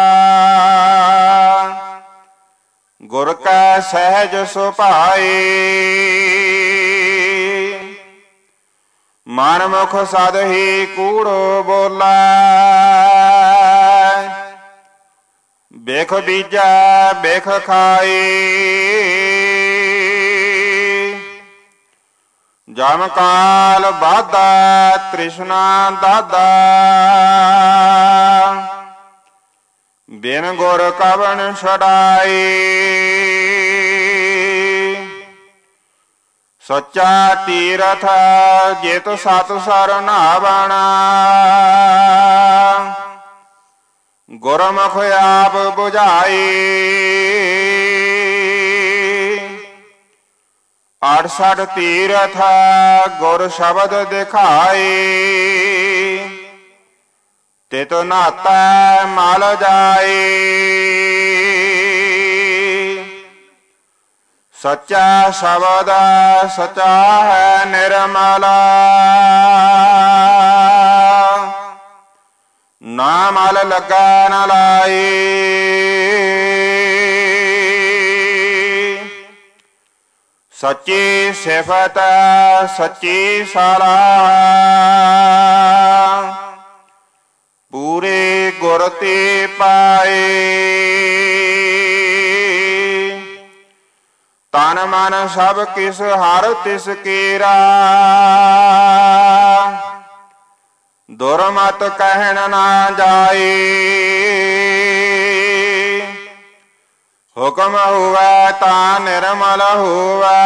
ਗੁਰ ਕੈ ਸਹਿਜ ਸੁਭਾਏ। ਮਨ ਮੁਖ ਸਦ ਹੀ ਕੂੜੋ ਬੋਲਾ, ਬਿਖ ਬੀਜੈ ਬਿਖ ਖਾਏ। ਜਮ ਕਾਲ ਬਾਧਾ ਤ੍ਰਿਸ਼ਨਾ ਦਾਦਾ, ਬਿਨ ਗੁਰ ਕਵਣ ਛਡਾਈ। ਸੱਚਾ ਤੀਰਥ ਜਿਤ ਸਤ ਸਰਨਾਵਣ। ਗੁਰਮੁਖ ਆਪ 부ਝਾਈ। 68 ਤੀਰਥ ਗੁਰ ਸ਼ਬਦ ਦਿਖਾਈ। ਤਿਤ ਨਾਤਾ ਮਲ ਜਾਈ। ਸੱਚਾ ਸ਼ਬਦ ਸੱਚਾ ਹੈ ਨਿਰਮਲ। ਨਾ ਮਲ ਲੱਗਾ ਨ ਲਾਈ। ਸੱਚੀ ਸਿਫਤ ਸੱਚੀ ਸਲਾਹ। ਪੂਰੇ ਗੁਰ ਤੇ ਪਾਏ। ਤਨ ਮਨ ਸਭ ਕਿਸ ਹਰ ਤਿਸ ਕੇਰਾ। ਦੁਰਮਤ ਕਹਿਣ ਨਾ ਜਾਏ। ਹੁਕਮ ਹੋਵੈ ਤਾਂ ਨਿਰਮਲ ਹੋਵੈ।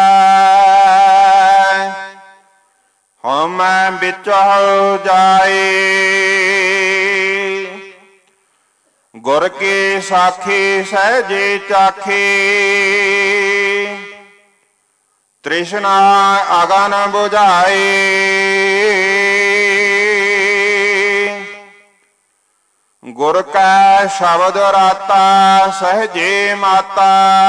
ਹਉਮੈ ਵਿੱਚ ਹੋ ਜਾਏ। ਗੁਰ ਕੀ ਸਾਖੀ ਸਹਿਜੇ ਚਾਖੀ। ਤ੍ਰਿਸ਼ਨਾ ਅਗਨ ਬੁਝਾਏ। ਗੁਰ ਕੈ ਸ਼ਬਦ ਰਾਤਾ ਸਹਿਜੇ ਮਾਤਾ।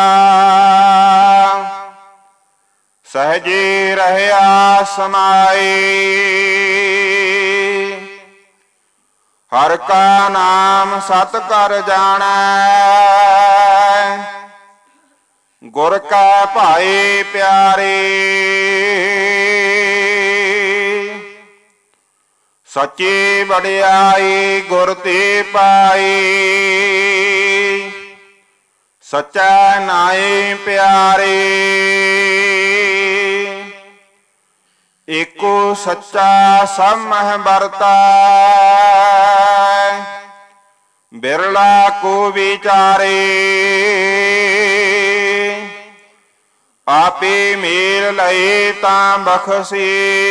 ਸਹਿਜੇ ਰਹਿਆ ਸਮਾਈ। ਹਰ ਕਾ ਨਾਮ ਸਤ ਕਰ ਜਾਣੈ। ਗੁਰ ਕੈ ਭਾਏ ਪਿਆਰੇ। ਸੱਚੀ ਵਡਿਆਈ ਗੁਰ ਤੇ ਪਾਈ। ਸੱਚਾ ਨਾਏ ਪਿਆਰੇ। ਏਕੋ ਸੱਚਾ ਸਭ ਮਹਿ ਵਰਤੈ। ਬਿਰਲਾ ਕੋ ਵਿਚਾਰੇ। ਆਪੇ ਮੇਲ ਲਏ ਤਾਂ ਬਖਸ਼ੇ।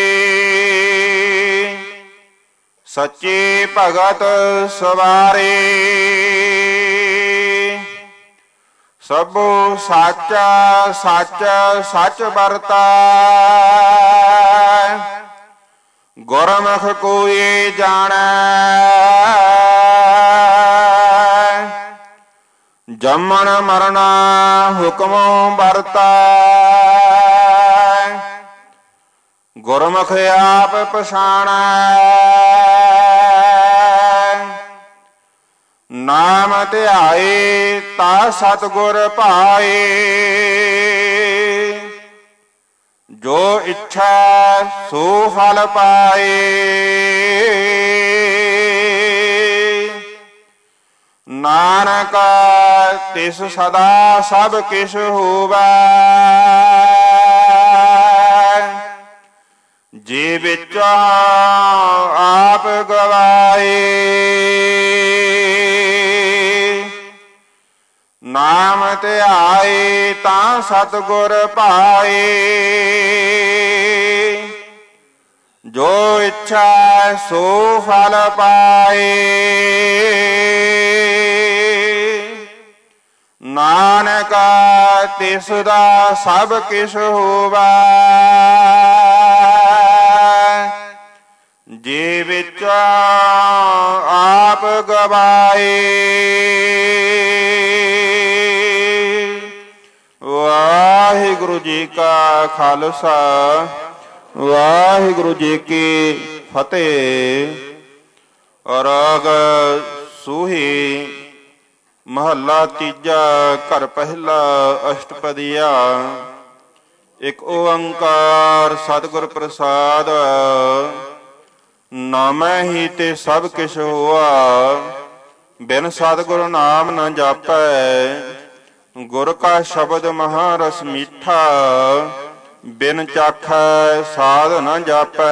ਸੱਚੇ ਭਗਤ ਸਵਾਰੇ। ਸਭੋ ਸਾਚਾ ਸੱਚ ਸੱਚ ਵਰਤੈ। ਗੁਰਮੁਖ ਕੋਈ ਜਾਣੈ। ਜੰਮਣ ਮਰਨਾ ਹੁਕਮੋਂ ਵਰਤੈ। ਗੁਰਮੁਖ ਆਪ ਪਛਾਣੈ। ਨਾਮ ਧਿਆਏ ਤਾ ਸਤਿਗੁਰ ਭਾਏ। ਜੋ ਇੱਛਾ ਸੋ ਫਲ ਪਾਏ। ਨਾਨਕ ਤਿਸ ਸਦਾ ਸਭ ਕਿਛ ਹੋਵੈ। ਜੇ ਵਿੱਚ ਆਪ ਗਵਾਏ। ਨਾਮ ਧਿਆਏ ਤਾਂ ਸਤਿਗੁਰ ਭਾਏ। ਜੋ ਇੱਛਾ ਸੋ ਫਲ ਪਾਏ। ਨਾਨਕ ਤਿਸ ਦਾ ਸਭ ਕਿਛ ਹੋਵੈ। ਜੇ ਵਿੱਚ ਆਪ ਗਵਾਏ। ਵਾਹਿਗੁਰੂ ਜੀ ਕਾ ਖਾਲਸਾ ਵਾਹਿਗੁਰੂ ਜੀ ਕੀ ਫਤਿਹ। ਰਾਗ ਸੂਹੀ ਮਹੱਲਾ ਤੀਜਾ ਘਰ ਪਹਿਲਾ ਅਸ਼ਟਪਦੀਆ। ਇੱਕ ਓੰਕਾਰ ਸਤਿਗੁਰ ਪ੍ਰਸਾਦ। ਨਾਮੈ ਹੀ ਤੇ ਸਭ ਕਿਛ ਹੋਆ। ਬਿਨ ਸਤਿਗੁਰ ਨਾਮ ਨ ਜਾਪੈ। ਗੁਰ ਕਾ ਸ਼ਬਦ ਮਹਾ ਰਸ ਮੀਠਾ। ਬਿਨ ਚਾਖੈ ਸਾਧ ਨ ਜਾਪੈ।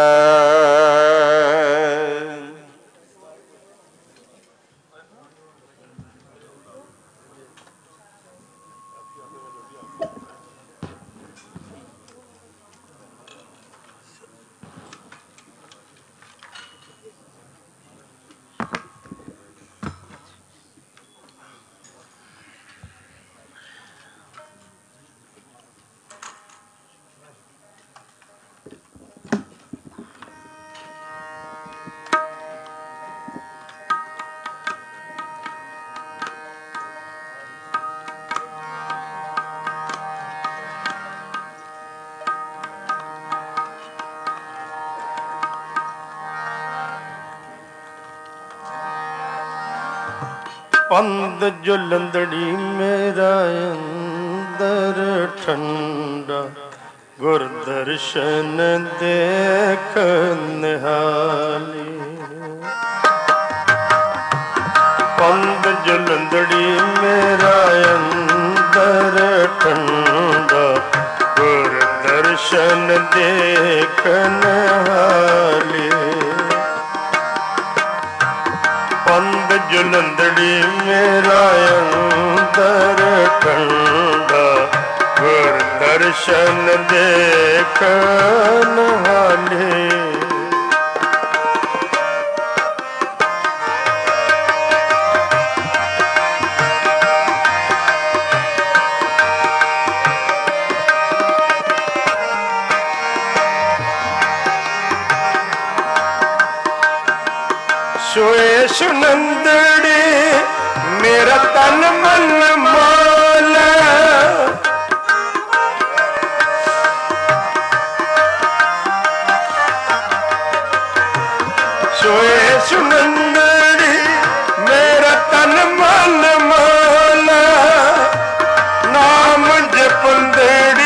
ਪੰਦ ਜੁਲੰਦੜੀ ਮੇਰਾ ਅੰਦਰ ਠੰਡਾ, ਗੁਰ ਦਰਸ਼ਨ ਦੇਖ ਨਿਹਾਲੀ। ਪੰਦ ਜੁਲੰਦੜੀ ਮੇਰਾ ਅੰਦਰ ਠੰਡਾ, ਗੁਰ ਦਰਸ਼ਨ ਦੇਖ ਨਿਹਾਲੀ। ਪੰਦ ਜੁਲੰਦੜੀ ਮੇਰਾ ਅੰਦਰ ਠੰਡਾ, ਗੁਰ ਦਰਸ਼ਨ ਦੇਖ ਨਿਹਾਲੀ। ਸੋਏ ਸੁਨੰਦੜੀ ਮੇਰਾ ਤਨ ਮਨ ਮੋਲ, ਸੋਏ ਸੁਨੰਦੜੀ ਮੇਰਾ ਤਨ ਮਨ ਮੋਲ, ਨਾਮ ਜਪੰਦੜੀ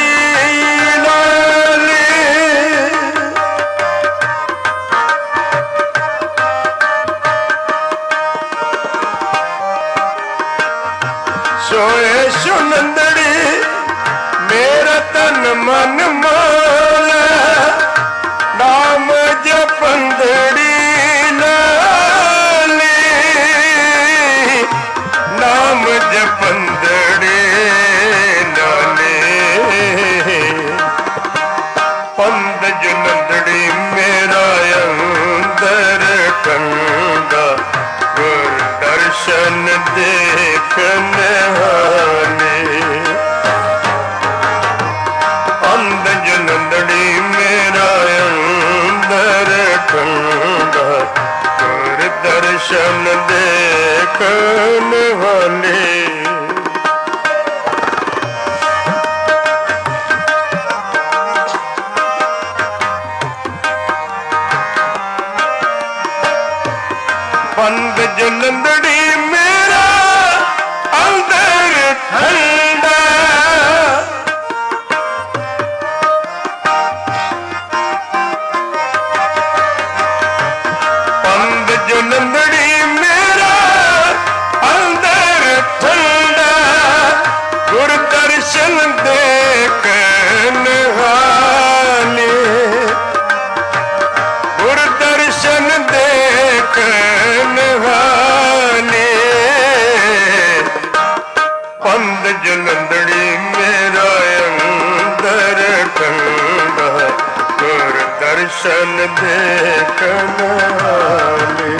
ਸੋਏ ਸੁਨੰਦੜੀ ਮੇਰਾ ਤਨ ਮਨ ਮੋਲ, ਨਾਮ ਜਪੰਦੜੀ ਲਾਲੀ, ਨਾਮ ਜਪੰਦੜੀ ਲਾਲੀ। ਪੰਦ ਜੁਲੰਦੜੀ ਮੇਰਾ ਅੰਦਰ ਠੰਡਾ, ਗੁਰ ਦਰਸ਼ਨ ਦੇਖ ਨਿਹਾਲੀ। ਪੰਦ ਜੁਲੰਦੜੀ ਮੇਰਾ ਅੰਦਰ ਠੰਡਾ, ਗੁਰ ਦਰਸ਼ਨ ਦੇਖ ਨਿਹਾਲੀ। ਪੰਦ ਜੁਲੰਦੜੀ ਮੇਰਾ ਅੰਦਰ ਠੰਡਾ, ਪੰਦ ਜੁਲੰਦੜੀ ਮੇਰਾ ਅੰਦਰ ਠੰਡਾ, ਗੁਰ ਦਰਸ਼ਨ ਦੇਖ ਨਿਹਾਲੀ। ਗੁਰ ਦਰਸ਼ਨ ਦੇਖ ਨਿਹਾਲੀ। ਪੰਦ ਜੁਲੰਦੜੀ ਮੇਰਾ ਅੰਦਰ ਠੰਡਾ, ਗੁਰ ਦਰਸ਼ਨ ਦੇਖ ਨਿਹਾਲੀ।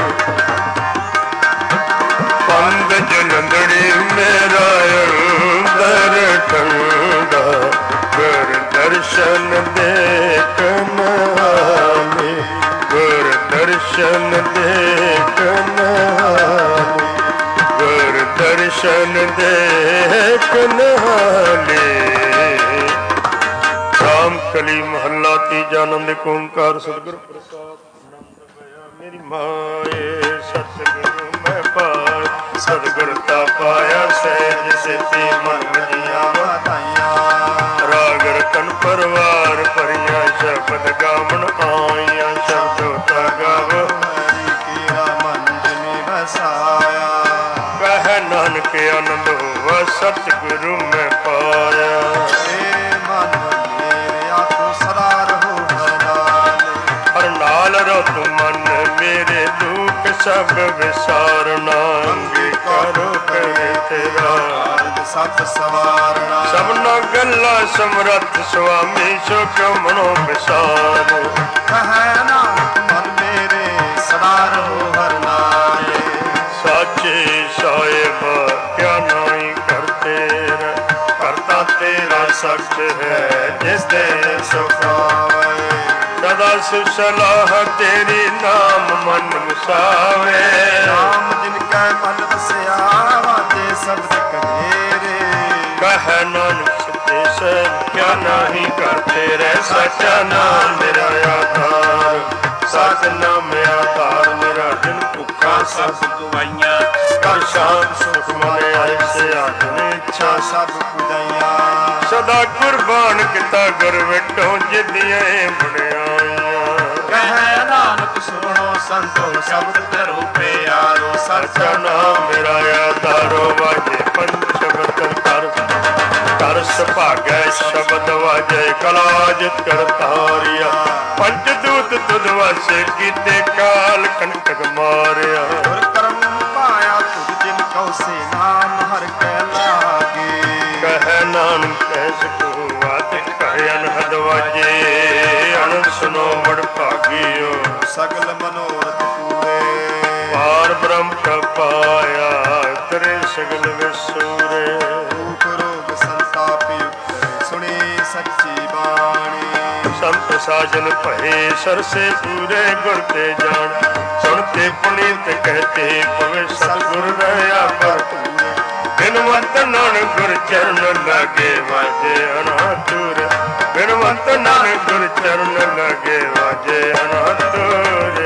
ਪੰਦ ਜੁਲੰਦੜੀ ਮੇਰਾ ਅੰਦਰ ਠੰਡਾ, ਗੁਰ ਦਰਸ਼ਨ ਦੇਖ ਨਿਹਾਲੀ। ਗੁਰ ਦਰਸ਼ਨ ਦੇਖ ਨਿਹਾਲੀ। ਗੁਰ ਦਰਸ਼ਨ ਦੇਖ ਨਿਹਾਲੀ। ਰਾਮ ਕਲੀ ਮਹੱਲਾ ਤੀਜਾ। ਆਨੰਦ ਓੰਕਾਰ ਸਤਿਗੁਰ ਪ੍ਰਸਾਦ। ਆਨੰਦ ਗਿਆ ਮੇਰੀ ਮਾਏ, ਸਤਿਗੁਰੂ ਮੈਂ ਪਾਇਆ, ਸਤਿਗੁਰ ਤਾ ਪਾਇਆ ਸਹਿਜ ਸੇਤੀ ਮਨ ਦੀਆਂ ਵਧਾਈਆਂ। ਰਾਗ ਰਤਨ ਪਰਵਾਰ ਭਰੀਆਂ, ਸ਼ਬਦ ਗਾਵਣ ਆਈਆਂ, ਸ਼ਬਦੋ ਤਾ ਗਾਵੋ ਹਰੀ ਕੀਆ ਮਨ ਜਿਨੇ ਵਸਾਇਆ। ਕਹਿ ਨਾਨਕ ਆਨੰਦ ਹੋਵਾ, ਸਤਿਗੁਰੂ ਮੈਂ ਪਾਇਆ। ਏ ਮਨ ਮੇਰੇ ਆਖੋ ਸਦਾ ਰਹੋ ਹਰ ਨਾਲ, ਹਰ ਨਾਲ ਰਹੋ ਤੂੰ ਮਨ ਮੇਰੇ, ਦੁੱਖ ਸਭ ਵਿਸਾਰਨਾ। ਅੰਗੀਕਾਰੋ ਕਰੇ ਤੇਰਾ ਸਤ ਸਵਾਰਨਾ। ਸਭਨਾ ਗੱਲਾਂ ਸਮਰੱਥ ਸੁਆਮੀ, ਸੋ ਕਿਉ ਮਨੋ ਵਿਸਾਰ। ਕਹਿ ਨਾਨਕ ਮਨ ਮੇਰੇ ਸਦਾ ਰਹੋ ਹਰ ਨਾਲੇ। ਸਾਚੇ ਸਾਹਿਬ ਕਿਆ ਨਾਹੀ ਕਰਤੇ, ਕਰਤਾ ਤੇਰਾ ਸੱਚ ਹੈ ਜਿਸ ਦੇ ਸੁਖਾਵੇ। ਸਦਾ ਸੁਸਲਾਹ ਤੇਰੀ ਨਾਮ ਮਨ ਵਸਾਵੇ। ਨਾਮ ਜਿਨ ਕੈ ਮਨ ਵਸਿਆ, ਵਾਜੇ ਸ਼ਬਦ ਕਜੇਰੇ। ਕਹਿ ਨਾਨਕ ਸੱਚੇ ਸਹਿ ਕਿਆ ਨਾਹੀ ਕਰਤੇ ਰਹਿ, ਸੱਚਾ ਨਾਮ ਮੇਰਾ ਆਧਾਰ। ਸਾਜਨ ਨਾਮਿਆ ਆਧਾਰ ਮੇਰਾ ਦਿਨ ਭੁੱਖਾ ਸਭ ਗਵਾਈਆਂ ਕਰ ਸ਼ਾਂਤ ਸੁਖ ਮਨ ਆਏ ਸੇ ਆਤਮੇ ਇੱਛਾ ਸਭ ਪੁਜਾਈਆਂ ਸਦਾ ਕੁਰਬਾਨ ਕੀਤਾ ਗੁਰ ਵਿਟੋ ਜਿੱਦੀਆਂ ਬਣਾਈਆਂ ਕਹਿ ਨਾਨਕ ਸੁਣੋ ਸੰਤੋ ਸ਼ਬਦ ਕਰੋ ਪਿਆਰੋ ਸੱਚਾ ਨਾਮ ਮੇਰਾ ਆਧਾਰੋ ਵਾਜੇ ਪੰਜ ਸ਼ਬਦ ਕਰ ਕਰ ਸੁਭਾਗੈ ਸ਼ਬਦ ਵਾਜੇ ਕਲਾਜ ਕਰਤਾਰਿਆ ਪੰਜ ਦੂਤ ਤੁਧ ਵਾਸੇ ਕੀਤੇ ਕਾਲ ਕੰਟਕ ਮਾਰਿਆ ਗੁਰ ਕਰਮ ਪਾਇਆ ਤੁਧ ਜਿਨ ਕਉ ਸੇ ਨਾਮ ਹਰ ਕੈ ਲਾਗੇ ਕਹਿ ਨਾਨਕ ਕਹਿ ਸਕੂ ਵਾਤ ਕਹਿ ਅਨਹਦ ਵਾਜੇ ਅਨ ਸੁਨੋ ਵਡ ਭਾਗਿਓ ਸਗਲ ਮਨੋਰਥ ਪੂਰੇ ਪਾਰ ਬ੍ਰਹਮ ਕਾ ਪਾਇਆ ਤਰੇ ਸਗਲ ਵਿਸੂਰੇ ਦੁਖ ਰੋਗ ਸੰਤਾਪਿ ਸੁਣੀ ਸੱਚੀ ਬਾਣੀ ਸੰਤ ਸਾਜਨ ਭਏ ਸਰਸੇ ਪੂਰੇ ਗੁਰ ਤੇ ਜਾਣ ਸੁਣਤੇ ਪੁਨੀਤ ਕਹਤੇ ਪਵੇ ਸਤਿਗੁਰ ਰਹਾ ਪਰ ਬਿਨਵੰਤ ਨਾਨਕ ਗੁਰ ਚਰਨ ਲਾਗੇ ਵਾਜੇ ਅਨਾਤੁਰ ਬਿਨਵੰਤ ਨਾਨਕ ਗੁਰ ਚਰਨ ਲਾਗੇ ਵਾਜੇ ਅਨਾਤੁਰ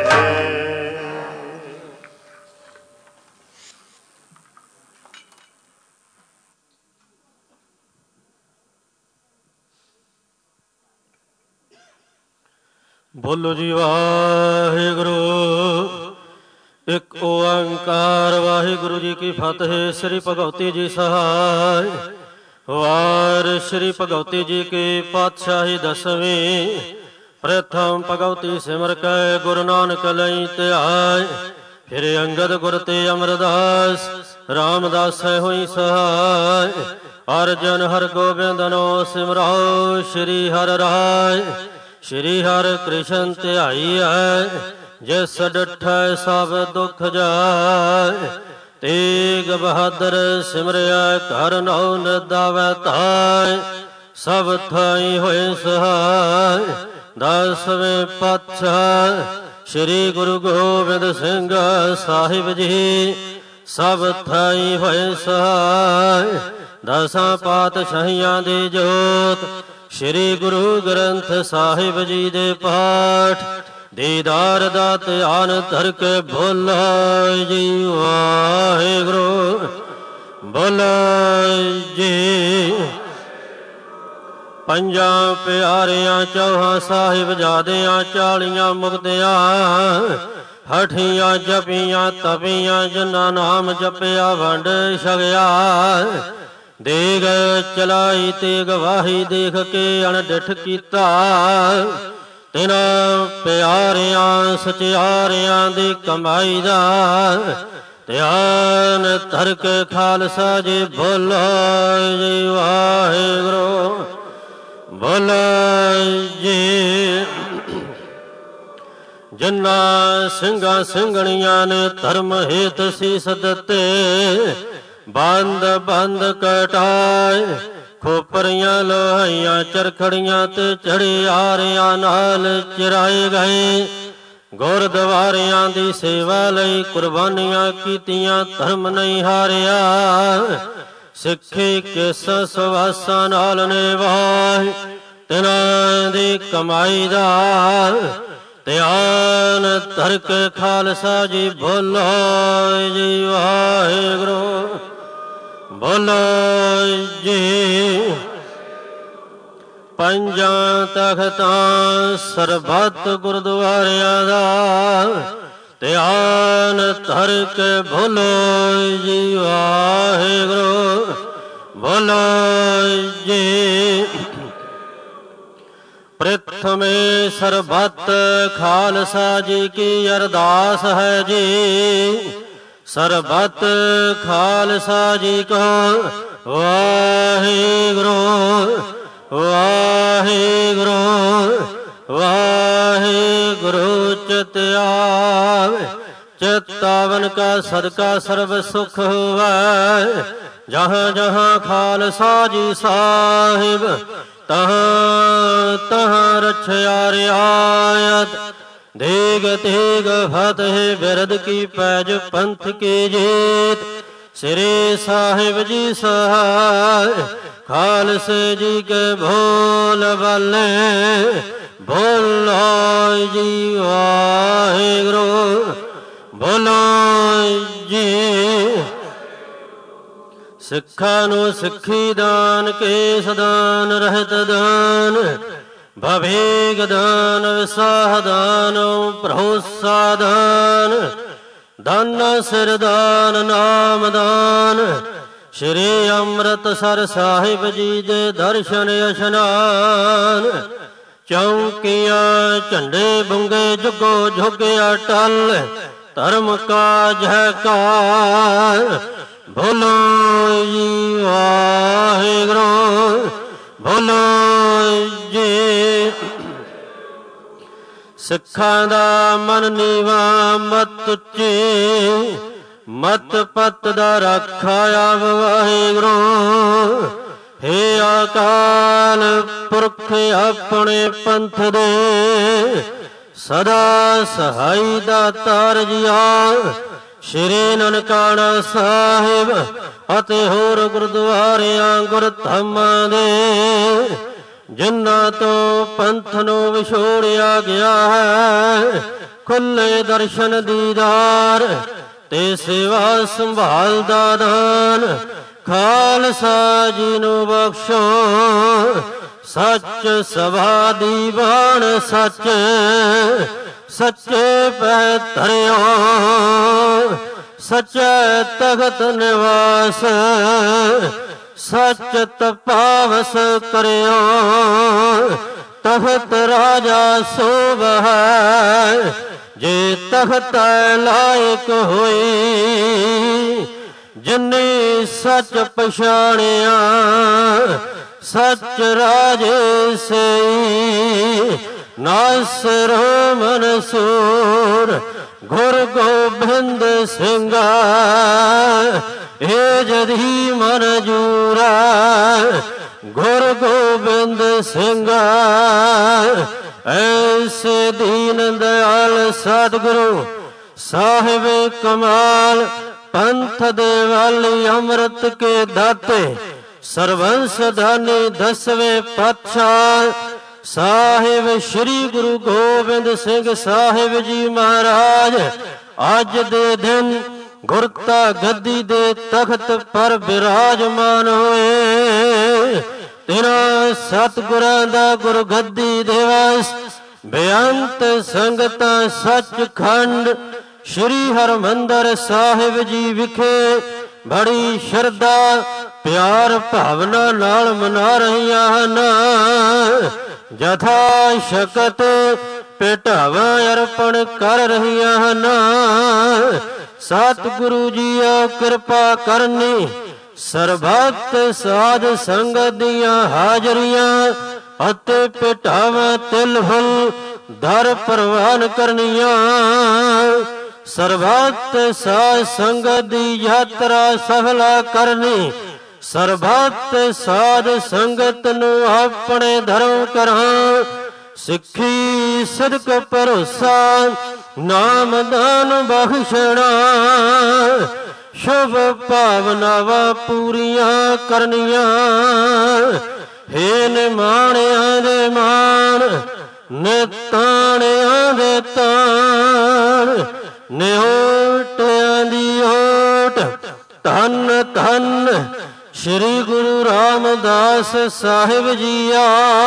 ਬੋਲੋ ਜੀ ਵਾਹਿਗੁਰੂ ਇੱਕ ਓੰਕਾਰ ਵਾਹਿਗੁਰੂ ਜੀ ਕੀ ਫਤਿਹ। ਸ੍ਰੀ ਭਗਵਤੀ ਜੀ ਸਹਾਇ ਵਾਰ ਸ੍ਰੀ ਭਗਵਤੀ ਜੀ ਕੀ ਪਾਤਸ਼ਾਹੀ ਦਸਵੀਂ ਪ੍ਰਥਮ ਭਗਵਤੀ ਸਿਮਰ ਕੈ ਗੁਰੂ ਨਾਨਕ ਲਈ ਧਿਆਇ ਫਿਰ ਅੰਗਦ ਗੁਰ ਤੇ ਅਮਰਦਾਸ ਰਾਮਦਾਸ ਹੋਈ ਸਹਾਇ ਅਰਜਨ ਹਰ ਗੋਬਿੰਦਨੋ ਸਿਮਰਾਓ ਸ੍ਰੀ ਹਰਿ ਰਾਇ ਸ਼੍ਰੀ ਹਰਿ ਕ੍ਰਿਸ਼ਨ ਧਿਆਈਐ ਜਿਸ ਡਠੈ ਸਭ ਦੁਖ ਜਾਇ ਤੇਗ ਬਹਾਦਰ ਸਿਮਰਿਆ ਘਰ ਨਉ ਨਦਾਵੈ ਧਾਇ ਸਭ ਥਾਈ ਹੋਏ ਸਹਾਇ ਦਸਵੇਂ ਪਾਤਸ਼ਾਹ ਸ਼੍ਰੀ ਗੁਰੂ ਗੋਬਿੰਦ ਸਿੰਘ ਸਾਹਿਬ ਜੀ ਸਭ ਥਾਈ ਹੋਏ ਸਹਾਇ ਦਸਾਂ ਪਾਤਸ਼ਾਹੀਆਂ ਦੀ ਜੋਤ ਸ਼੍ਰੀ ਗੁਰੂ ਗ੍ਰੰਥ ਸਾਹਿਬ ਜੀ ਦੇ ਪਾਠ ਦੀਦਾਰ ਦਾ ਧਿਆਨ ਧਰ ਕੇ ਬੋਲੋ ਜੀ ਵਾਹਿਗੁਰੂ ਬੋਲੋ ਜੀ। ਪੰਜਾਂ ਪਿਆਰਿਆਂ ਚੌਹਾਂ ਸਾਹਿਬਜ਼ਾਦਿਆਂ 40 ਮੁਕਤਿਆਂ ਹਠੀਆਂ ਜਪੀਆਂ ਤਪੀਆਂ ਜਿਨ੍ਹਾਂ ਨਾਮ ਜਪਿਆ ਵੰਡ ਛਕਿਆ ਦੇਗ ਚਲਾਈ ਤੇ ਗਵਾਹੀ ਦੇਖ ਕੇ ਅਣਡਿਠ ਕੀਤਾ ਤਿਨਾਂ ਪਿਆਰਿਆਂ ਸਚਿਆਰਿਆਂ ਦੀ ਕਮਾਈ ਦਾ ਧਿਆਨ ਧਰ ਕੇ ਖਾਲਸਾ ਜੀ ਬੋਲੋ ਜੀ ਵਾਹਿਗੁਰੂ ਬੋਲੋ ਜੀ। ਜਿਨ੍ਹਾਂ ਸਿੰਘਾਂ ਸਿੰਘਣੀਆਂ ਨੇ ਧਰਮ ਹੇਤ ਸੀਸ ਦਿੱਤੇ ਬੰਦ ਬੰਦ ਕਟਾਏ ਖੋਪਰੀਆਂ ਲੋਹਾਈਆਂ ਚਰਖੜੀਆਂ ਤੇ ਚੜਿਆਰਿਆਂ ਨਾਲ ਚਿਰਾਏ ਗਏ ਗੁਰਦੁਆਰਿਆਂ ਦੀ ਸੇਵਾ ਲਈ ਕੁਰਬਾਨੀਆਂ ਕੀਤੀਆਂ ਧਰਮ ਨਹੀਂ ਹਾਰਿਆ ਸਿੱਖੀ ਕਿਸ ਸਵਾਸਾਂ ਨਾਲ ਨਿਭਾਏ ਤਿਨਾਂ ਦੀ ਕਮਾਈ ਦਾ ਧਿਆਨ ਧਰ ਕੇ ਖਾਲਸਾ ਜੀ ਬੋਲੋ ਜੀ ਵਾਹਿਗੁਰੂ ਬੋਲੋ ਜੀ। ਪੰਜਾਂ ਤਖਤਾਂ ਸਰਬੱਤ ਗੁਰਦੁਆਰਿਆਂ ਦਾ ਧਿਆਨ ਧਰ ਕੇ ਬੋਲੋ ਜੀ ਵਾਹਿਗੁਰੂ ਬੋਲੋ ਜੀ। ਪ੍ਰਥਮੇ ਸਰਬੱਤ ਖਾਲਸਾ ਜੀ ਕੀ ਅਰਦਾਸ ਹੈ ਜੀ ਸਰਬੱਤ ਖਾਲਸਾ ਜੀ ਕੋ ਵਾਹਿਗੁਰੂ ਵਾਹਿਗੁਰੂ ਵਾਹਿਗੁਰੂ ਚਿਤ ਆਵੇ ਚਿਤਾਵਨ ਕਾ ਸਦਕਾ ਸਰਬ ਸੁਖ ਹੋਵੇ ਜਹਾਂ ਜਹਾਂ ਖਾਲਸਾ ਜੀ ਸਾਹਿਬ ਤਹਾਂ ਤਹਾਂ ਰਛਿਆ ਰਿਆਇਤ ਦੇਗ ਤੇਗ ਫਤਿਹ ਬਿਰਦ ਕੀ ਪੈਜ ਪੰਥ ਕੀ ਜੀਤ ਸ੍ਰੀ ਸਾਹਿਬ ਜੀ ਸਹਾਇ ਖਾਲਸੇ ਜੀ ਕੇ ਭੋਲ ਵਾਲੇ ਬੋਲੋ ਜੀ ਵਾਹਿਗੁਰੂ ਬੋਲੋ ਜੀ। ਸਿੱਖਾਂ ਨੂੰ ਸਿੱਖੀ ਦਾਨ, ਕੇਸ ਦਾਨ, ਰਹਿਤ ਦਾਨ, ਭਵੇਗ ਦਾਨ, ਵਿਸਾਹ ਦਾਨ, ਭਰੋਸਾ ਦਾਨ, ਦਾਨ ਸਿਰ ਦਾਨ, ਨਾਮ ਦਾਨ, ਸ਼੍ਰੀ ਅੰਮ੍ਰਿਤਸਰ ਸਾਹਿਬ ਜੀ ਦੇ ਦਰਸ਼ਨ ਇਸ਼ਨਾਨ, ਚੌਂਕੀਆਂ ਝੰਡੇ ਬੁੰਗੇ ਜੁਗੋ ਜੁਗ ਅਟਲ, ਧਰਮ ਕਾ ਜੈਕਾਰ ਬੋਲੋ ਜੀ ਵਾਹਿਗੁਰੂ ਬੋਲੋ ਜੀ। ਸਿੱਖਾਂ ਦਾ ਮਨ ਨੀਵਾ ਮਤ ਉੱਚੀ, ਮਤ ਪਤ ਦਾ ਰਾਖਾ ਆਪ ਵਾਹਿਗੁਰੂ। ਹੇ ਅਕਾਲ ਪੁਰਖ ਆਪਣੇ ਪੰਥ ਦੇ ਸਦਾ ਸਹਾਈ ਦਾਤਾਰ ਜੀਆ। ਸ਼੍ਰੀ ਨਨਕਾਣਾ ਸਾਹਿਬ ਅਤੇ ਹੋਰ ਗੁਰਦੁਆਰਿਆਂ ਗੁਰਧਾਮਾਂ ਦੇ ਜਿਨ੍ਹਾਂ ਤੋਂ ਪੰਥ ਨੂੰ ਵਿਛੋੜਿਆ ਗਿਆ ਹੈ, ਖੁੱਲੇ ਦਰਸ਼ਨ ਦੀਦਾਰ ਤੇ ਸੇਵਾ ਸੰਭਾਲ ਦਾ ਦਾਨ ਖਾਲਸਾ ਜੀ ਨੂੰ ਬਖਸ਼ੋ। ਸੱਚ ਸਭਾ ਦੀ ਬਾਣ ਸੱਚ ਸੱਚੇ ਪੈ ਧਰਿਓ, ਸੱਚੇ ਤਖਤ ਨਿਵਾਸ ਸੱਚ ਤਪਾਵਸ ਕਰਿਓ। ਤਖਤ ਰਾਜਾ ਸੋਭ ਹੈ, ਜੇ ਤਖਤ ਲਾਇਕ ਹੋਈ। ਜਿਨੇ ਸੱਚ ਪਛਾਣਿਆ ਸੱਚ ਰਾਜੇ ਸਈ। ਨਾਸਰ ਮਨਸੂਰ ਗੁਰ ਗੋਬਿੰਦ ਸਿੰਘ ਏ ਜਦੀ ਮਨਜੂਰਾ। ਗੁਰ ਗੋਬਿੰਦ ਸਿੰਘ ਐਸੇ ਦੀਨ ਦਇਆਲ ਸਤਿਗੁਰੂ ਸਾਹਿਬ ਕਮਾਲ, ਪੰਥ ਦੇ ਵਾਲੀ ਅੰਮ੍ਰਿਤ ਕੇ ਦਾਤੇ, ਸਰਬੰਸ ਦਾਨੀ 10ਵੇਂ ਪਾਤਸ਼ਾਹ ਸਾਹਿਬ ਸ਼੍ਰੀ ਗੁਰੂ ਗੋਬਿੰਦ ਸਿੰਘ ਸਾਹਿਬ ਜੀ ਮਹਾਰਾਜ ਅੱਜ ਦੇ ਦਿਨ ਗੁਰਤਾ ਗੱਦੀ ਦੇ ਤਖਤ ਪਰ ਬਿਰਾਜਮਾਨ ਹੋਏ। ਤੇਰਾ ਸਤਿਗੁਰਾਂ ਦਾ ਗੁਰਗੱਦੀ ਦਿਵਸ ਬੇਅੰਤ ਸੰਗਤਾਂ ਸੱਚਖੰਡ ਸ਼੍ਰੀ ਹਰਿਮੰਦਰ ਸਾਹਿਬ ਜੀ ਵਿਖੇ ਬੜੀ ਸ਼ਰਧਾ ਪਿਆਰ ਭਾਵਨਾ ਨਾਲ ਮਨਾ ਰਹੀਆਂ ਹਨ। ਜਥਾ ਸ਼ਕਤ ਭੇਟਾਵਾਂ ਅਰਪਣ ਕਰ ਰਹੀਆਂ ਹਨ। ਸਤਿਗੁਰੂ ਜੀਓ ਕਿਰਪਾ ਕਰਨੀ, ਸਰਬੱਤ ਸਾਧ ਸੰਗਤ ਦੀਆਂ ਹਾਜ਼ਰੀਆਂ ਅਤੇ ਭੇਟਾਵਾਂ ਤਿਲ ਫੁੱਲ ਦਰ ਪ੍ਰਵਾਨ ਕਰਨੀਆਂ। ਸਰਬੱਤ ਸਾਧ ਸੰਗਤ ਦੀ ਯਾਤਰਾ ਸਫਲਾ ਕਰਨੀ, ਸਰਬੱਤ ਸਾਧ ਸੰਗਤ ਨੂੰ ਆਪਣੇ ਧਰਮ ਕਰਾਂ। ਸਿੱਖੀ ਸਿਦਕ ਭਰੋਸਾ ਨਾਮਦਾਨ ਬਖਸ਼ਣਾ, ਸ਼ੁਭ ਭਾਵਨਾਵਾਂ ਪੂਰੀਆਂ ਕਰਨੀਆਂ। ਹੇ ਨਿਮਾਣਿਆਂ ਦੇ ਮਾਣ, ਨਿਤਾਣਿਆਂ ਦੇ ਤਾਣ, ਨਿਓਟਿਆਂ ਦੀ ਓਟ। ਧੰਨ ਧੰਨ ਸ਼੍ਰੀ ਗੁਰੂ ਰਾਮਦਾਸ ਸਾਹਿਬ ਜੀਆ।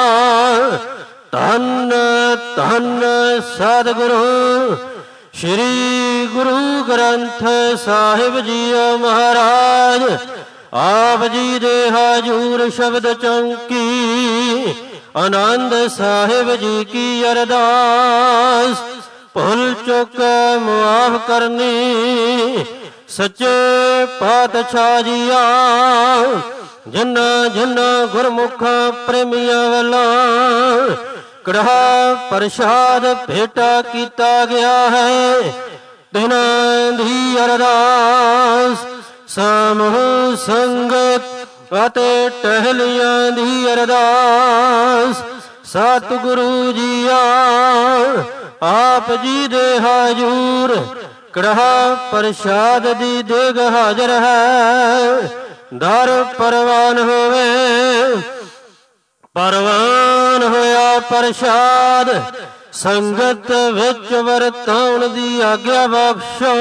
ਧੰਨ ਧੰਨ ਸਤਿਗੁਰੂ ਸ਼੍ਰੀ ਗੁਰੂ ਗ੍ਰੰਥ ਸਾਹਿਬ ਜੀਓ ਮਹਾਰਾਜ। ਆਪ ਜੀ ਦੇ ਹਾਜ਼ੂਰ ਸ਼ਬਦ ਚੌਂਕੀ ਆਨੰਦ ਸਾਹਿਬ ਜੀ ਕੀ ਅਰਦਾਸ। ਭੁੱਲ ਚੁੱਕ ਮੁਆਫ ਕਰਨੀ ਸੱਚੇ ਪਾਤਸ਼ਾਹ ਜੀਆ। ਜਿਨ੍ਹਾਂ ਜਿਨ੍ਹਾਂ ਗੁਰਮੁਖਾਂ ਪ੍ਰੇਮੀਆਂ ਵੱਲੋਂ ਕੜਾਹ ਪ੍ਰਸ਼ਾਦ ਭੇਟਾ ਕੀਤਾ ਗਿਆ ਹੈ, ਤਿਨਾਂ ਦੀ ਅਰਦਾਸ। ਸਮੂਹ ਸੰਗਤ ਅਤੇ ਟਹਿਲੀਆਂ ਦੀ ਅਰਦਾਸ। ਸਤਿਗੁਰੂ ਜੀਆ ਆਪ ਜੀ ਦੇ ਹਾਜ਼ੂਰ ਕੜਾਹ ਪ੍ਰਸ਼ਾਦ ਦੀ ਦੇਗ ਹਾਜ਼ਰ ਹੈ। ਦਰ ਪਰਵਾਨ ਹੋਵੇ, ਪਰਵਾਨ ਹੋਇਆ ਪ੍ਰਸ਼ਾਦ ਸੰਗਤ ਵਿੱਚ ਵਰਤਾਉਣ ਦੀ ਆਗਿਆ ਬਖਸ਼ੋ।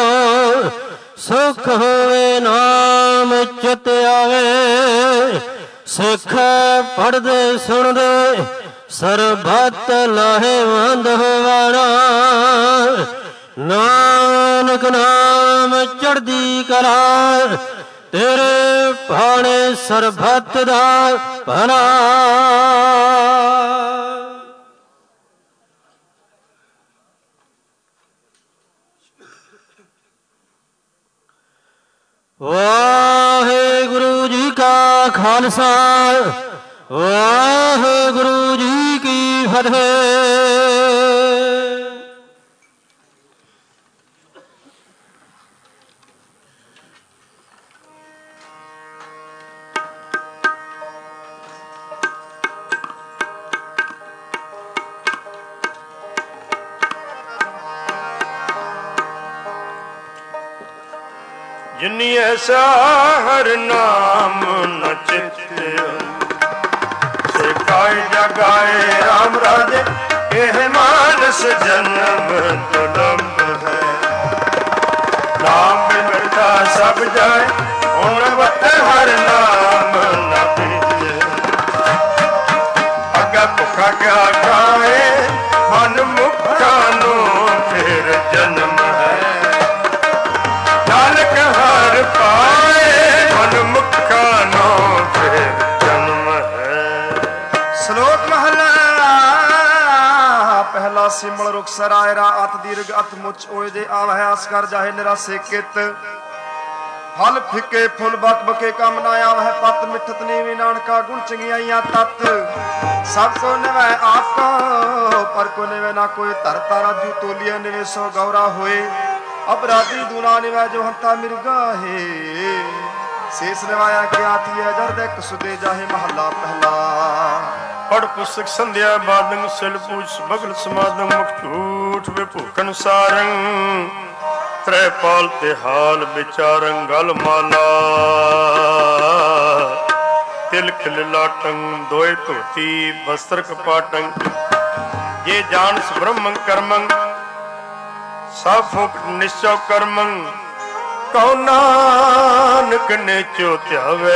ਸੁਖ ਹੋਵੇ ਨਾਮ ਚਿਤ ਆਵੇ ਸਿੱਖ ਪੜ੍ਹਦੇ ਸੁਣਦੇ ਸਰਬੱਤ ਲਾਹੇਵੰਦ ਹੋਵਣਾ। ਨਾਨਕ ਨਾਮ ਚੜ੍ਹਦੀ ਕਲਾ ਤੇਰੇ ਭਾਣੇ ਸਰਬੱਤ ਦਾ ਭਲਾ। ਵਾਹਿਗੁਰੂ ਜੀ ਕਾ ਖਾਲਸਾ ਵਾਹਿਗੁਰੂ ਜੀ ਕੀ ਫਤਿਹ। ਜਿਨੀ ਐਸਾ ਹਰ ਨਾਮ ਨ ਚਿਤਿ ਸੇ ਕਾਇ ਜਗਾਏ ਰਾਮ ਰਾਜੇ। ਇਹ ਮਾਨਸ ਜਨਮ ਦੁਲੰਭ ਹੈ ਨਾਮ ਮਿਲਦਾ ਸਭ ਜਾਏ। ਹੁਣ ਵਤ ਹਰ ਨਾਮ ਨ ਪੀਜੇ ਅੱਗਾ ਭੁੱਖਾ ਕਿਆ ਖਾਏ। ਮਨ ਮੁਖਾਂ ਨੂੰ ਫਿਰ ਜਨਮ ਹੈ ਨਾਨਕ ਹਰ ਪਾਏ। ਮਨ ਮੁਖਾਂ ਨੂੰ ਫਿਰ ਜਨਮ ਹੈ। ਸ਼ਲੋਕ ਮਹਲਾ ਪਹਿਲਾ ਸਿਮਲ ਰੁਖ ਸਰਾਇਰਾ ਅਤ ਦੀਰਘ ਅਤ ਮੁਚ ਓਏ ਜੇ ਆਵਹਿ ਆਸ ਕਰ ਜਾਹੇ ਨਿਰਾਸੇ ਕਿਤ। ਫਲ ਫਿੱਕੇ ਫੁੱਲ ਬਕ ਬਕੇ ਕੰਮ ਨਾ ਆਵਹਿ ਪਤ ਮਿੱਠਤ ਨੀਵੀ ਨਾਨਕਾ ਗੁਣ ਚੰਗਿਆਈਆਂ ਤਤ। ਸਭ ਕੋ ਨਿਵੈ ਆਪ ਕੋ ਪਰ ਕੋ ਨਿਵੈ ਨਾ ਕੋਈ ਧਰਤਾ ਰਾਜੂ ਤੋਲੀਆ ਨਿਵੇ ਸੋ ਗੌਰਾ ਹੋਏ। ਅਪਰਾਧੀ ਦੂਨਾ ਨਿਵੈ ਜੋ ਹੰਤਾ ਮਿਰਗਾ ਹੈ। ਸੇਸ ਨਿਵਾਇਆ ਕਿ ਆਤੀ ਹੈ ਜਰਦੇ ਕਸੁਦੇ ਜਾਹੇ ਮਹੱਲਾ ਪਹਿਲਾ। ਪੜ ਪੁਸਤਕ ਸੰਧਿਆ ਬਾਦੰ ਸਿਲ ਪੂਛ ਬਗਲ ਸਮਾਦੰ ਮੁਖ ਝੂਠ ਵਿਭੂਖਨ ਸਾਰੰ। ਤ੍ਰੈ ਪਾਲ ਤੇ ਹਾਲ ਵਿਚਾਰੰ ਗਲ ਮਾਲਾ। ਤਿਲ ਖਿਲ ਲਾਟੰ ਦੋਏ ਧੋਤੀ ਬਸਤਰ ਕਪਾਟੰ। ਜੇ ਜਾਣਸ ਬ੍ਰਹਮੰ ਕਰਮੰ ਸਭ ਫੁਕ ਨਿਸ਼ਚੋ ਕਰਮੰ। ਕਉ ਨਾਨਕ ਨੇ ਚੋ ਧਿਆਵੇ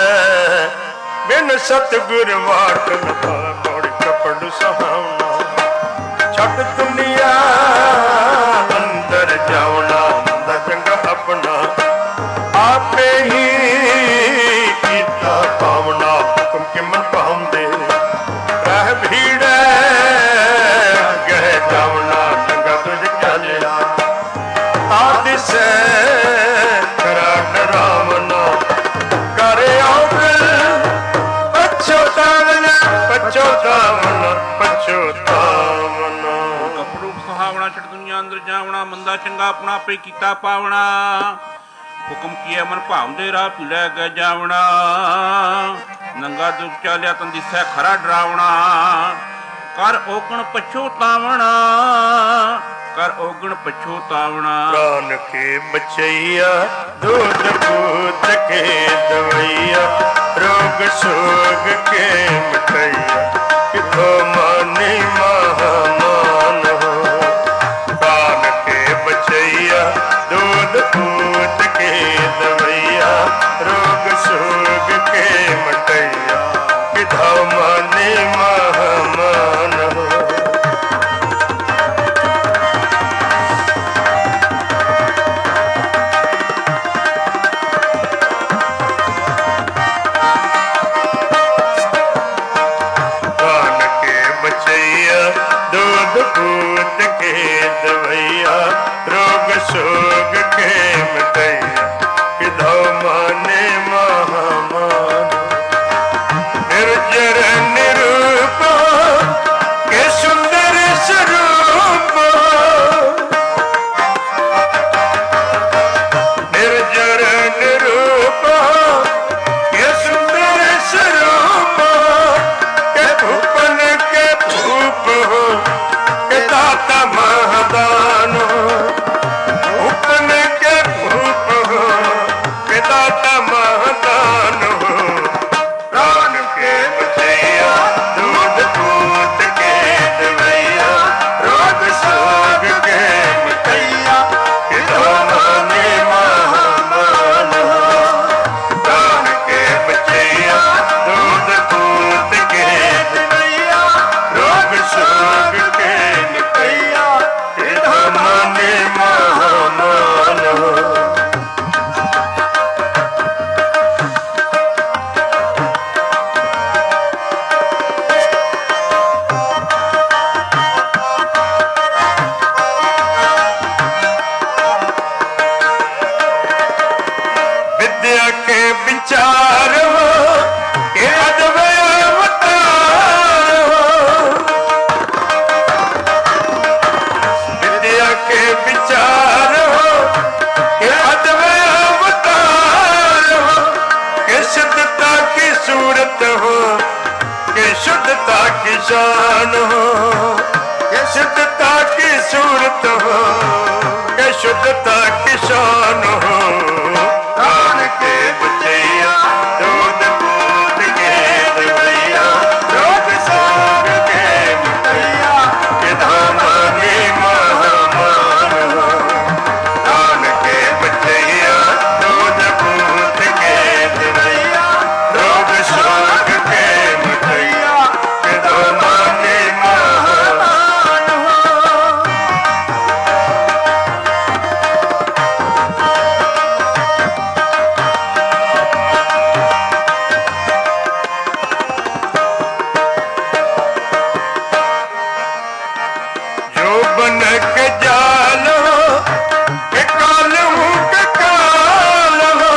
ਬਿਨ ਸਤਿਗੁਰ ਵਾਟ ਨ ਪਾਵੈ। ਕਪੜ ਸੁਹਾਵਣਾ ਛੱਡ ਦੁਨੀਆ ਅੰਦਰ ਜਾਵਣਾ। ਮੰਦਾ ਚੰਗਾ ਆਪਣਾ ਆਪੇ ਹੀ ਕੀਤਾ ਪਾਵਣਾ। ਹੁਕਮ ਕਿਮਨ ਪਾਉਂਦੇ ਰਹਿ ਭੀੜੈ ਗਹਿ ਜਾਵਣਾ। ਚੰਗਾ ਤੁਝ ਚੱਲਿਆ ਆਦਿਸੈ ਕਰਾ ਡਰਾਵਨਾ। ਕਰ ਆਉਗਲ ਪਛੋਤਾਵਨਾ ਪਛੋਤਾਵਨਾ ਪਛੋਤਾਵਨਾ। ਕਪੜੂ ਸੁਹਾਵਣਾ ਛੱਡ ਦੁਨੀਆ ਅੰਦਰ ਜਾਵਣਾ। ਮੰਦਾ ਚੰਗਾ ਆਪਣਾ ਆਪੇ ਕੀਤਾ ਪਾਵਣਾ। ਹੁਕਮ ਕੀਏ ਮਨ ਭਾਵਦੇ ਰਾਹ ਭੀੜੈ ਗੈ ਜਾਵਣਾ। ਨੰਗਾ ਦੁਖ ਚਾਲਿਆ ਤਨ ਦਿਸੈ ਖਰਾ ਡਰਾਵਣਾ। ਕਰ ਔਗਣ ਪਛੋਤਾਵਣਾ ਕਰ ਔਗਣ ਪਛੋਤਾਵਣਾ। ਪ੍ਰਾਨ ਕੇ ਬਚਈਆ ਦੁੱਧ ਪੂਤ ਕੇ ਦਵਈਆ। ਰੋਗ ਸੋਗ ਕੇ ਮਿਟਈਆ ਕਿਥੋਂ ਮਾਨੀ ਮਹਾਮਾਨ ਹੋ। ਪ੍ਰਾਨ ਕੇ ਬਚਈਆ ਦੁੱਧ ਪੂਤ ਕੇ ਦਵਈਆ। ਰੋਗ ਸੋਗ ਕੇ ਮਿਟਈਆ ਕਿਥੋਂ ਮਾਨੀ ਮਹਾਮਾਨ ਹੋ। शुद्धता की शान हो, ये शुद्धता की सूरत हो, ये शुद्धता की शान हो। दान के बचैया दूध बूंद के दवैया, रोग सोग के मिटैया, के धामानी महामान हो। दान के बचैया दूध बूंद के दवैया, रोग सोग के मिटैया, के धामानी महामान हो। जो बन के जाल हो, के काल हूँ के काल हो,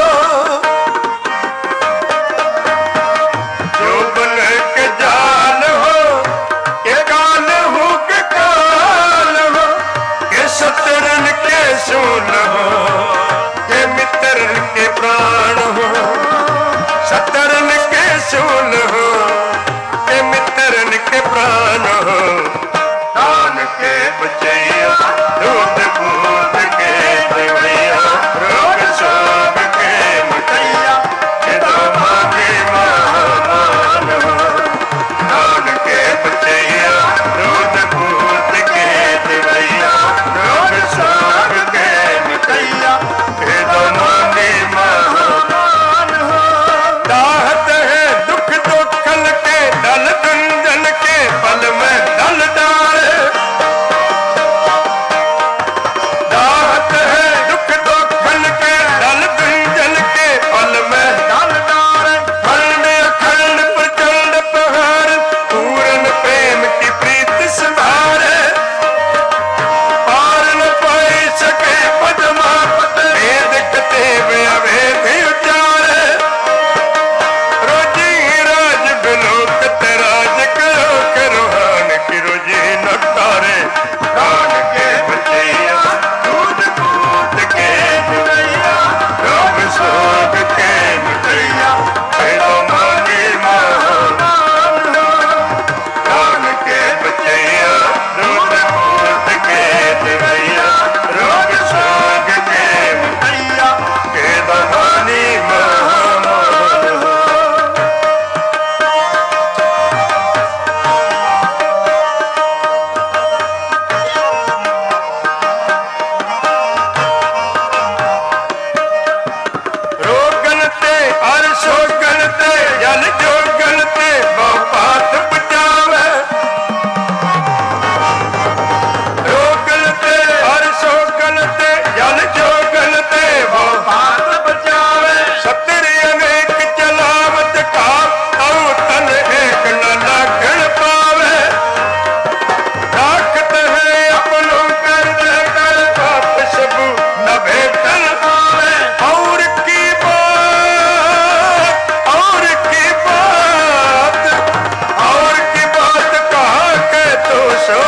जो बन के जाल हो, के काल हूँ के काल हो, के शत्रन के सूल हो, के मित्रन के प्राण हो, शत्रन के सूल हो, के मित्रन के प्राण हो। दान के बचैया दूध बूंद के दवैया, रोग सोग के मिटैया, के धामानी महामान हो। दान के बचैया दूध बूंद के दवैया, रोग सोग के मिटैया, के धामानी महामान हो। दाहत है दुख दुखल के दल दुंजन के पल में दल डाले, दाहत है दुख दुखल के दल दुंजन के पल में दल डाले। खंड अखंड प्रचंड प्रहार, पूर्ण प्रेम की प्रीत सुधारे, पार न पाई सके पद्मापत, वेद कतेव अवेद उचारे। रोजी राज बिलोकत राज करो करोहान की रोजी न तारे। दान के बचैया दूध बूंद के दवैया, रोग सोग के मिटैया, के धामानी महामान हो। दान के बचैया दूध बूंद के दवैया, रोग सोग के मिटैया, के धामानी महामान हो। रोगन ते हर शोगन ते जल जोगन ते बहुपात बचावे। रोगन ते हर शोगन ते जल जोगन ते बहुपात बचावे। सत्तर अनेक चलावत का औ तन एक न लागण पावे। ताकत है अपनों कर दे कर पाप सब न भेटन आवे। और की बात, और की बात, और की बात कहा के तो सो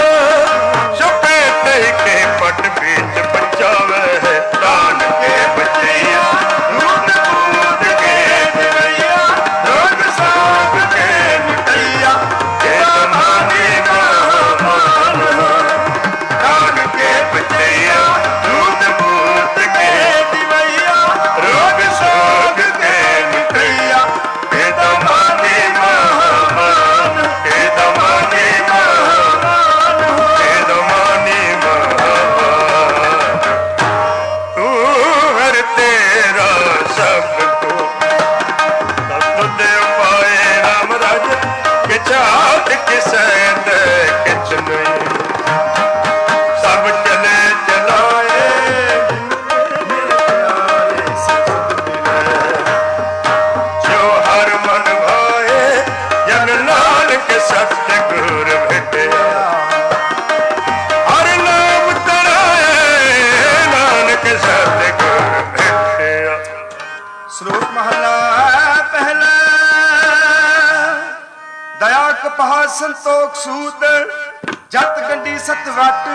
पेट के पट बीच बचावे है। दान के बचैया दूध बूंद के दवैया, रोग सोग के मिटैया, के धामानी महामान हो। दान के बचैया दूध बूंद के दवैया, रोग सोग के मिटैया, के धामानी महामान, के धामानी महामान, के धामानी महामान। तू हर तेरा सबको सब देव पाए राम राज, के चाहत किसे दे किच नहीं। सब चले चलाए जो हर मन भाए, जन नानक सत्य गुर भेटे। हर नाम तराए नानक सत्य गुर भेटे। श्लोक महला पहला। दया कपहा संतोख सूत, जत गंडी सत वट।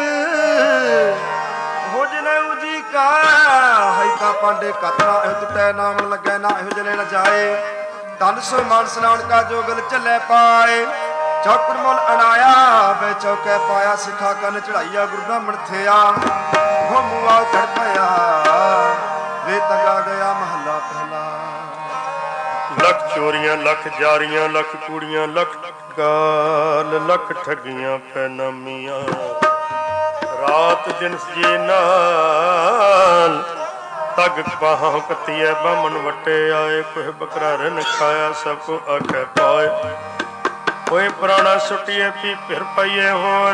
हो जने उजी का है का पांडे कतना एह टुटै नाम लगे ना एह जले न जाए। ਤਨ ਸੋ ਮਾਨਸ ਨਾਨਕਾ ਜੋਗਲ ਝੱਲੇ ਪਾਏ ਚੌਕੜ ਮੁੱਲ ਅਣਾਇਆ ਬੇ ਚੌਕੇ ਪਾਇਆ ਸਿੱਖਾ ਕੰਨ ਚੜਾਈਆ ਗੁਰੂ ਬ੍ਰਾਹਮਣ ਥਿਆ ਘੁੰਮਵਾ ਖੜ ਪਿਆ ਵੇ ਤਗਾ ਗਿਆ ਮਹੱਲਾ ਪਹਿਲਾ। ਲੱਖ ਚੋਰੀਆਂ ਲੱਖ ਜਾਰੀਆਂ ਲੱਖ ਕੂੜੀਆਂ ਲੱਖ ਗਾਲ ਲੱਖ ਠੱਗੀਆਂ ਪੈਨਾਮੀਆਂ ਰਾਤ ਦਿਨ ਜੀ ਨਾਲ ਤਗ ਬਾਹਾਂ ਕੱਤੀਐ ਬਾਮਨ ਵਟੇ ਆਏ ਕੋਹ ਬਕਰਾ ਰਨ ਖਾਇਆ ਸਭ ਕੋ ਆਖੇ ਪਾਏ ਕੋਈ ਪੁਰਾਣਾ ਸੁਟੀਏ ਪੀ ਫਿਰ ਪਈਏ ਹੋਰ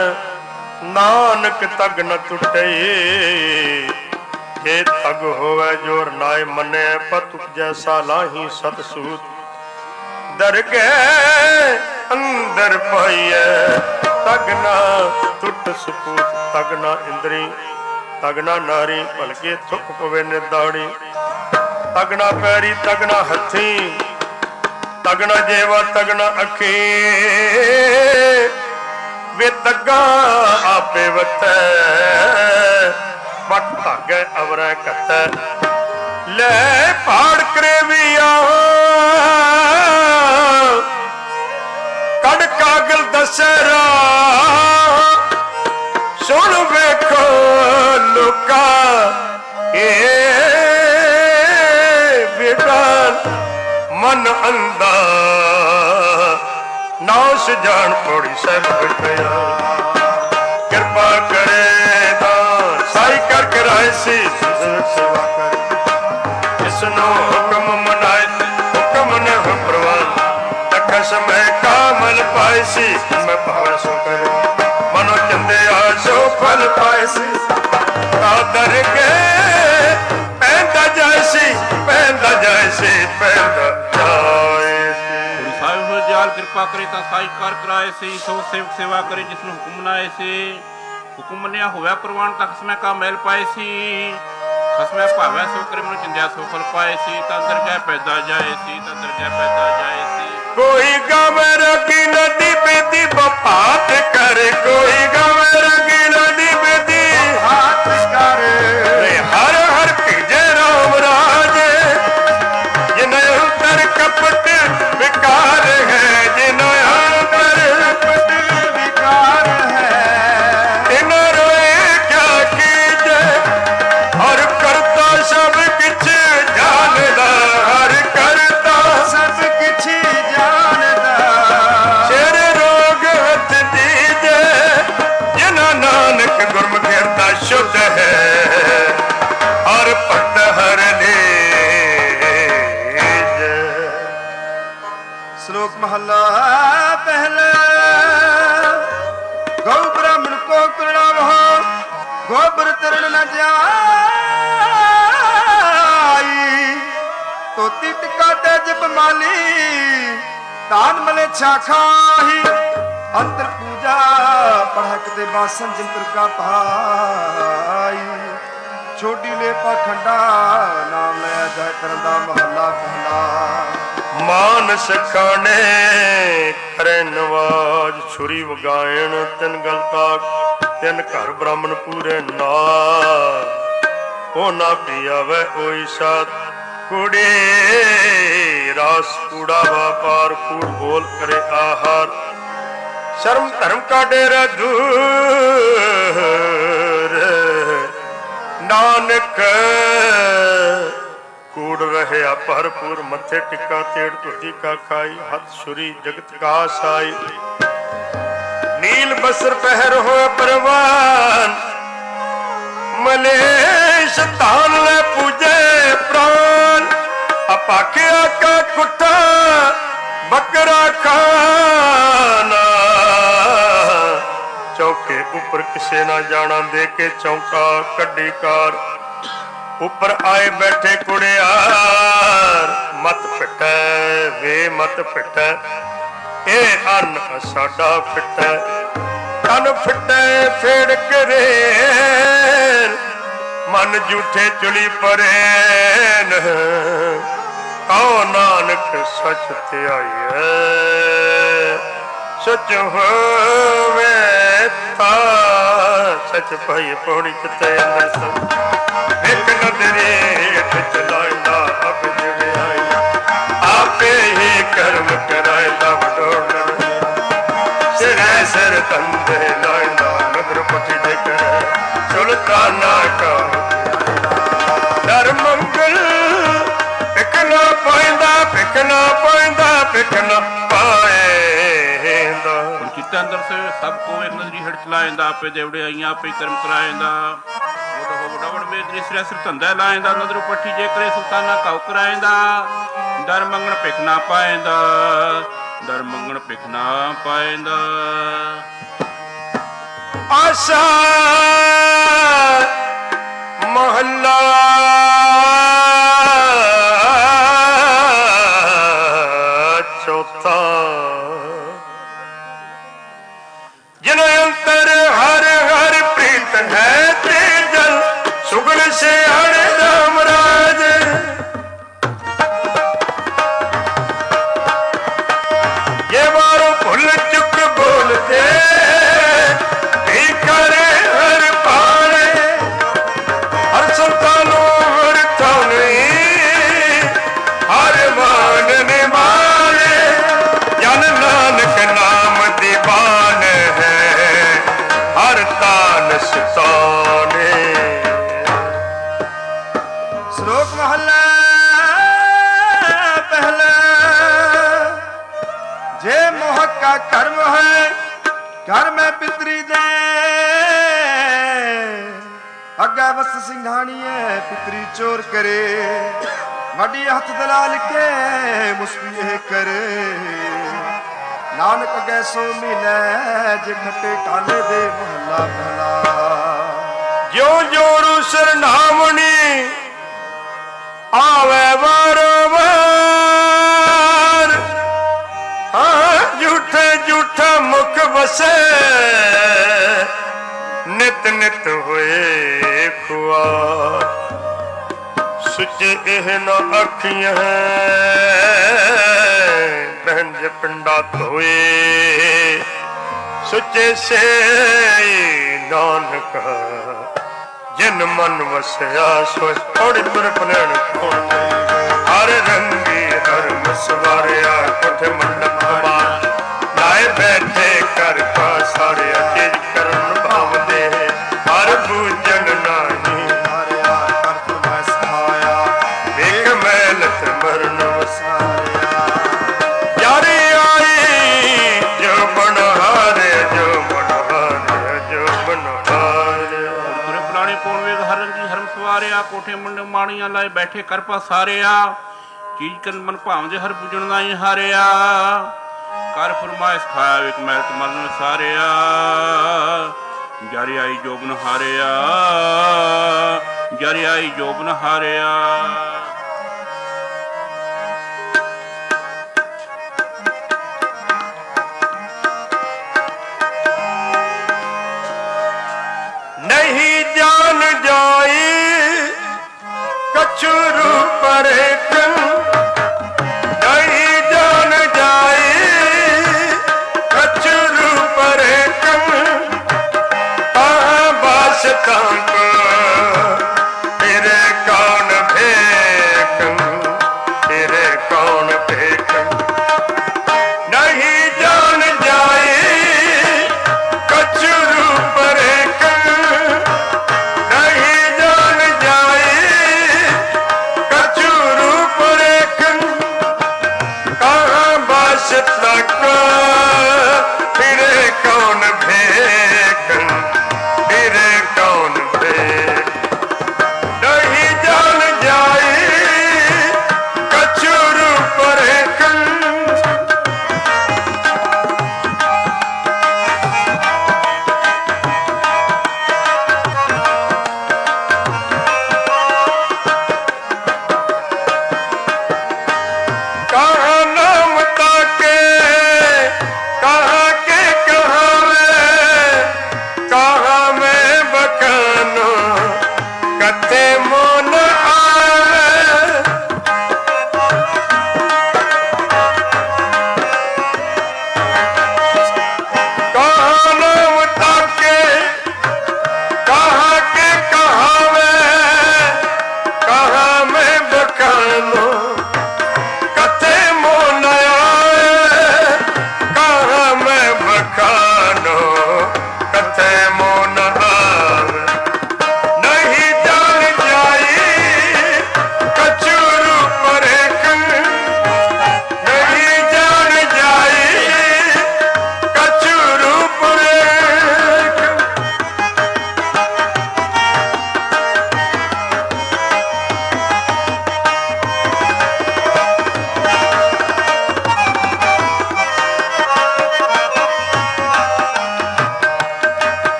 ਨਾਨਕ ਤਗ ਨ ਟੁੱਟੇ ਇਹ ਤਗ ਹੋਵੇ ਜੋਰ ਨਾਏ ਮੰਨੇ ਪਤੁਕ ਜੈਸਾ ਲਾਹੀ ਸਤ ਸੂਤ ਦਰਗੇ ਅੰਦਰ ਪਾਈਏ ਤਗ ਨਾ ਟੁੱਟ ਸਪੂਤ ਤਗ ਨਾ ਇੰਦਰੀ ਤਗ ਨਾ ਨਾਰੀ ਭਲਕੇ ਥੁੱਕ ਪਵੇ ਨਿਦਾੜੀ ਤਗ ਨਾ ਪੈਰੀ ਤਗ ਨਾ ਹੱਥੀ ਤਗ ਨਾ ਜੇਵਾ ਤਗ ਨਾ ਅੱਖੀ ਵੇ ਤੱਗਾ ਆਪੇ ਵਤੈ ਪੱਟ ਧਾਗੇ ਅਵਰੈ ਘਤੈ ਲੈ ਪਾੜ ਕਰੇਵੀਆ ਕੱਢ ਕਾਗਲ ਦਸਰਾ ਸੁਣ ਵੇਖੋ ਲੋਕਾ ਇਹ ਬੇਗਾਨ ਮਨ ਅੰਦਾ ਨਾਸ ਜਾਣ ਪੌੜੀ ਸਾਹਿਬ ਪਿਆ ਕਿਰਪਾ ਕਰੇ ਤਾਂ ਸਾਈ ਕਰ ਕਰਾਏ ਸੀ ਸੇਵਾ ਕਰ ਇਸ ਨੂੰ ਹੁਕਮ ਮਨਾਏ ਹੁਕਮ ਨੇ ਹੋ ਪ੍ਰਵਾਨ ਤੱਕ ਸਮੈ ਕਾਮਲ ਪਾਏ ਸੀ ਮੈਂ ਭਾਵੇਂ ਸੋ ਕਰੇ ਮਨੋ ਚੰਦਿਆ ਸੋ ਫਲ ਪਾਏ ਸੀ ਕਾਦਰ ਕੇ ਪੈਂਦਾ ਜਾਏ ਸੀ ਪੈਂਦਾ ਜਾਏ ਸੀ ਪੈਂਦਾ ਜਾਏ ਸੀ। ਸਾਹਿਬ ਦਿਆਲ ਕਿਰਪਾ ਕਰੇ ਤਾਂ ਸਾਈ ਕਾਰ ਕਰਾਏ ਸੀ ਸੋ ਸੇਵਕ ਸੇਵਾ ਕਰੇ ਜਿਸ ਨੂੰ ਹੁਕਮ ਮਨਾਏ ਸੀ ਹੁਕਮ ਮੰਨਿਆ ਹੋਇਆ ਪ੍ਰਵਾਨ ਤੱਕ ਸਮੈ ਕਾ ਮੈਲ ਪਾਏ ਸੀ ਖਸਮੈ ਭਾਵੈ ਸੋ ਕਰੇ ਮਨੁ ਚੰਦਿਆ ਸੋ ਫਲ ਪਾਏ ਸੀ ਤਾਂ ਦਰਗਹਿ ਪੈਦਾ ਜਾਏ ਸੀ ਤਾਂ ਦਰਗਹਿ ਪੈਦਾ ਜਾਏ ਸੀ। ਕੋਈ ਗਾਵੇ ਰਗੀ ਨਦੀ ਬੇਦੀ ਬਪਾਤ ਕਰ ਕੋਈ ਗਾਵੇ ਰਗੀ ਨਦੀ ਬੇਦੀ ਬਪਾਤ ਕਰ ਹਰ ਹਰ ਭੀਜੇ ਰਾਮ ਰਾਜ ਜਿਨ ਅੰਤਰ ਕਪਟ ਵਿਕਾਰ ਹੈ ਜਿਨ ਅੰਤਰ ਕਪਟ ਵਿਕਾਰ ਹੈ ਤਿਨ ਰੋਏ ਕਿਆ ਕੀਜੇ ਹਰ ਕਰਤਾ ਸਭ ਕਿਛ ਜਾਣਦਾ ਹਰ ਕਰਤਾ ਸਭ ਕਿਛ ਜਾਣਦਾ ਸਿਰ ਰੋਗ ਹੱਥ ਦੀਜੇ ਜਿਨਾ ਨਾਨਕ ਗੁਰਮੁਖ ਹਿਰਦਾ ਸ਼ੁੱਧ ਹੈ ਹਰ ਭਗਤ ਹਰ ਸ਼ਲੋਕ ਮਹੱਲਾ ਪਹਿਲਾ ਗਊ ਬ੍ਰਾਹਮਣ ਕੋ ਕਰਣਾਵਹੁ ਗੋਬਰ ਤਰਨ ਨ ਜਾਈ ਤੋਤੀ ਟਿਕਾ ਤੇ ਜਪ ਮਾਲੀ ਤਾਨ ਮਲੇ ਛਾਖਾਹੀ ਅੰਤਰ ਪੂਜਾ ਪੜਕ ਤੇ ਬਾਸਨ ਜਿੰਦਰ ਕਾ ਭਾਈ ਛੋਟੀ ਲੈ ਪਖੰਡਾ ਨਾਮ ਲੈ ਜੈ ਕਰਨ ਦਾ ਮਹੱਲਾ ਪਹਿਲਾ। ਮਾਨਸ ਖਾਣੇ ਕਰੇ ਨਵਾਜ ਛੁਰੀ ਵਗਾਇਣ ਤਿੰਨ ਗਲ ਤਾਕ ਤਿੰਨ ਘਰ ਬ੍ਰਾਹਮਣ ਪੂਰੇ ਨਾਲ ਉਹ ਨਾ ਪੀਆਵੇ ਓਈ ਸਾਧ ਕੁੜੇ ਰਾਸ ਕੂੜਾ ਵਾਪਾਰ ਕੂੜ ਬੋਲ ਕਰੇ ਆਹਾਰ ਸ਼ਰਮ ਧਰਮ ਕਾ ਡੇਰਾ ਦੂਰ ਨਾਨਕ ਕੂੜ ਰਹਿਆ ਭਰਪੂਰ ਮੱਥੇ ਟਿੱਕਾ ਤੇੜ ਧੁਤੀ ਕਾ ਖਾਈ ਹੱਥ ਛੁਰੀ ਜਗਤ ਕਾ ਸਾਈ ਨੀਲ ਬਸਰ ਪਹਿਰ ਹੋਏ ਪਰਵਾਨ ਮਲੇਸ਼ ਤਾਨ ਲੈ ਪੂਜੇ ਪ੍ਰਾਨ ਅਪਾਕਿਆ ਕਾ ਕੁੱਟਾ ਬੱਕਰਾ ਖਾਨਾ ਚੌਕੇ ਉੱਪਰ ਕਿਸੇ ਨਾ ਜਾਣਾ ਦੇ ਕੇ ਚੌਂਕਾ ਕੱਢੀ ਕਾਰ ਉੱਪਰ ਆਏ ਬੈਠੇ ਕੁੜਿਆਰ ਮਤ ਫਿੱਟੈ ਵੇ ਮਤ ਫਿੱਟੈ ਇਹ ਅੰਨ ਸਾਡਾ ਫਿੱਟੈ ਤਨ ਫਿੱਟੈ ਫੇੜ ਕਰੇ ਮਨ ਝੂਠੇ ਚੁਲੀ ਪਰੇਨ ਕਉ ਨਾਨਕ ਸਚ ਧਿਆਈਐ ਸਚ ਹੋਵੇ ਤਾ ਸਚ ਭਈ ਪੌੜੀ ਚਿੱਤੇ ਅੰਦਰ ਸਭ ਇੱਕ ਨਦਰੀ ਚਲਾਇਦਾ ਅਬ ਜਿਵੇਂ ਆਈ ਆਪੇ ਕਰਮ ਕਰਾਇਦਾ ਵਡੋੜ ਸਿਰੇ ਸਿਰ ਤੰਦੇ ਲਾਇਦਾ ਨਦਰ ਪੱਠੀ ਦੇ ਕਰ ਸੁਲਤਾਨਾ ਕਾ ਦਰ ਮੰਗਲ ਪਿਕਨਾ ਪਾਇੰਦਾ ਪਿਕਨਾ ਪਾਇੰਦਾ ਪਿਕਨਾ ਪਾਇੰਦਾ ਹੁਣ ਚਿੱਤਾਂ ਅੰਦਰ ਸੇ ਸਭ ਕੋ ਇੱਕ ਨਜ਼ਰੀ ਹਟ ਚਲਾਇੰਦਾ ਆਪੇ ਦੇਵੜੇ ਆਈਆਂ ਆਪੇ ਕਰਮ ਕਰਾਇੰਦਾ ਵਡ ਵਡ ਮੇਦਰੀ ਸਿਰੇ ਸਿਰ ਧੰਦਾ ਲਾਇੰਦਾ ਨਦਰ ਪੱਠੀ ਜੇ ਕਰੇ ਸੁਲਤਾਨਾ ਕਾਉ ਕਰਾਇੰਦਾ ਦਰ ਮੰਗਣ ਪਿਕਨਾ ਪਾਇੰਦਾ ਦਰ ਮੰਗਣ ਪਿਕਨਾ ਪਾਇੰਦਾ ਆਸ਼ਾ ਮਹੱਲਾ ਚੌਥਾ ਜਿਨ ਅੰਤਰ ਹਰ ਹਰ ਪ੍ਰੀਤ ਹੈ ਤੇ ਜਲ ਸੁਗਲ ਸਿਆਣ ਰਾਮ ਰਾਜ ਇਹ ਵਾਰੋ ਭੁੱਲ ਚੁੱਕ ਬੋਲਦੇ ਕੀ ਕਰੇ ਹਰ ਪਾਣੇ ਹਰ ਸੰਤਾਨੋ ਹਰ ਥਾਉਣੀ ਹਰ ਮਾਨ ਨਿਮਾਣੇ ਜਨ ਨਾਨਕ ਨਾਮ ਦੀਵਾਨ ਹੈ ਹਰ ਤਾਨ ਸਤਾਨੇ ਸ਼ਲੋਕ ਮਹਲਾ ਪਹਿਲਾ ਜੇ ਮੋਹ ਕਾ ਕਰਮ ਹੈ ਕਰਮ ਪਿਤਰੀ ਦੇ ਅੱਗੇ ਵਸ ਸਿੰਘਾਣੀਏ ਪਿਤਰੀ ਚੋਰ ਕਰੇ ਵੱਡੀ ਹੱਥ ਦਲਾਲ ਕੇ ਮੁਸਬੀਹ ਕਰੇ ਨਾਨਕ ਅੱਗੇ ਸੋ ਮਿਲੇ ਜੇ ਖੱਟੇ ਕਾਲੇ ਦੇ ਮਹੱਲਾ ਪਹਿਲਾ ਜਿਉ ਜੋਰੂ ਸਰਨਾਮਣੀ ਆਵੇ ਵਾਰ ਵਾਰ ਹਾਂ ਝੂਠੇ ਝੂਠਾ ਮੁਖ ਵਸੇ ਨਿਤ ਨਿਤ ਹੋਏ ਖੁਆ ਸੁੱਚੇ ਇਹ ਨਾ ਅੱਖੀਆਂ ਪੰਜ ਪਿੰਡਾ ਧੋਏ ਸੁੱਚੇ ਸੇ ਨਾਨਕ ਜਿਨ ਮਨ ਵਸਿਆ ਸੋ ਥੋੜੀ ਤੁਰ ਪਲਣ ਹਰ ਰੰਗੀ ਹਰ ਮਸਵਾਰਿਆ ਕੁਠ ਮੰਡਪ ਮਾਰ ਲਾਏ ਬੈਠੇ ਕਰ ਕਾ ਸਾਰੇ ਅਤੇਜ ਕਰਨ ਭਾਵਦੇ ਹਰ ਪੂਜਨ ਨਾਹੀ ਹਾਰਿਆ ਕਰਤ ਮੈਂ ਸਹਾਇਆ ਵੇਖ ਮੈਲਤ ਮਰਨ ਵਸਾਰਿਆ ਯਾਰੀ ਆਈ ਜੋ ਬਣ ਹਾਰੇ ਜੋ ਬਣ ਹਾਰੇ ਜੋ ਬਣ ਹਾਰੇ ਗੁਰੇ ਪੁਰਾਣੇ ਪੌਣ ਵੇਗ ਹਰ ਰੰਗੀ ਹਰਮ ਸਵਾਰਿਆ ਕੋਠੇ ਮੁੰਡੇ ਮਾਣੀਆਂ ਲਾਏ ਬੈਠੇ ਕਰ ਪਸਾਰਿਆ ਚੀਜ਼ ਕਰਨ ਮਨ ਭਾਵਦੇ ਹਰ ਪੂਜਣ ਦਾ ਹੀ ਹਾਰਿਆ ਕਰ ਫਰਮਾਇਸ਼ ਖਾਇਆ ਵੇਖ ਮੈਲਤ ਮਰਨ ਵਸਾਰਿਆ ਜਾਰੀ ਆਈ ਜੋਬਨ ਹਾਰਿਆ ਜਾਰੀ ਆਈ ਜੋਬਨ ਹਾਰਿਆ ਨਹੀਂ ਜਾਨ ਜਾਈ ਕਛੁਰੂ ਪਰੇ ਕੰ ਨਹੀਂ ਜਾਨ ਜਾਈ ਕਛੁਰੂ ਪਰੇ ਕੰ ਤਾਂ ਬਾਸ ਤਾਂਕ ਤੇਰੇ ਕੌਣ ਭੇਕੰ ਤੇਰੇ ਕੌਣ ਭੇਕੰ ਨਹੀਂ ਜਾਨ ਜਾਈ ਕਛੁਰੂ ਪਰੇ ਨਹੀਂ ਜਾਨ ਜਾਏ ਕਛੁਰੂ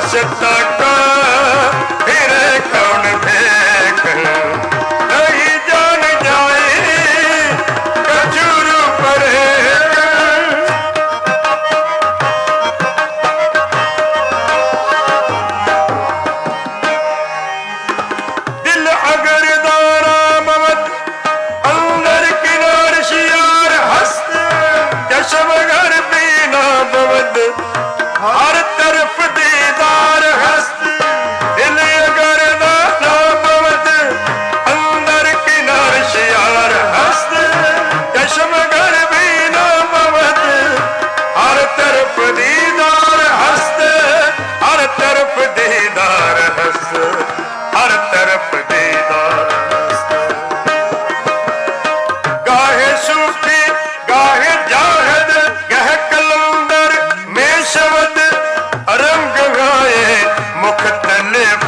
बासता का फिर कौन फेंक नहीं जान जाए कचूर परे दिल अगर दारा ममद अंदर किनार शियार हस्त जश्म घर पीना बवद हर तरफ दीदार हस्त दिल अगर दारा ममद अंदर किनार शियार हस्त जश्म घर पीना बवद हर तरफ दीदार हस्त हर तरफ दीदार हस्त हर तरफ दीदार गाहे सूफी गाहे जाहिद गह कलंदर में शब्द रंग गाए मुख्तलिफ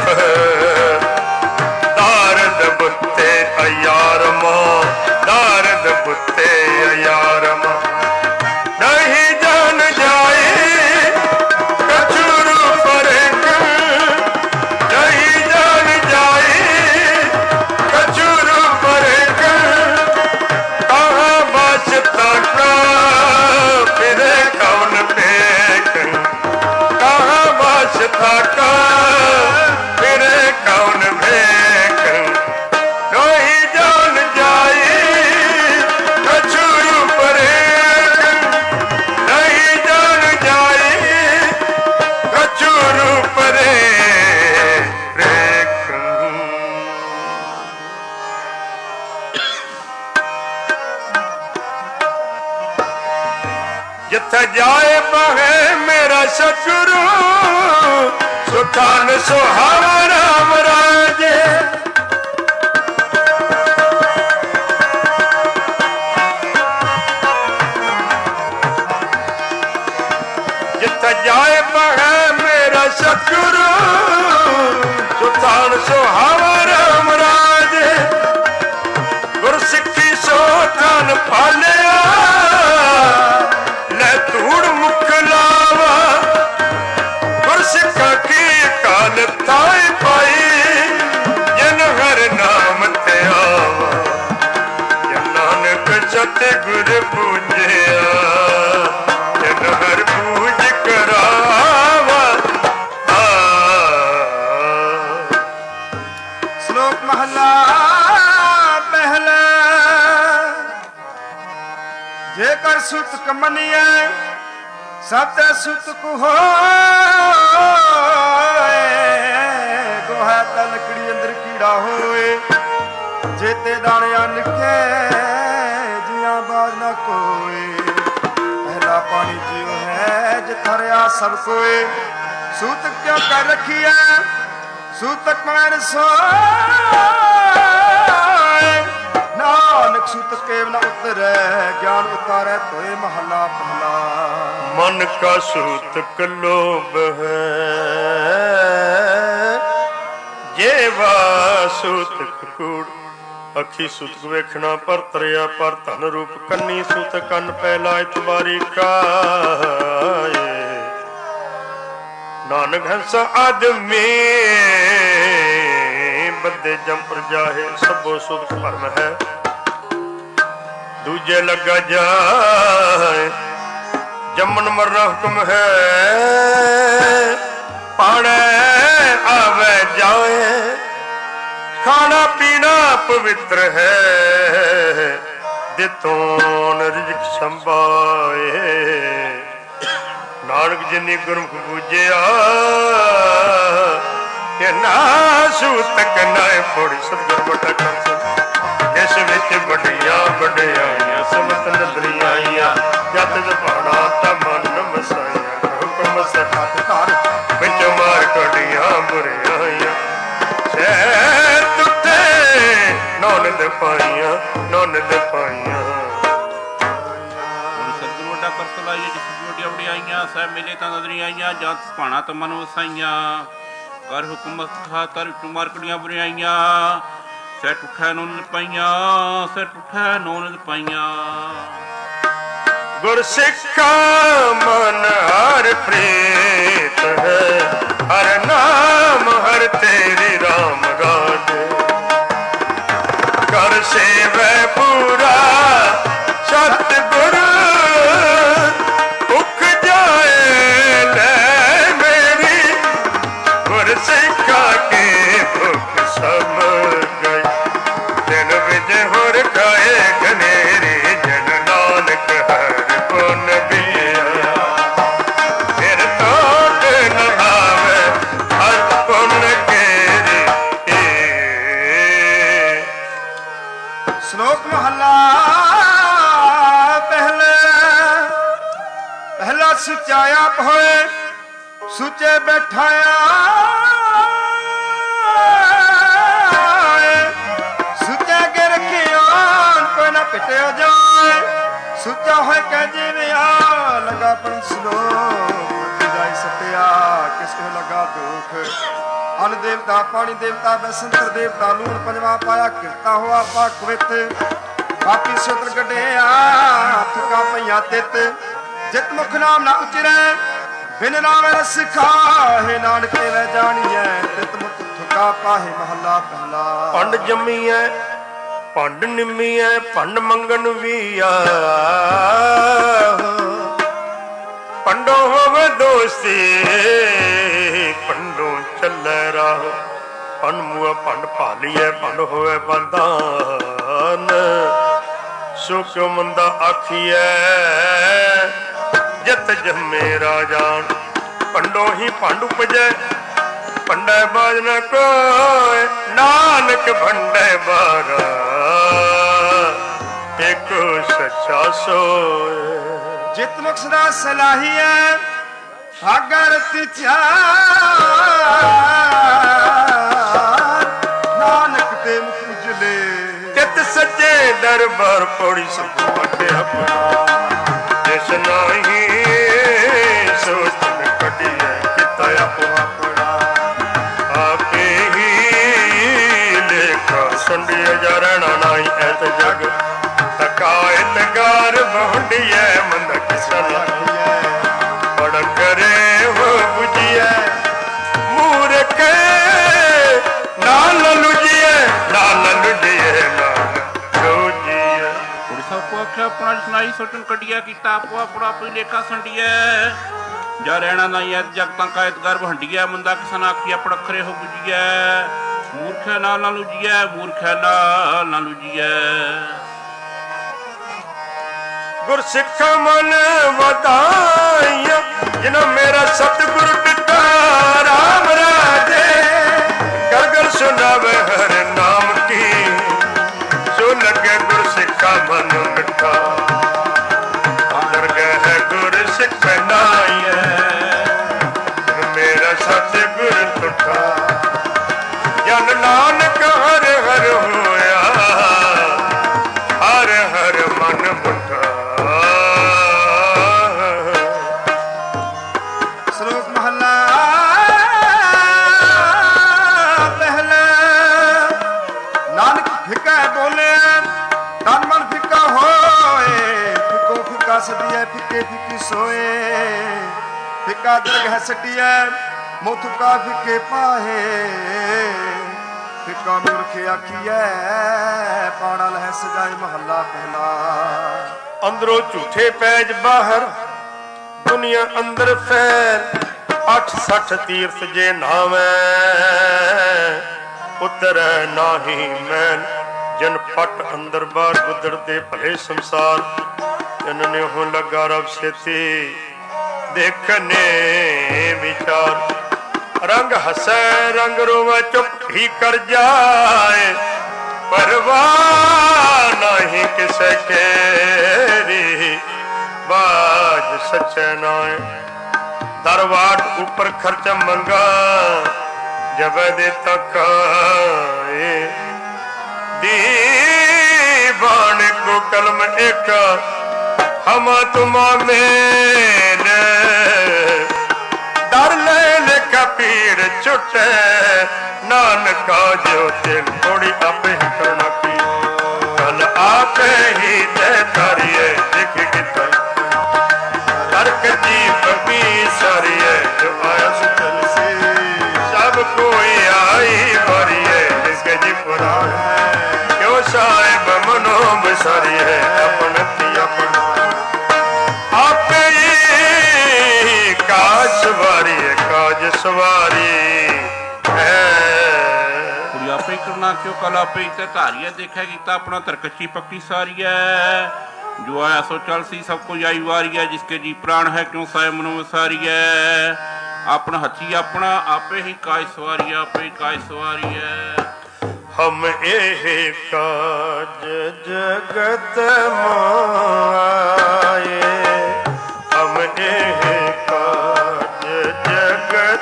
दारद बुत्ते अयार मां दारद बुत्ते अयार मां नहीं जान जाए कचूर फर्क नहीं जान जाए कचूर फर्क कहाँ बाचता का फिर कौन फेंक कहाँ बाचता का फिर कौन फेंक नहीं जान जाए कचूर फर्क नहीं जान जाए कचूर फर्क जिथे जाए बहे मेरा सतगुरु सुठान सुहावा राम राजे जिथे जाए बहे मेरा सतगुरु सुठान सुहावा राम राजे गुरसिੱਖੀ सो धन पालिया ले धूड़ मुख लावा गुरसिੱਖਾਂ की काल थाई पाई जन हर नाम ते आवा जन नानक सतगुर पूजिया जन हर पूज करावा श्लोक महला पहला जेकर सुत कमनिया सत सुत को हो गोहा तलकड़ी अंदर कीड़ा होए जेते दानिया लिखे जिया बाज न कोए पहला पानी जियो है जिथरिया सब कोए सूतक क्यों कर रखिया सूतक मैन सोए नानक सूतक केव न उतरे ज्ञान उतारे तोए महला पहला मन का सूतक लोभ है जेवा सूतक कूड़ अखी सूतक वेखना पर तरिया पर धन रूप कन्नी सूतक कन पहला इतबारी काए नानक हंस आदमी बदे जम पर जाहे सबो सुध भरम है दूजे लगा जाए जमन मरना हुक्म है पाने आवे जाए खाना पीना पवित्र है दितोन रिजक संभाए नानक जिनी गुरमुख पूजिया कि ना सूतक नाए फोड़ी सतगुर बड़ा कर इस विच बड़िया बड़ियाइया समत नदरियाइया जत जपाना तमन मसाइया हुक्म से हाथ धार विच मार कड़िया बुरियाइया शहर तुते नौन दे पाइया नौन दे पाइया सतगुर बड़ा कर सलाइया जिस जोड़िया बड़ियाइया सह मिले ता नदरियाइया जत सपाना तमन वसाइया कर हुक्म था तर चुमार कड़िया बुरियाइया सै टुठा नौन पाइया सै टुठा नौन पाइया गुरसिक्खा मन हर प्रीत है हर ਆਪ ਹੋਏ ਸੁਚੇ ਬੈਠਾਇਆ ਸੁਚੇ ਕੇ ਰੱਖਿਆ ਕੋਈ ਨਾ ਪਿਟਿਆ ਜਾਏ ਸੁੱਚਾ ਹੋਏ ਕਹਿ ਜਿਵੇਂ ਆ ਲਗਾ ਪੰਸਲੋ ਜਾਈ ਸਟਿਆ ਕਿਸ ਕੋ ਲਗਾ ਦੁਖ ਅਨ ਦੇਵਤਾ ਪਾਣੀ ਦੇਵਤਾ ਬੈਸੰਤਰ ਦੇਵਤਾ ਲੂਣ ਪੰਜਵਾ ਪਾਇਆ ਕਿਰਤਾ ਹੋਆ ਪਾਕ ਵਿਤ ਬਾਕੀ ਸੋਤਰ ਗੱਡਿਆ ਥਕਾ ਪਈਆਂ ਤਿਤ ਜਿਤ ਮੁਖ ਨਾਮ ਨਾ ਉਚਰੈ ਬਿਨ ਨਾਮ ਰਸ ਖਾਹੇ ਨਾਨਕੇ ਲੈ ਜਾਣੀਐ ਤਿਤ ਮੁਖ ਥਕਾ ਪਾਹੇ ਮਹੱਲਾ ਪਹਿਲਾ ਪੰਡ ਜੰਮੀਐ ਪੰਡ ਨਿੰਮੀਐ ਪੰਡ ਮੰਗਣ ਵੀ ਆ ਪੰਡੋ ਹੋਵੇ ਦੋਸਤੀ ਪੰਡੋਂ ਚੱਲੇ ਰਾਹ ਪੰਡ ਮੂਆ ਪੰਡ ਭਾਲੀਐ ਪੰਡ ਹੋਵੇ ਬੰਦਾਨ ਸੋ ਕਿਉ ਮੰਦਾ ਆਖੀਐ ਜਿਤ ਜੰਮੇ ਰਾਜਾਨ ਪੰਡੋ ਹੀ ਪੰਡ ਉਪਜੈ ਪੰਡੈ ਬਾਜ ਨ ਕੋਇ ਨਾਨਕ ਭੰਡੈ ਬਾਰਾ ਇੱਕ ਸੱਚਾ ਸੋਇ ਜਿਤ ਮੁਖ ਸਦਾ ਸਲਾਹੀਐ ਭਾਗਰ ਤਿਚਾਰ ਨਾਨਕ ਤੇ ਮੁਖ ਉਜਲੇ ਤਿਤ ਸੱਚੇ ਦਰਬਾਰ ਪੌੜੀ ਸਭ ਵੱਡੇ ਆਪਣਾ ਜਿਸ ਨਾਹੀ ਸੋਚ ਕੱਢੀਐ ਕੀਤਾ ਆਪੋ ਆਪਣਾ ਆਪੇ ਹੀ ਲੇਖਾ ਸੰਡਿਆ ਜਾ ਰਹਿਣਾ ਨਾਹੀ ਐਤ ਜਗ ਤਕਾਇਤ ਗਾਰ ਬਹੁੰਡੀਐ ਮੰਦ ਕਿਸਨ ਪੜ ਕਰੇ ਹੋ ਬੁਝੀਐ ਮੂਰਖ ਨਾਲ ਲੁਝੀਐ ਨਾਲ ਲੁਝੀਐ ਨਾਲ ਲੁਝੀਐ ਉੜੀਸਾ ਕੋ ਆਖਿਆ ਆਪਣਾ ਸੁਣਾਈ ਸੋਚਣ ਕੱਢੀਐ ਕੀਤਾ ਆਪੋ ਆਪਣਾ ਆਪੇ ਲੇਖਾ ਸੰਡੀਐ ਜਾ ਰਹਿਣਾ ਨਹੀਂ ਐਤ ਜਗ ਤਾਂ ਕਾਇਤ ਗਰ ਬਹੁੰਡੀਐ ਮੰਦਾ ਕਿਸਨ ਆਖੀ ਆਪੜ ਖਰੇ ਹੋ ਬੁਝੀਐ ਮੂਰਖ ਨਾਲ ਨਾ ਲੁਝੀਐ ਮੂਰਖ ਨਾਲ ਨਾ ਲੁਝੀਐ ਗੁਰ ਸਿੱਖਾਂ ਮਨ ਵਧਾਈਆਂ ਜਿਨ੍ਹਾਂ ਮੇਰਾ ਸਤਿਗੁਰ ਦਿੱਤਾ ਰਾਮ ਰਾਜੇ ਕਰ ਕਰ ਸੁਣਾਵੇ ਹਰ ਨਾਮ ਕੀ ਸੋ ਲੱਗੇ ਗੁਰ ਸਿੱਖਾਂ ਮਨ ਮਿੱਠਾ ਦਰਗਹਿ ਗੁਰ ਸਿੱਖ ਨਾਈਐ ਮੇਰਾ ਸਤਿਗੁਰ ਟੁੱਟਾ ਜਨ ਨਾਨਕ ਹਰ ਹਰ ਹੋਇਆ ਹਰ ਹਰ ਮਨ ਮੁੱਠਾ ਸ਼ਲੋਕ ਮਹੱਲਾ ਪਹਿਲਾ ਨਾਨਕ ਫਿੱਕਾ ਬੋਲੇ ਤਨ ਮਨ ਫਿੱਕਾ ਹੋਏ ਫਿੱਕੋ ਫਿੱਕਾ ਸਦੀਐ ਫਿੱਕੇ ਫਿੱਕੀ ਸੋਏ ਫਿੱਕਾ ਦਰਗਹਿ ਸਟੀਐ ਮੋਥੁਕਾ ਫਿੱਕੇ ਪਾਹੇ ਫਿੱਕਾ ਮੂਰਖ ਆਖੀਐ ਪਾਣਾ ਲਹਿ ਸਜਾਏ ਮਹੱਲਾ ਪਹਿਲਾ ਅੰਦਰੋਂ ਝੂਠੇ ਪੈਜ ਬਾਹਰ ਦੁਨੀਆ ਅੰਦਰ ਫੈਲ 860 ਤੀਰਥ ਜੇ ਨਾਵੇਂ ਉਤਰੈ ਨਾਹੀ ਮੈਲ ਜਨ ਪਟ ਅੰਦਰ ਬਾਹਰ ਗੁਦਰਦੇ ਭਲੇ ਸੰਸਾਰ ਜਨ ਨੇ ਹੋ ਲੱਗਾ ਰਬ ਛੇਤੀ ਦੇਖਨੇ ਵਿਚਾਰ ਰੰਗ ਹਸੈ ਰੰਗ ਰੋਵੇ ਚੁੱਪ ਹੀ ਕਰ ਜਾਏ ਪਰਵਾਹ ਨਹੀਂ ਕਿਸੇ ਕੇਰੀ ਬਾਜ ਸੱਚੇ ਨਾਏ ਦਰਵਾਟ ਉੱਪਰ ਖਰਚ ਮੰਗਾ ਜਬੇ ਦੇ ਤਕਾਏ ਦੀਵਾਨ ਕੋ ਕਲਮ ਇੱਕ ਹਮ ਤੁਮਾ ਮੇਲ ਡਰ ਲੈ ਲਿਖਾ ਪੀੜ ਛੁੱਟੇ ਨਾਨਕਾ ਜੋ ਦਿਲ ਥੋੜੀ ਆਪੇ ਕਰਨਾ ਕੀ ਕਲ ਆਪੇ ਹੀ ਤੇ ਕਰੀਏ ਦਿਖ ਕਿਤਾ ਕਰਕ ਜੀਵ ਵੀ ਸਰੀਏ ਜੋ ਆਇਆ ਸੁਤਲ ਸੇ ਸਭ ਕੋਈ ਆਈ ਭਰੀਏ ਜਿਸਕੇ ਜੀ ਪੁਰਾਣ ਕਿਉ ਸਾਹਿਬ ਮਨੋ ਬਸਰੀਏ ਆਪਨ ਤੀ ਆਪਨ ਆਪੇ ਹੀ ਕਾਜ ਸਵਾਰੀ ਕਾਜ ਸਵਾਰੀ ਕੁੜੀ ਆਪੇ ਕਰਨਾ ਕਿਉ ਕਲ ਆਪੇ ਤੇ ਧਾਰੀਏ ਦੇਖਿਆ ਕੀਤਾ ਆਪਣਾ ਤਰਕੱਚੀ ਪੱਕੀ ਸਾਰੀ ਹੈ ਜੋ ਆਇਆ ਸੋ ਚਲ ਸੀ ਸਭ ਕੁਝ ਆਈ ਵਾਰੀ ਹੈ ਜਿਸਕੇ ਜੀ ਪ੍ਰਾਣ ਹੈ ਕਿਉਂ ਸਾਇ ਮਨੋ ਵਿਸਾਰੀ ਹੈ ਆਪਣਾ ਹੱਥੀ ਆਪਣਾ ਆਪੇ ਹੀ ਕਾਜ ਸਵਾਰੀ ਆਪੇ ਹੀ ਕਾਜ ਸਵਾਰੀ ਹੈ ਹਮ ਇਹ ਕਾਜ ਜਗਤ ਮਾਏ ਹਮ ਇਹ ਕਾਜ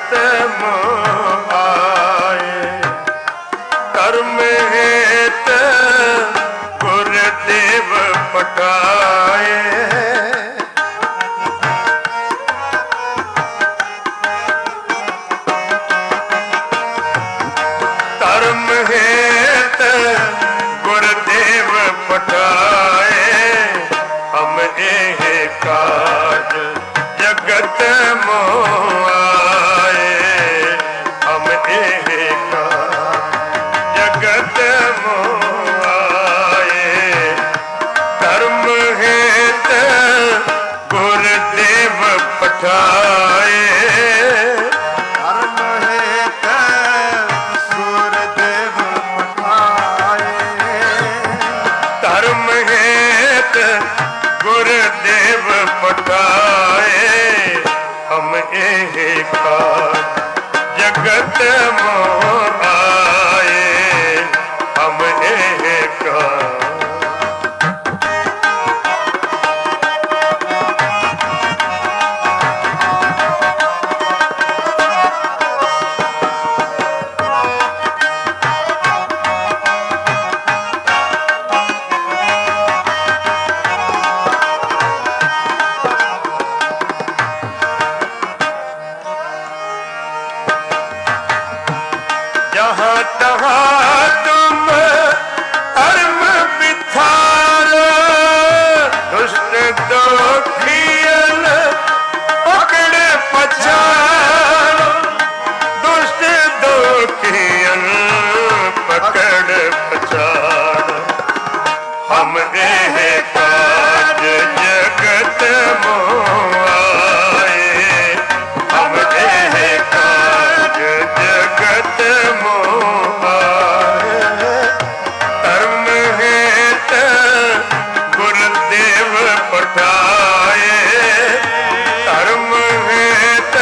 ਜਗਤ ਮੋਹ ਆਏ। ਕਰਮ ਹੇਤ ਗੁਰਦੇਵ ਪਠਾਏ। ਧਰਮ ਹੇਤ ਗੁਰਦੇਵ ਪਠਾਏ। ਹਮ ਇਹ ਕਾਜ ਜਗਤ ਮੋਹ ਆਏ। ਹਮ ਇਹ ਕਾਜ ਜਗਤ ਮੋਹ ਆਏ। ਧਰਮ ਹੇਤ ਗੁਰਦੇਵ ਪਠਾਏ। ਗੁਰਦੇਵ ਪਠਾਏ। ਹਮ ਇਹ ਕਾਜ ਜਗਤ ਮੋਹ ਆਏ। ਹਮ ਇਹ ਕਾਜ जहाँ तहाँ तुम धर्म बिथारो। दुष्ट दोखियन पकड़ पछाड़ो। दुष्ट दोखियन पकड़ पछाड़ो। हम एह काज जगत मोह आए। हम एह काज जगत मोह आए। धर्म हेत गुरदेव पठाए। धर्म हेत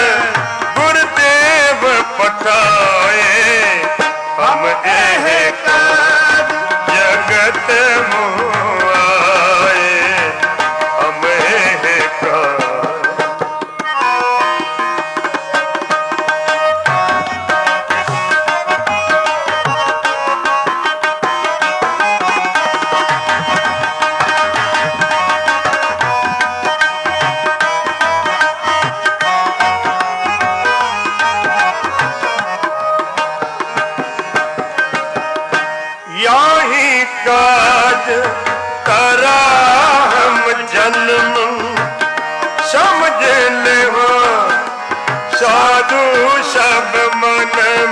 गुरदेव पठाए। हम एह काज जगत मोह आए। हम एह काज याही काज करा हम जन्म। समझ ले हो साधु सब मनम।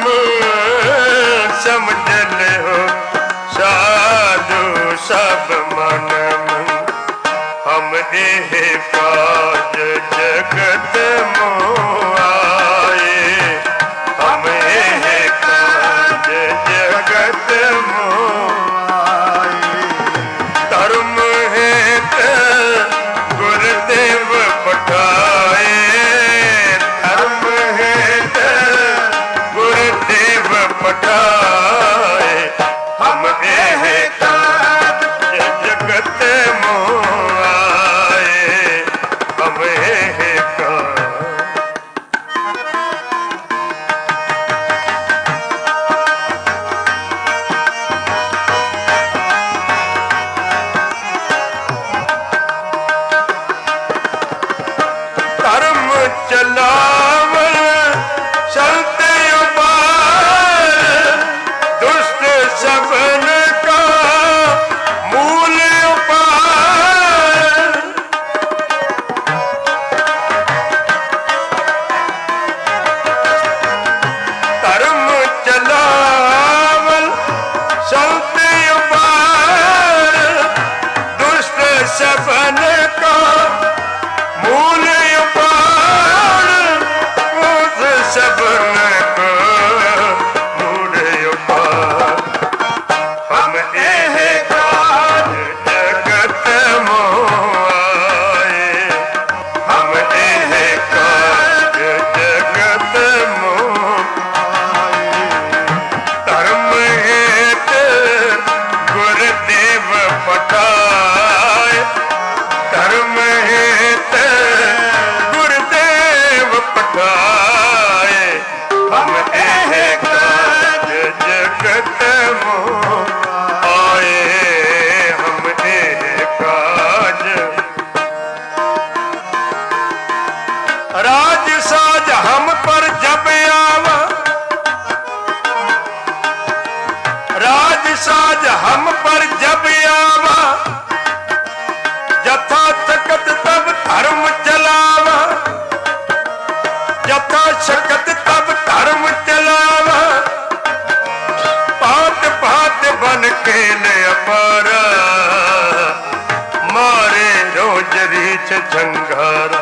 समझ ले हो साधु सब मनम। हम एह काज जगत मोह आए। हम एह काज जगत मोह आए। धर्म हेत गुरदेव पठाए। धर्म हेत गुरदेव पठाए। हम एह काज जगत मोह आए। हम एह काज धर्म चलावन चलते उबार। दुष्ट सबन का मूल उपार। धर्म चलावन चलते उबार। दुष्ट सबन का मूल उपार। उस सबन को मूल उपार। हम एह काज जगत मोह आए। हम एह काज जगत मोह आए। धर्म हेत गुरदेव पठाए। धर्म हेत गुरदेव पठाए। छ झंगारा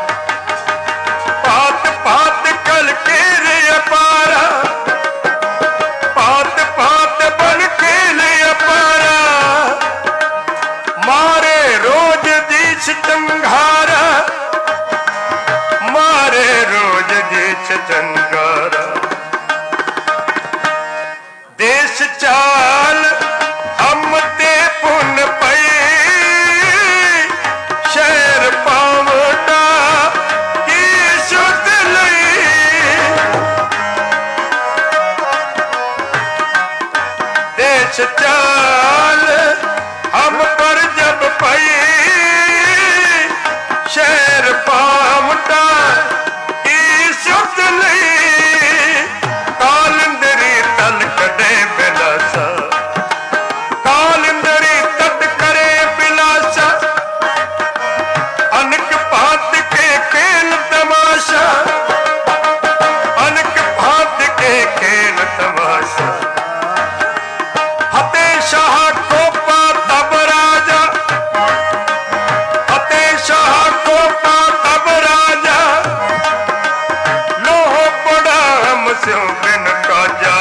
पात पात कल के रे अपारा पात पात बन के ले अपारा मारे रोज दीछ चंगारा मारे रोज दीछ चंगारा देश चाल हम ते पुन पई शहर पावटा की सुध लई देश चाल हम पर जब पई शहर पावटा की सुध लई कालंदरी तल कदे बिलासा कालंदरी तट करे बिलासा अनक भात के खेल तमाशा अनक भात के खेल तमाशा हते शाह कोपा तब राजा हते शाह कोपा तब राजा लोह पड़ा हमसे बिन काजा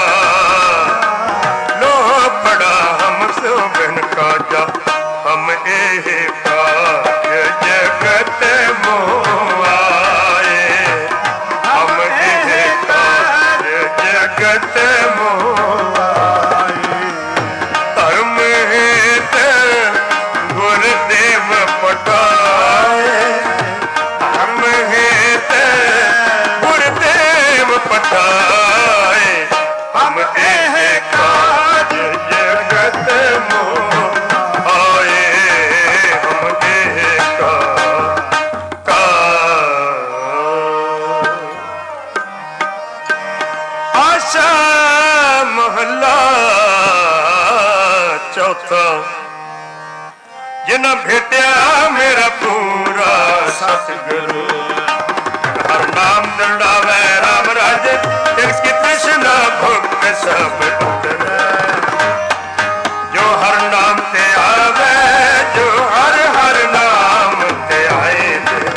लोह पड़ा हमसे बिन काजा हम ए काज जगत मोह आए हम ए काज जगत मोह आए धर्म हेत गुरुदेव पटाए धर्म हेत गुरुदेव पटाए हम ए काज जगत मोह आए हम ए का आशा महला चौथा जिन्हें भेटिया मेरा पूरा सतगुरु हर नाम दंडावे राम राजे जिसकी तृष्णा भक्त सब उतरे जो हर नाम ते आवे जो हर हर नाम ते आए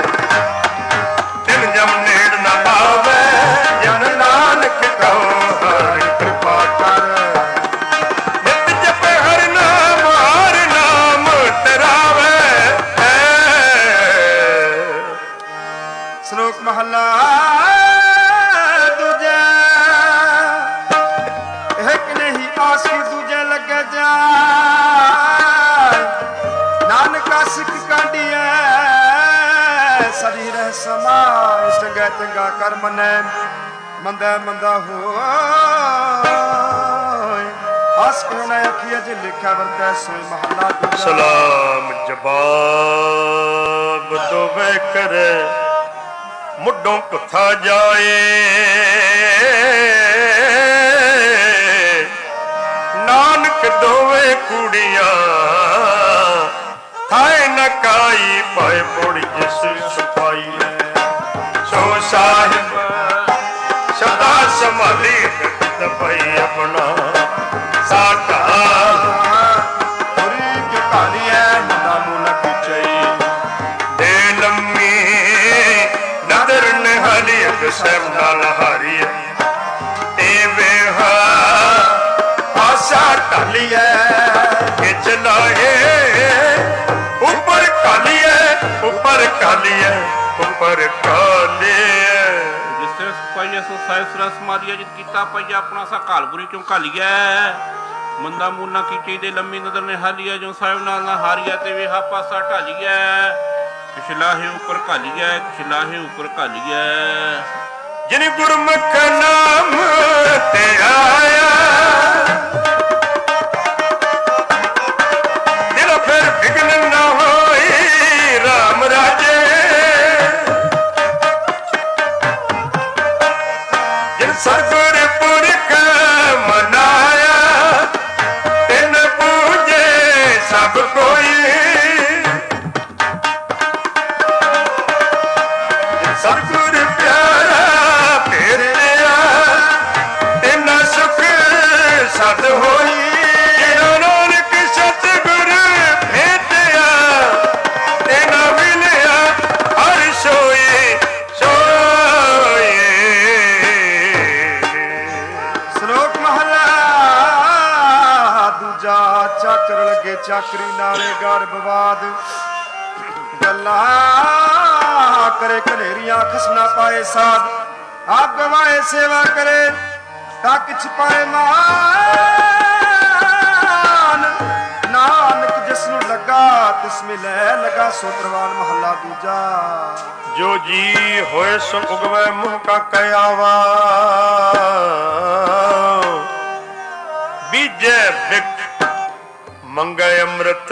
दिन जम नेड़ न पावे जन नानक कहो हर कृपा कर नित जपे हर नाम तरावे श्लोक महला दूजा एक नहीं आस की दूजे लगे जा नानका सिख कांडिया सरी रह समा चंगा चंगा कर मने मंदा मंदा हो आस कोना अखिया च लिखा वरता सोई महला दूजा सलाम जवाब तो वह करे मुड्डों कथा जाए नानक दोवे कुड़िया थाए न काई पाए पोड़ी जिस सफाई सो साहिब सदा संभाली दपाई अपना साटा पूरी के कालिया नामू न पिछई दे लम्मी नदर ने हाली सब नाल हारी ते वेहा आशा टालिया के चलाए ऊपर कालिया ऊपर कालिया ऊपर कालिया जिस तरह सपाइया सो साहिब सरस मारिया जित कीता पाइया अपना सा कालपुरी चों कालिया मंदा मूना कीटी दे लम्मी नदर ने हालिया जो साहिब नाल ना हारिया ते वेहा पासा ढालिया पिछलाहे ऊपर कालिया पिछलाहे ऊपर कालिया जिन गुरमुख नाम ते आया दिल फिर विघ्न न होई राम राजे जिन सतगुर पुरख मनाया तिन पूजे सब कोई सतगुर प्यारा फेरिया तिना सुख सद होई नानक सतगुर भेटिया तिना मिलिया ਚਾਕਰੀ ਨਾਲੇ ਗੜ ਬਵਾਦ ਗੱਲਾਂ ਕਰੇ ਕਨੇਰੀਆਂ ਖਸਨਾ ਪਾਏ ਸਾਧ ਆਪ ਗਵਾਏ ਸੇਵਾ ਕਰੇ ਤਾਂ ਕਿਛ ਪਾਏ ਮਾਨ ਨਾਨਕ ਜਿਸ ਨੂੰ ਲੱਗਾ ਤਿਸ ਮਿਲੈ ਲਗਾ ਸੋ ਪ੍ਰਵਾਨ ਮਹੱਲਾ ਦੂਜਾ ਜੋ ਜੀ ਹੋਏ ਸੋ ਉਗਵੈ ਮੁਹ ਕਾ ਕਹਿਆਵਾ ਬੀਜੈ ਬਿਕ ਮੰਗੈ ਅੰਮ੍ਰਿਤ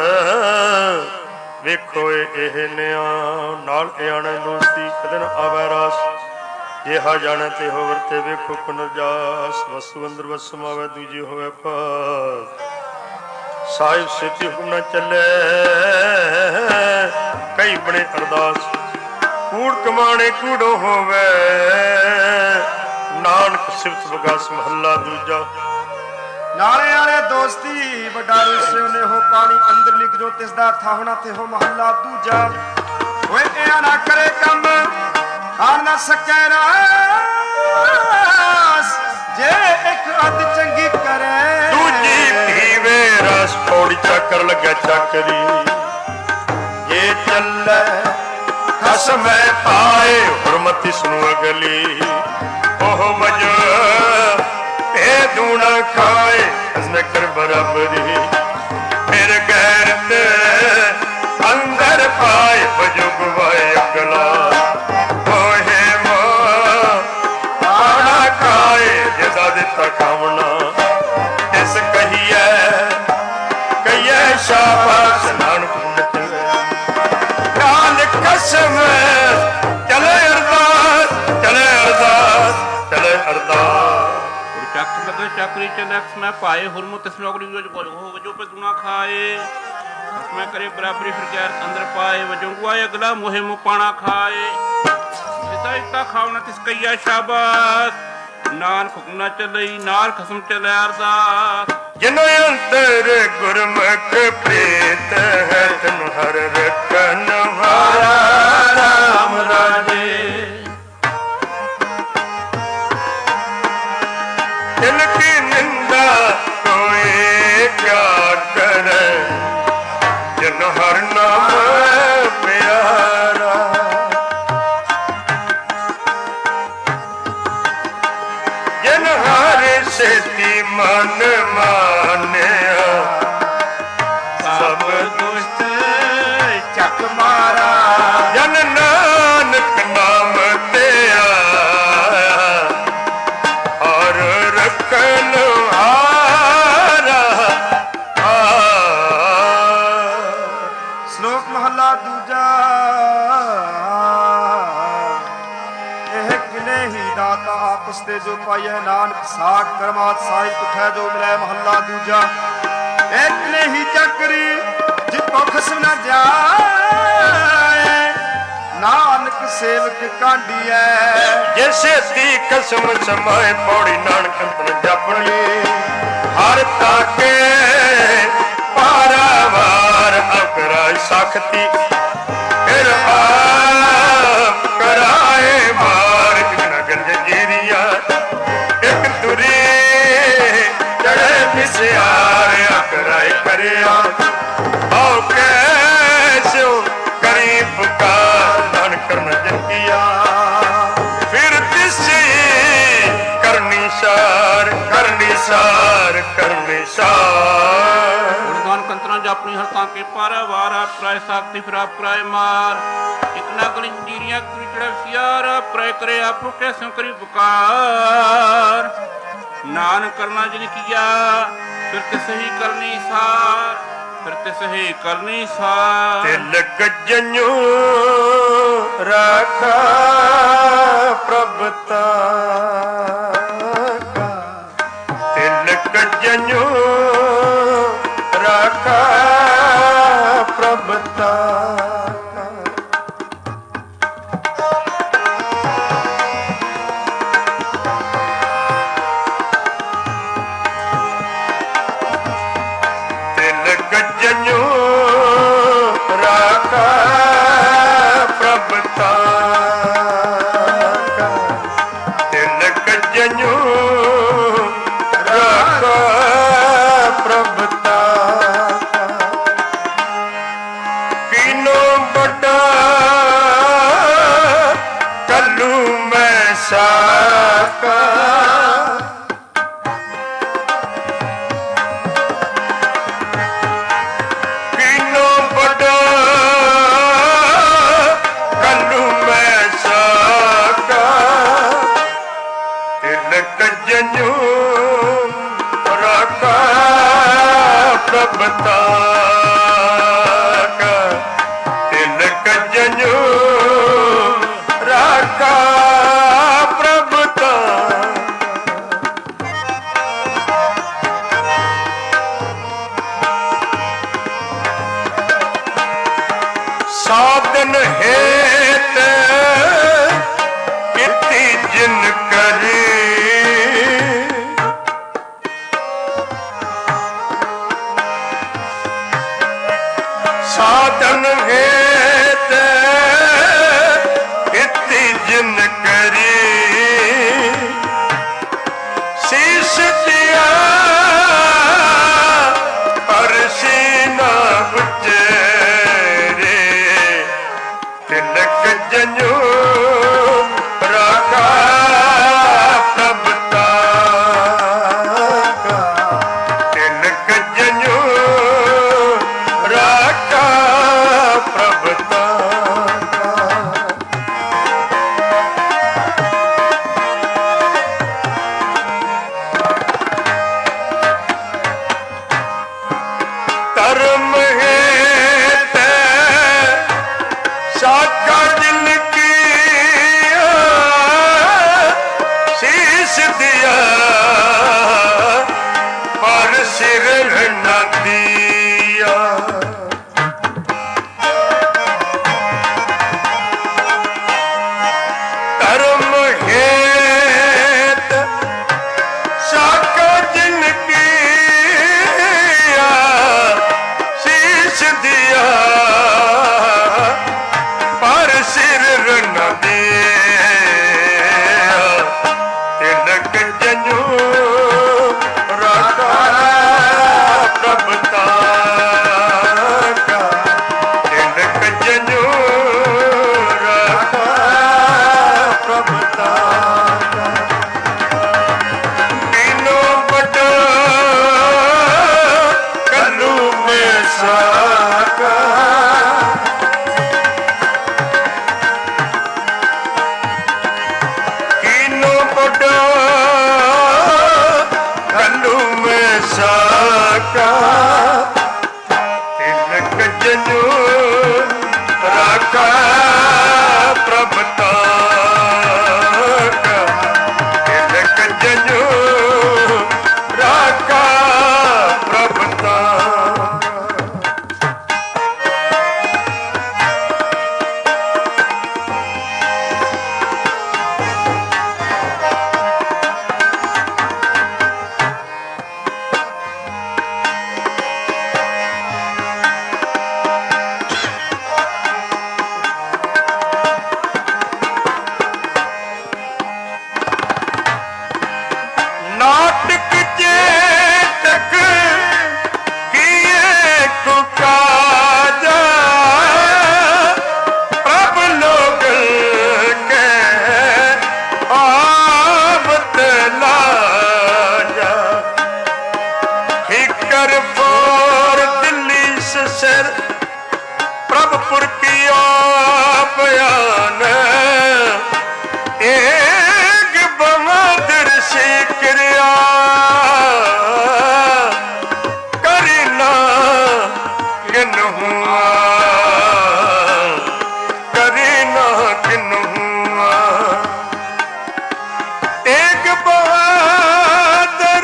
ਵੇਖੋ ਇਹ ਨਿਆ ਨਾਲ ਆਣੇ ਦੋਸਤੀ ਕਦੇ ਨ ਆਵੈ ਰਾਸ ਜਿਹਾ ਜਾਣੈ ਤੇ ਹੋਵਰ ਤੇ ਵੇਖੋ ਪੁਨਰਜਾਸ ਵਸੂ ਅੰਦਰ ਵਸਮਾਵੇ ਦੂਜੀ ਹੋਵੇ ਪਾਸ ਸਾਹਿਬ ਸਿੱਧੀ ਹੁਕਮ ਨਾ ਚੱਲੇ ਕਈ ਬਣੇ ਅਰਦਾਸ ਕੂੜ ਕਮਾਣੇ ਕੂੜੋ ਹੋਵੇ ਨਾਨਕ ਸਿਫਤ ਵਿਗਾਸ ਮਹੱਲਾ ਦੂਜਾ ਨਾਲੇ ਵਾਲੇ ਦੋਸਤੀ ਵੱਡਾ ਰੁਸਿਓ ਨੇ ਹੋ ਪਾਣੀ ਅੰਦਰ ਲਿਖ ਜੋ ਤਿਸ ਦਾ ਥਾਵਣਾ ਤੇ ਹੋ ਮਹੱਲਾ ਦੂਜਾ ਓਏ ਇਹ ਨਾ ਕਰੇ ਕੰਮ ਆਣ ਨਾ ਸਕੈ ਰਾਸ ਜੇ ਇੱਕ ਅੱਧ ਚੰਗੀ ਕਰੇ ਦੂਜੀ ਪੀਵੇ ਰਸ ਥੋੜੀ ਚੱਕਰ ਲੱਗਾ ਚੱਕਰੀ ਜੇ ਚੱਲੇ ਖਸਮੈ ਪਾਏ ਹੁਰਮਤ ਇਸ ਨੂੰ ਅਗਲੀ ਉਹ ਵਜੋ ਇਹ ਦੂਣਾ ਖਾਏ ਅਸਨੇ ਕਰ ਬਰਾਬਰੀ ਫਿਰ ਗੈਰਤ ਅੰਦਰ ਪਾਏ ਵਜੋ ਗਵਾਏ ਅਗਲਾ ਹੋਏ ਮਾ ਆਣਾ ਖਾਏ ਜਿਹਦਾ ਦਿੱਤਾ ਖਾਵਣਾ ਇਸ ਕਹੀਏ ਕਹੀਏ ਸ਼ਾਬਾਸ਼ ਨਾਨਕ ਨਾਲ ਕਸਮ ਚਲੇ ਅਰਦਾਸ ਚਲੇ ਅਰਦਾਸ ਚਲੇ ਅਰਦਾਸ ਚੱਕ ਲਗੇ ਚਾਕਰੀ ਚਲੈਕਸ ਮੈਂ ਪਾਏ ਹੁਰਮਤ ਇਸ ਨੌਕਰੀ ਹੋ ਵਜੋ ਪੇ ਦੁਨਾ ਖਾਏ ਮੈਂ ਕਰੇ ਬਰਾਬਰੀ ਫਿਰ ਗੈਰ ਅੰਦਰ ਪਾਏ ਵਜੋਂ ਗੁਆਏ ਅਗਲਾ ਮੋਹਿ ਮੁ ਪਾਣਾ ਖਾਏ ਜਿਦਾ ਇਤਾ ਖਾਵਣਾ ਤਿਸ ਕਈਆ ਸ਼ਾਬਾਸ਼ ਨਾਨਕ ਹੁਕਮ ਨਾ ਚੱਲਈ ਨਾਲ ਖਸਮ ਚਲੇ ਅਰਦਾਸ ਜਿਨ ਅੰਤਰ ਗੁਰਮੁਖ ਪ੍ਰੀਤ ਹੈ ਤਨ ਹਰ ਰਖਨ ਹਾਰਾ ਰਾਮ ਰਾਜੇ ਦਿਲ ਕੀ ਨਿੰਦਾ ਕੋਏ ਕਿਆ ਕਰੇ ਜਿਨ ਹਰ ਨਾਮ ਪਿਆਰਾ ਜਿਨ ਹਰ ਸੇਤੀ ਮਨ ਮਾਨਿਆ ਸਭ ਦੁਸ਼ਟ ਚੱਕ ਮਾਰਾ ਜਨ ਨਾਨਕ ਨਾਮ ਤੇ ਆਇਆ ਹਰ ਰਖਨ ਹਾਰਾ ਸ਼ਲੋਕ ਮਹੱਲਾ ਦੂਜਾ ਇਹ ਕਿਨੇ ਹੀ ਦਾਤਾ ਆਪਸ ਤੇ ਜੋ ਪਾਈਐ ਨਾਨਕ ਸਾਖ ਕਰਮਾਤ ਸਾਹਿਬ ਉਠੈ ਜੋ ਮਿਲੈ ਮਹੱਲਾ ਦੂਜਾ ਇਹ ਕਿਨੇ ਹੀ ਚੱਕਰੀ ਜਿਤੋਂ ਖਸਮ ਨਾ ਜਾਏ ਨਾਨਕ ਸੇਵਕ ਕਾਂਡੀਐ ਜਿਸੇ ਦੀ ਕਸਮ ਸਮਾਏ ਪੌੜੀ ਨਾਨਕ ਅੰਤਰ ਜਪਣੀ ਹਰ ਤਾਕੇ ਪਾਰਾਵਾਰ ਅਕਰਾ ਸਖਤੀ ਫਿਰ ਆਪ ਕਰਾਏ ਮਾਰ ਨਗਰ ਜੀਰੀਆ ਇੱਕ ਤੁਰੀ ਚੜੇ ਮਿਸਿਆਰ ਅਕਰਾਏ ਕਰਿਆ ਆਓ ਕੈਸੋ ਕਰੀ ਪੁਕਾਰ ਨਾਨਕ ਕਰਨ ਜੰਗੀਆ ਫਿਰ ਤਿਸੀ ਕਰਨੀ ਸਾਰ ਕਰਨੀ ਸਾਰ ਕਰਨੀ ਸਾਰ ਗੁਰਦਾਨ ਕੰਤਰਾਂ ਜ ਆਪਣੀ ਹਰਤਾਂ ਕੇ ਪਾਰਾ ਵਾਰਾ ਪ੍ਰਾਇ ਸਾਖਤੀ ਫਿਰ ਆਪ ਕਰਾਏ ਮਾਰ ਇਤਨਾ ਕਲੀ ਜੀਰੀਆਂ ਤੁਰੀ ਚੜਾ ਸਿਆਰ ਪ੍ਰਾਇ ਕਰੇ ਆਪੋ ਕੈਸੋਂ ਕਰੀ ਪੁਕਾਰ ਨਾਨਕ ਕਰਨਾ ਜਿਨ ਕੀਆ ਫਿਰ ਤਿਸ ਹੀ ਕਰਨੀ ਸਾਰ ਫਿਰ ਤਿਸ ਹੀ ਕਰਨੀ ਸਾਰ ਤਿਲ ਗੱਜਨੂ ਰਾਖਾ ਪ੍ਰਭਤਾ ਤਿਲ ਗੱਜਨੂ ਰਾਖਾ ਪ੍ਰਭਤਾ ਗੱਜਨੂ ਰਾਖਾ ਪ੍ਰਭਤਾ ਤਿਲ ਗੱਜਨੂ ਰਾਖਾ ਪ੍ਰਭਤਾ राका कीनो बड़ा कलू मैं साका तिलक जन्यू राका प्रभता तिलक जन्यू राका प्रभता साधन हेत किति जिन करी साधन हेत किति जिन करी शीश दिया पर सीना उचरे तिलक जन्यू राका प्रभता तिलक जन्यू राका प्रभता धर्म हेत साका दिल किया शीश दिया पर सिर न दिया धर्म हेत साका दिल किया शीश दिया पर सिर न दिया तिलक जन्यू राका प्रभता तिलक जन्यू राका प्रभता तीनों बड़ा कलू में साका कीनो बड़ा कलू में साका तिलक जन्यू राका प्रभता तिलक जन्यू राका प्रभता नाटक चेतक किए कुकाजा प्रभ लोग के आवत लाजा फिकर फोर दिल्ली से सिर प्रभपुर किया बयान एक बहादुर से क्रिया करीना किन हुआ करीना किन हुआ एक बहादुर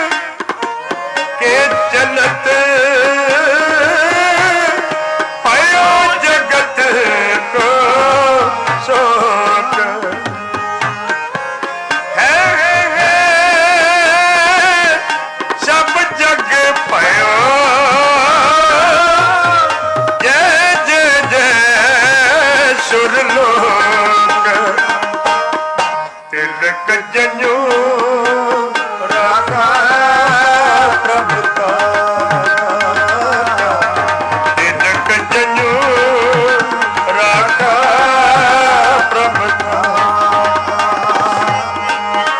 के चलत पयो जगत को शोक सब जग पयो जय जय जय सुरलोक तिलक जन्यू राका प्रभता तिलक जन्यू राका प्रभता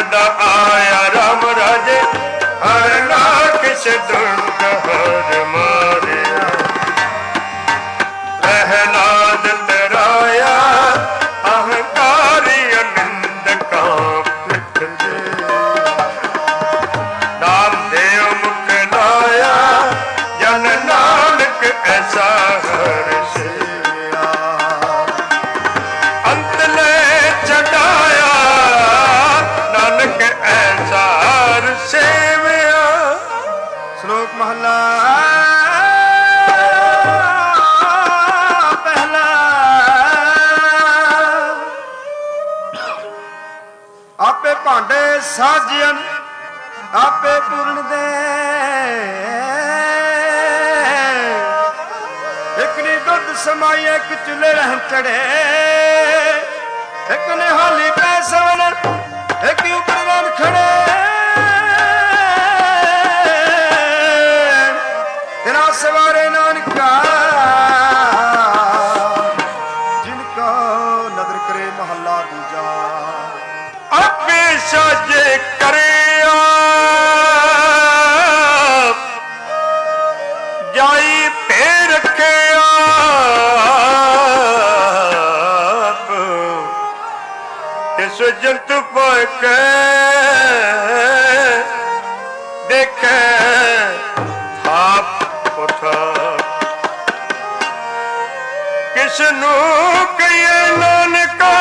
सदा आया राम राजे हर ना किस दुर्ग हर मारिया प्रहलाद तराया अहंकारी अनिंद कांप नाम देव मुख लाया जन नानक ऐसा हर अंत ले चढ़ाया नानक ऐसा हर सेविया। श्लोक महला पहला। आपे भांडे साजियन आपे पूर्ण दे एक ने दुध समाई एक चूल्हे रहन चढ़े एक ने हाली पैसे एक ऊपर रन खड़े तेरा सवारे नानका जिनका नदर करे महला दूजा आपे साजे करे जाई पे रखे आप इस जंतु पके देखे थाप उठा किसनू कहिए नानका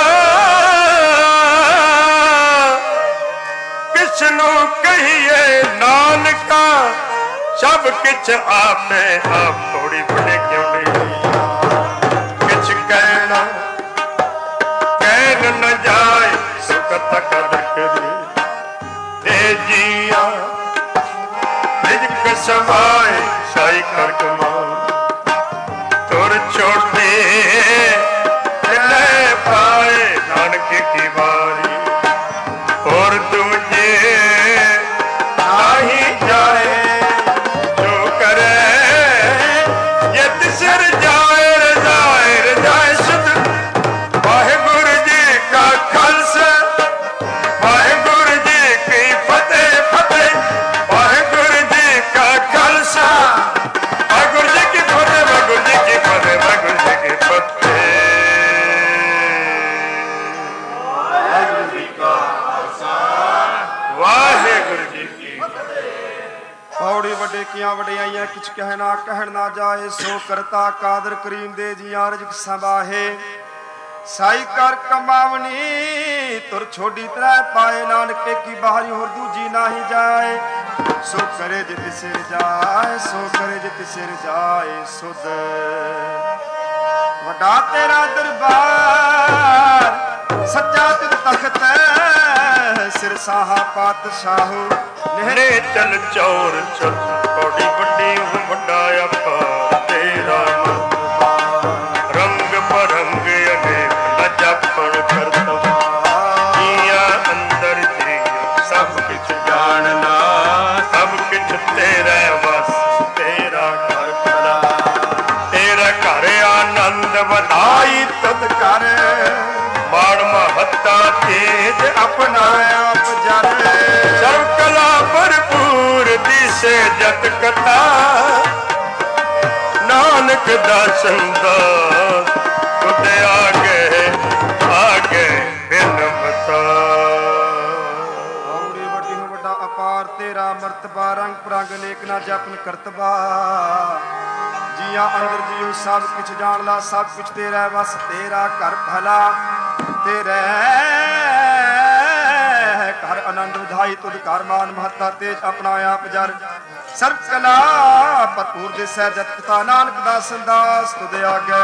किसनू कहिए नानका सब किच आपे आप थोड़ी बड़े क्यों नहीं किच कहना कहन न जाए सुकत कदर करी दे जिया रिजक समाए साई कर कमान तुर छोटे ले पाए नानक की बारी और दूजे नहीं जाए सिर जाए रजाए सुध वाहेगुरु जी का खालसा वाहेगुरु जी की फतेह फतेह वाहेगुरु जी का खालसा वाहेगुरु जी की फतेह वाहेगुरु जी की फतेह वाहेगुरु जी की फतेह वाहेगुरु जी का खालसा वाहेगुरु जी की पौड़ी वड्डे किया वड्डियाइयां किछ कहना कहन ना जाए सो करता कादर करीम दे जियां रजक संभाहे साई कर कमावनी तुर छोड़ी त्रै पाए नानके की बाहरी होर दूजी नाही जाए सो करे जित सिर जाए सो करे जित सिर जाए सुध वड्डा तेरा दरबार सच्चा तित तख्त सिर साहा पातशाहो ने चल चौर चल पौड़ी बड़ी वड्डा आपा तेरा रंग परंग अनेक न जापण करतवा जिया अंदर जी सब किछ जानना सब किछ तेरा बस तेरा घर भला तेरा घर आनंद ਵਧਾਈ ਤਦ ਕਰ ਮਾਣ ਮਹੱਤਾ ਤੇਜ ਆਪਣਾ ਆਪ ਜਰ ਸਰਬ ਕਲਾ ਭਰਪੂਰ ਦਿਸੇ ਜਤ ਕਥਾ ਨਾਨਕ ਦਾਸਨ ਦਾਸ ਤੁਧ ਆਗੇ ਬਿਨ ਬਤਾ ਔੜੀ ਵੱਡੀ ਨੂੰ ਵੱਡਾ ਅਪਾਰ ਤੇਰਾ ਮਰਤਬਾ ਰੰਗ ਪ੍ਰੰਗ ਨੇਕ ਨਾ ਜਪਨ ਕਰਤਬਾ जिया अंदर जियो सब कुछ जान ला सब कुछ तेरा बस तेरा कर भला तेरे कर आनंद विधाई तुद कर मान महत्ता तेज अपना आप जर सर्व कला भरपूर दे सह जत नानक दास दास तुद आगे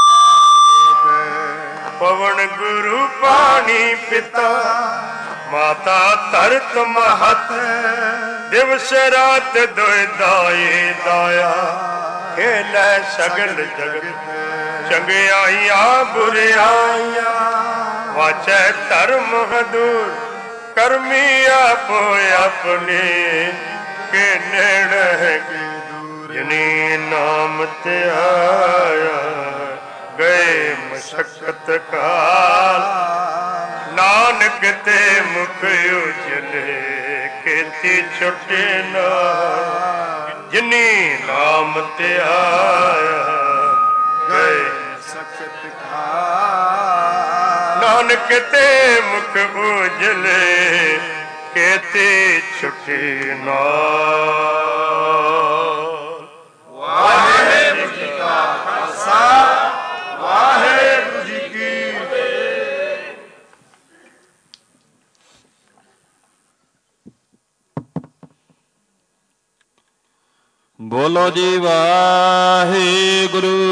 पवन गुरु पानी पिता माता तरत महत दिवस रात दोय दाए दाया खेलै सगल जगत चंगियाइया बुरियाइया वाचै धर्म हदूर कर्मी आपो अपने के नेड़े जिनी नाम ते आया गए मशक्कत काल ਨਾਨਕ ਤੇ ਮੁਖ ਉਜਲੇ ਕੀਤੀ ਛੁਟੇ ਨਾ ਜਿਨੀ ਨਾਮ ਤੇ ਆਇਆ ਗਏ ਸਖਤ ਖਾਏ ਨਾਨਕ ਤੇ ਮੁਖ ਉਜਲੇ ਕੀਤੀ ਛੁਟੇ ਨਾ। ਵਾਹਿਗੁਰੂ ਜੀ ਕਾ ਖਾਲਸਾ ਵਾਹਿਗੁਰੂ ਜੀ ਕੀ ਫਤਿਹ। ਬੋਲੋ ਜੀ ਵਾਹਿਗੁਰੂ।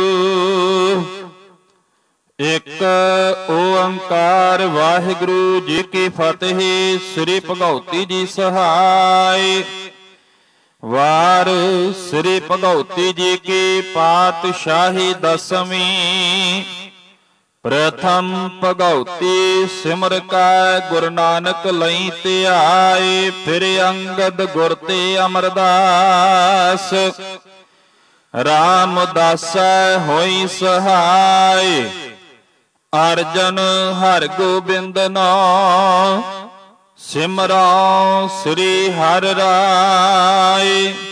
ਇੱਕ ਓੰਕਾਰ ਵਾਹਿਗੁਰੂ ਜੀ ਕੀ ਫਤਿਹ। ਸ੍ਰੀ ਭਗਉਤੀ ਜੀ ਸਹਾਇ। ਵਾਰ ਸ੍ਰੀ ਭਗਉਤੀ ਜੀ ਕੀ ਪਾਤਸ਼ਾਹੀ ਦਸਵੀਂ। ਪ੍ਰਥਮ ਭਗਉਤੀ ਸਿਮਰ ਕੈ ਗੁਰੂ ਨਾਨਕ ਲਈ ਧਿਆਏ। ਫਿਰ ਅੰਗਦ ਗੁਰ ਤੇ ਅਮਰਦਾਸ ਰਾਮਦਾਸੈ ਹੋਈ ਸਹਾਇ। ਅਰਜਨ ਹਰਿ ਗੋਬਿੰਦ ਨਾਮ ਸਿਮਰੋ ਸ੍ਰੀ ਹਰਿ ਰਾਏ।